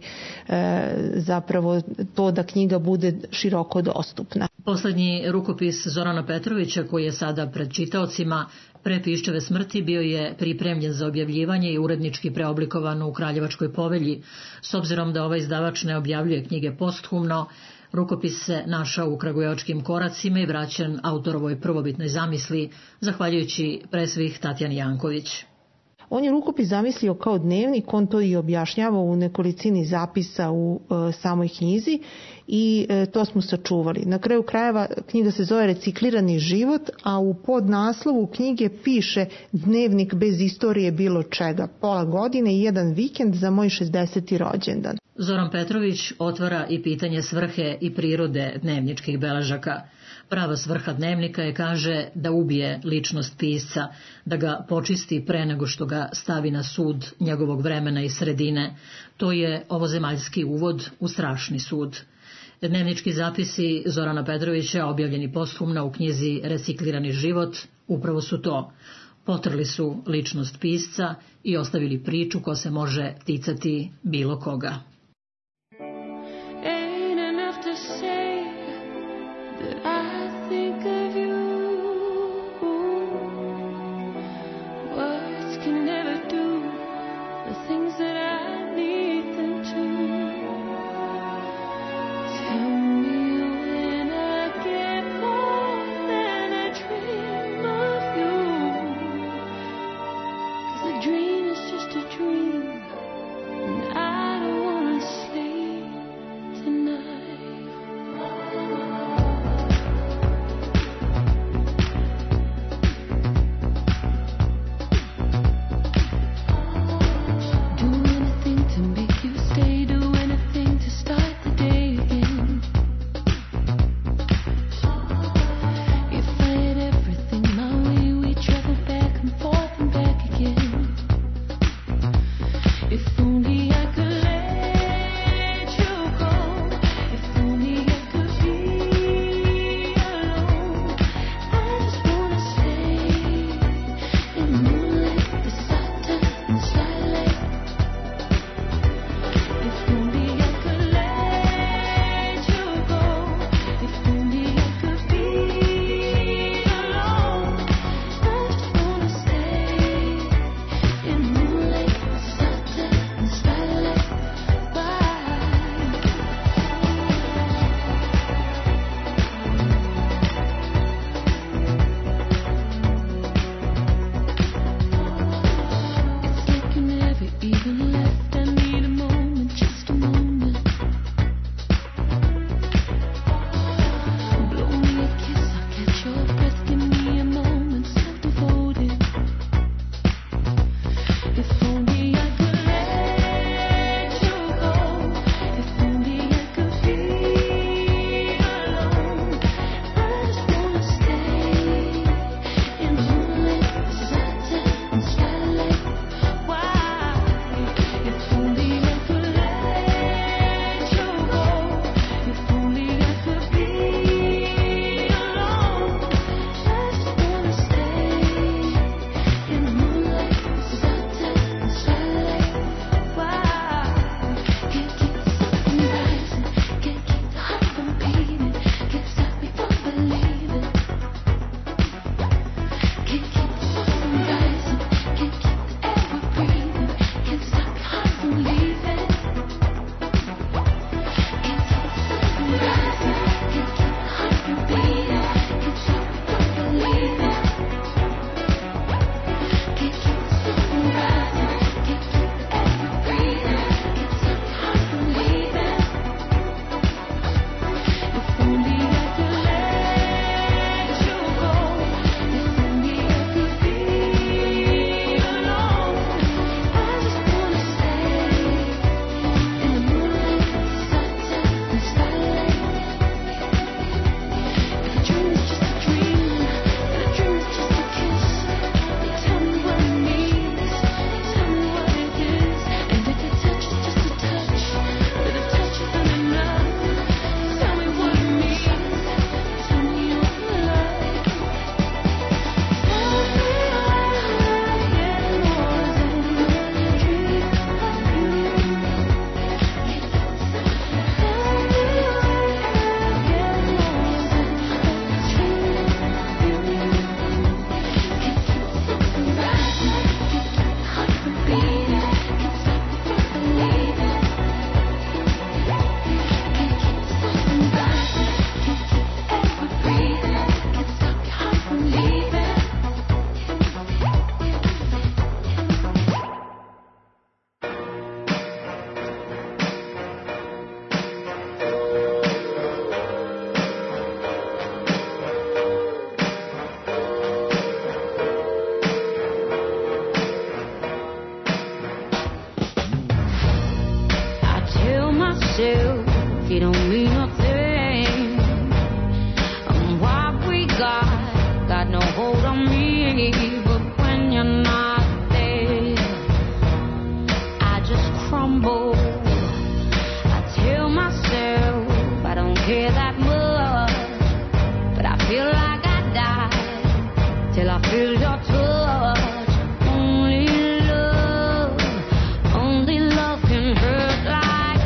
S22: zapravo to da knjiga bude široko dostupna.
S8: Poslednji rukopis Zorana Petrovića, koji je sada pred čitaocima, pre Piščeve smrti bio je pripremljen za objavljivanje i urednički preoblikovan u Kraljevačkoj povelji. S obzirom da ovaj izdavač ne objavljuje knjige posthumno, rukopis se našao u kragujevačkim Koracima i vraćen autorovoj prvobitnoj zamisli, zahvaljujući pre svih Tatjani Janković.
S22: On je rukopis zamislio kao dnevnik, on to i objašnjava u nekolicini zapisa u samoj knjizi i to smo sačuvali. Na kraju krajeva knjiga se zove Reciklirani život, a u podnaslovu knjige piše dnevnik bez istorije bilo čega, pola godine i jedan vikend za moj 60. rođendan.
S8: Zoran Petrović otvara i pitanje svrhe i prirode dnevničkih beležaka. Prava svrha dnevnika je, kaže, da ubije ličnost pisca, da ga počisti pre nego što ga stavi na sud njegovog vremena i sredine. To je ovozemaljski uvod u strašni sud. Dnevnički zapisi Zorana Petrovića, objavljeni posthumno u knjizi Reciklirani život, upravo su to. Potrli su ličnost pisca i ostavili priču ko se može ticati bilo koga.
S17: till I feel your touch. Only love can hurt like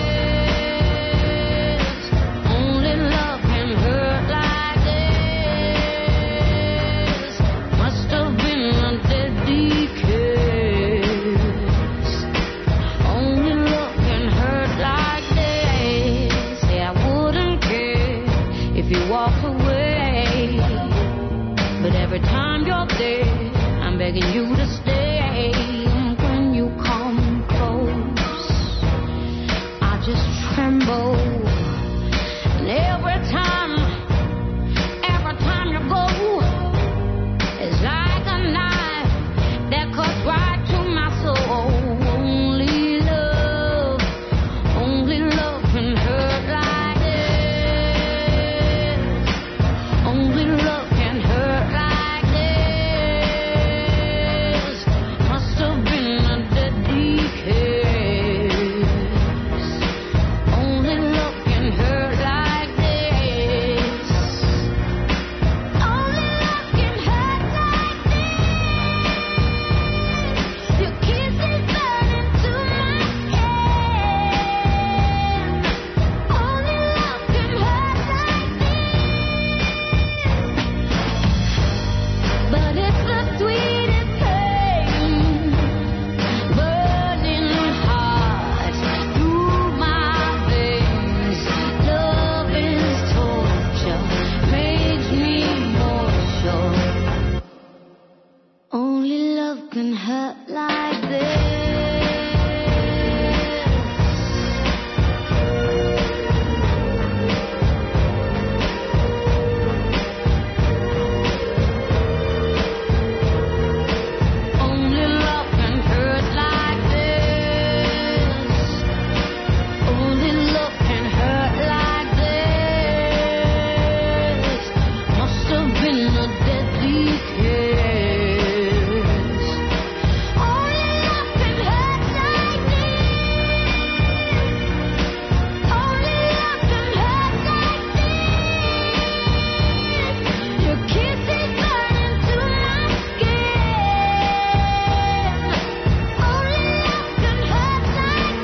S17: this. Only love can hurt like this. Must have been a deadly kiss. Only love can hurt like this. Say I wouldn't care if you walked away, but every time you're there, I'm begging you to stay. And when you come close, I just tremble. And every time you go, it's like a knife that cuts right to my soul. Only love can hurt like this. Only love can hurt like this. Must have been a deadly kiss. Only love can hurt like this. Only love can hurt like this. Your kiss is burning to my skin. Only love can hurt like this. But it's the sweetest pain, burning hot through my veins. Love is torture, makes me more sure. Only love can hurt like this. Only love can hurt like this. Only love can hurt like this. Must have been a deadly kiss. Only love can hurt like this. Only love can hurt like this. Your kiss is burning to my skin. Only love can hurt like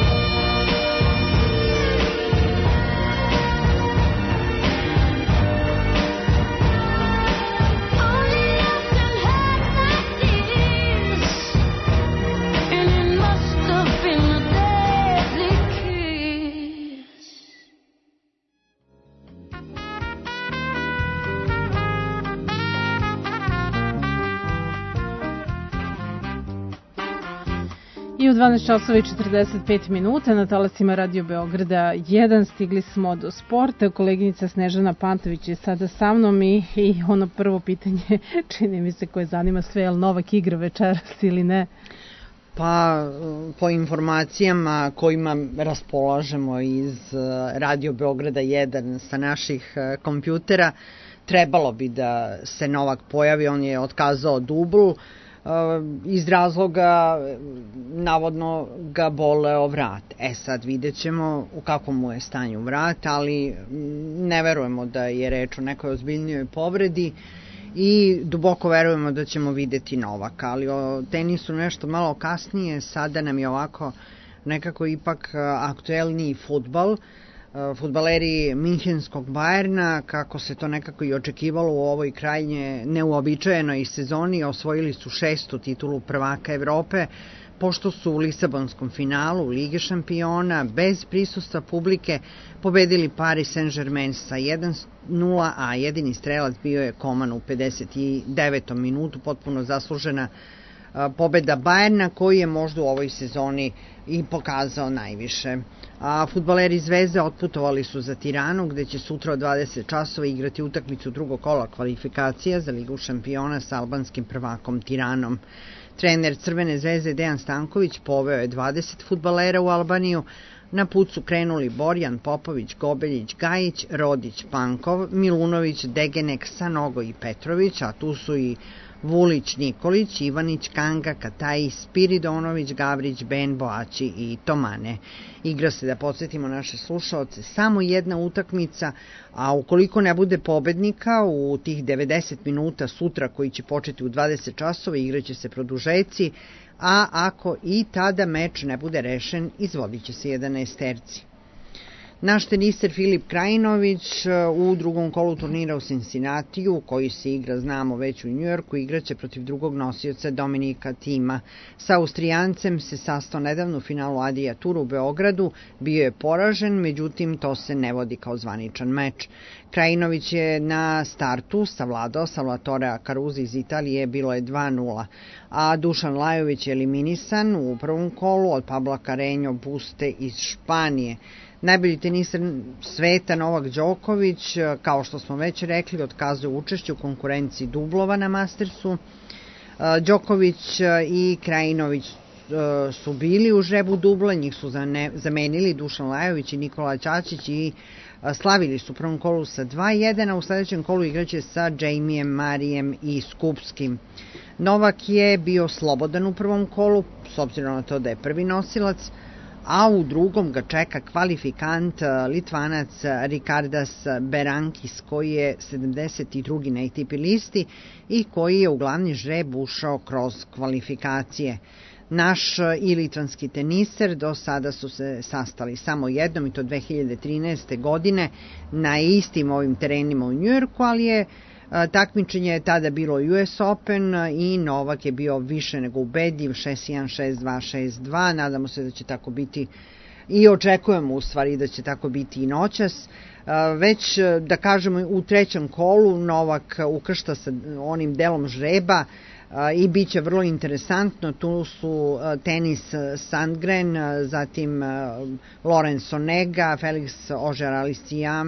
S17: Only love can hurt like this. And it must have been a deadly kiss.
S3: I u 12 časova i 45 minuta na talasima Radio Beograda 1 stigli smo do sporta. Koleginica Snežana Pantović je sada sa mnom i ono prvo pitanje, čini mi se, koje zanima sve, je li Novak igra večeras ili ne?
S9: Pa, po informacijama kojima raspolažemo iz Radio Beograda 1 sa naših kompjutera, trebalo bi da se Novak pojavi. On je otkazao dubl iz razloga, navodno ga boleo vrat. Sad vidjet ćemo u kakvom mu je stanju vrat, ali ne verujemo da je reč o nekoj ozbiljnijoj povredi i duboko verujemo da ćemo videti Novaka, ali o tenisu nešto malo kasnije. Sada nam je ovako nekako ipak aktuelniji fudbal. Fudbaleri Minhenskog Bajerna, kako se to nekako i očekivalo u ovoj krajnje neuobičajenoj sezoni, osvojili su 6. titulu prvaka Evrope, pošto su u Lisabonskom finalu Lige šampiona bez prisustva publike pobedili Paris Saint-Germain sa 1-0, a jedini strelac bio je Koman u 59. minutu, potpuno zaslužena pobeda Bajerna, koji je možda u ovoj sezoni i pokazao najviše. A fudbaleri Zvezde otputovali su za Tiranu, gde će sutra od 20 časova igrati utakmicu drugog kola kvalifikacija za Ligu šampiona sa albanskim prvakom Tiranom. Trener Crvene zvezde Dejan Stanković poveo je 20 fudbalera u Albaniju. Na put su krenuli Borjan, Popović, Gobeljić, Gajić, Rodić, Pankov, Milunović, Degenek, Sanogo i Petrović, a tu su i Vulić, Nikolić, Ivanić, Kanga, Kataj, Spiridonović, Gavrić, Ben, Boaći i Tomane. Igra se, da podsjetimo naše slušaoce, samo jedna utakmica, a ukoliko ne bude pobednika u tih 90 minuta sutra koji će početi u 20 časova, igraće se produžeci, a ako i tada meč ne bude rešen, izvodit će se 11 terci. Naš teniser Filip Krajinović u drugom kolu turnira u Cincinnatiju, koji se igra, znamo, već u Njujorku, igraće protiv drugog nosioca Dominika Tima. Sa Austrijancem se sastao nedavno u finalu Adria Tour u Beogradu, bio je poražen, međutim to se ne vodi kao zvaničan meč. Krajinović je na startu savladao Salvatorea Caruza iz Italije, bilo je 2-0, a Dušan Lajović je eliminisan u prvom kolu od Pabla Carreño Buste iz Španije. Najbolji teniser sveta Novak Đoković, kao što smo već rekli, otkazuje učešće u konkurenciji dublova na Mastersu. Đoković i Krajinović su bili u žrebu dubla, njih su zamenili Dušan Lajović i Nikola Ćačić i slavili su u prvom kolu sa 2-1, a u sledećem kolu igraće sa Jamiem Marijem i Skupskim. Novak je bio slobodan u prvom kolu, s obzirom na to da je prvi nosilac, a u drugom ga čeka kvalifikant Litvanac Rikardas Berankis, koji je 72. na ATP listi i koji je u glavni žreb ušao kroz kvalifikacije. Naš i litvanski teniser do sada su se sastali samo jednom, i to 2013. godine na istim ovim terenima u Njujorku, ali je takmičenje je tada bilo US Open i Novak je bio više nego ubedljiv, 6-1, 6-2, 6-2. Nadamo se da će tako biti i očekujemo u stvari da će tako biti i noćas. Već, da kažemo, u trećem kolu Novak ukršta sa onim delom žreba i bit će vrlo interesantno. Tu su Tenis Sandgren, zatim Lorenzo Nega, Felix Auger-Aliassime,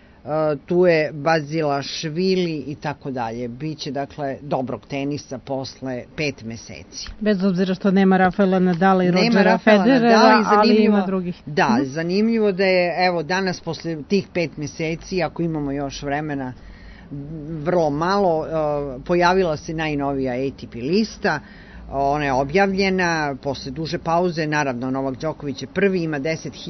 S9: tu je Bazilašvili i tako dalje. Biće, dakle, dobrog tenisa posle 5 meseci.
S3: Bez obzira što nema Rafaela Nadala i Rodgera Federera, ali ima drugih.
S9: Da, zanimljivo da je, evo, danas posle tih 5 meseci, ako imamo još vremena, vrlo malo, pojavila se najnovija ATP lista. Ona je objavljena posle duže pauze. Naravno, Novak Đoković je prvi, ima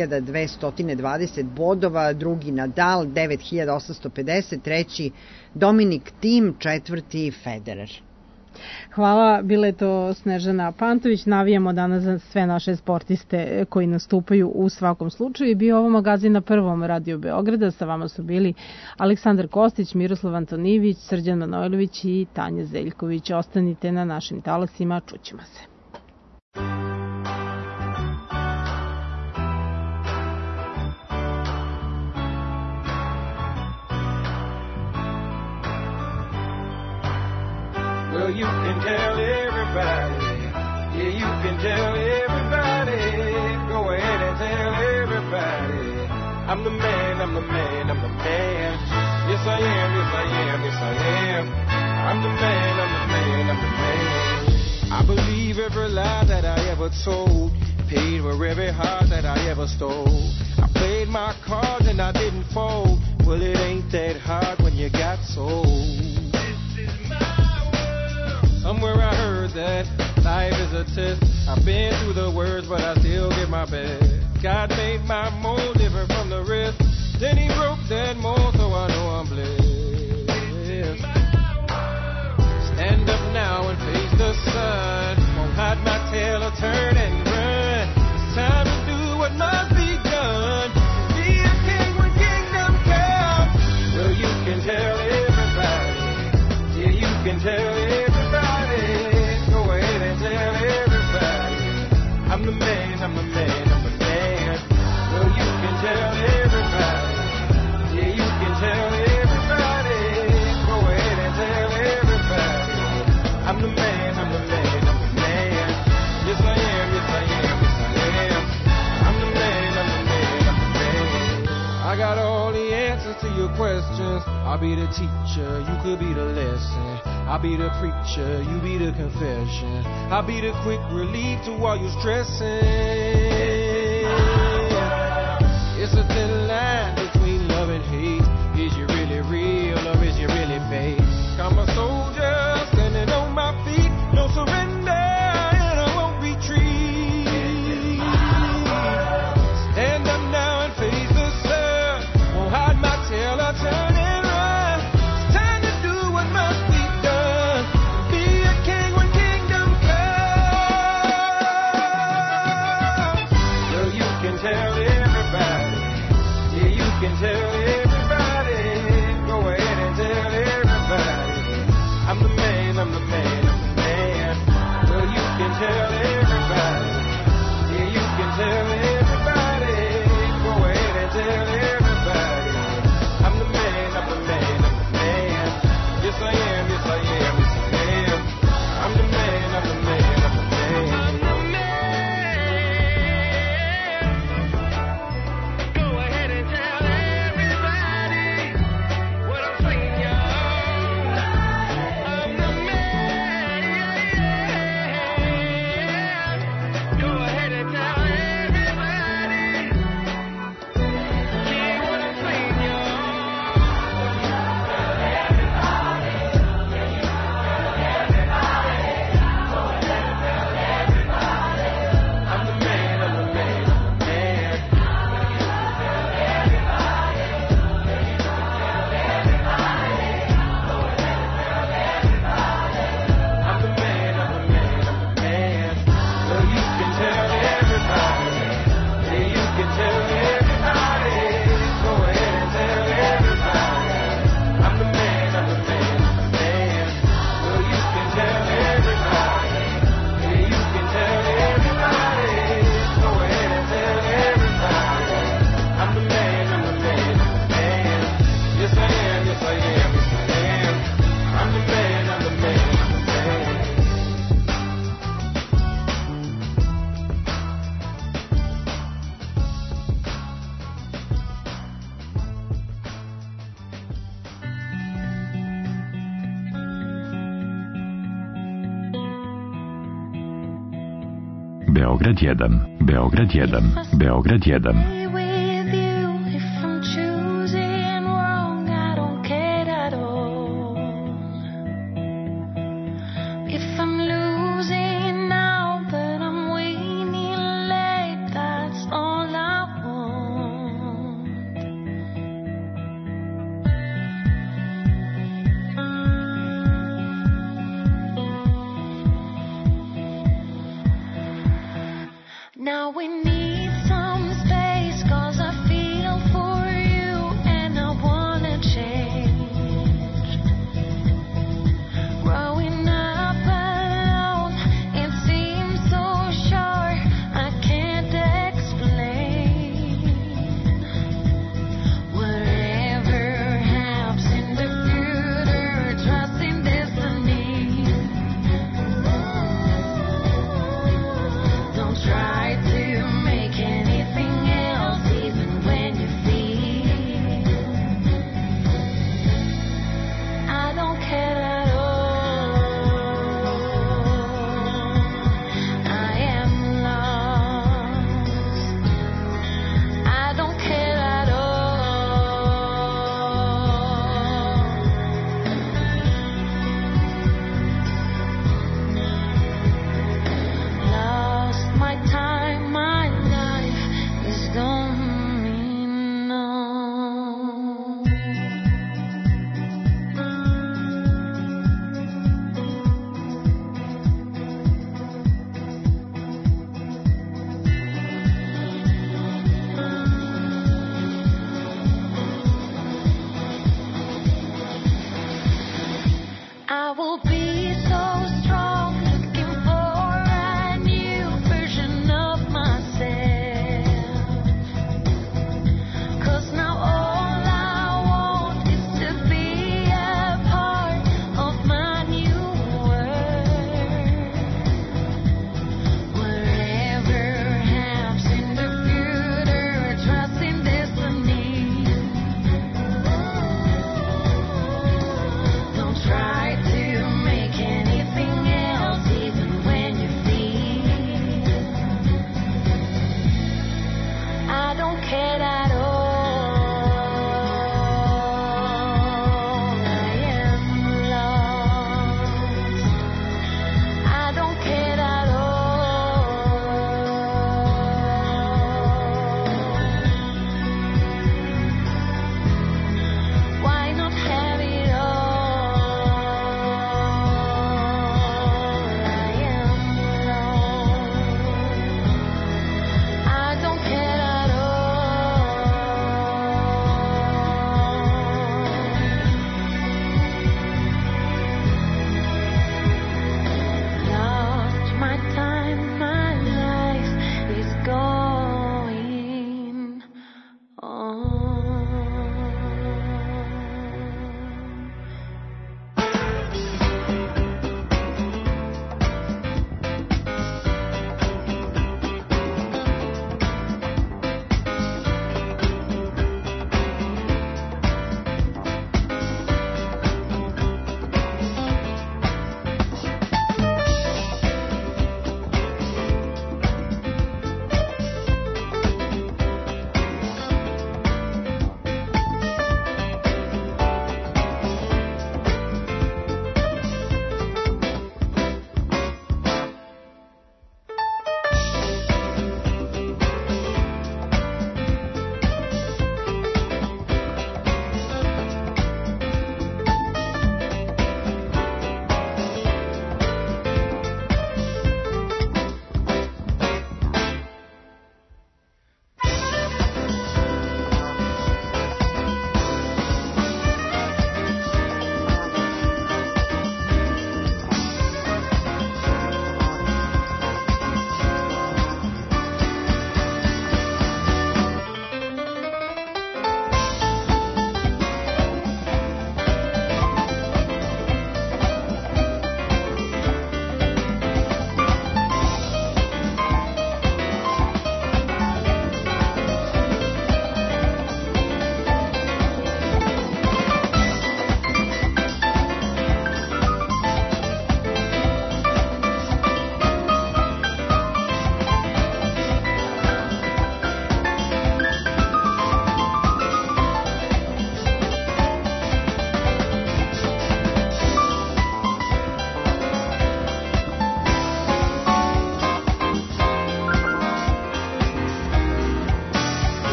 S9: 10.220 bodova, drugi Nadal 9.850, treći Dominik Thiem, četvrti Federer.
S3: Hvala, bila je to Snežana Pantović. Navijamo danas za sve naše sportiste koji nastupaju u svakom slučaju. Bio ovo magazin na Prvom Radio Beograda. Sa vama su bili Aleksandar Kostić, Miroslav Antonijević, Srđan Manojlović i Tanja Zeljković. Ostanite na našim talasima, čućemo se.
S4: Well, you can tell everybody, yeah, you can tell everybody, go ahead and tell everybody, I'm the man, I'm the man, I'm the man, yes I am, yes I am, yes I am, I'm the man, I'm the man, I'm the man. I believe every lie that I ever told, paid for every heart that I ever stole, I played my cards and I didn't fold, well it ain't that hard when you got sold. Somewhere I heard that life is a test. I've been through the worst, but I still give my best. God made my mold different from the rest. Then he broke that mold, so I know I'm blessed. Stand up now and face the sun. Won't hide my tail or turn and run. It's time to do what must be done. Be a king when kingdom comes. Well, you can tell everybody. Yeah, you can tell everybody. I'm the man, I'm the man, I'm the man. Well, you can tell everybody. Yeah, you can tell everybody. Go ahead and tell everybody. I'm the man, I'm the man, I'm the man. Yes, I am, yes, I am, yes, I am. I'm the man, I'm the man, I'm the man. I got all the answers to your questions. I'll be the teacher, you could be the lesson. I'll be the preacher, you be the confession. I'll be the quick relief to all your stressing. It's a thin line between love and hate. Is you really real or is you really fake? I'm a soldier standing on
S11: Beograd 1, Beograd 1, Beograd 1.
S2: Now we need some space, 'cause I feel for you and I wanna change. Growing up alone, it seems so short, I can't explain. Whatever happens in the future, trust in destiny. Don't try to make anything else, even when you feel I don't care at all. I am lost. I don't care at all. Lost my time, my life is gone. I will be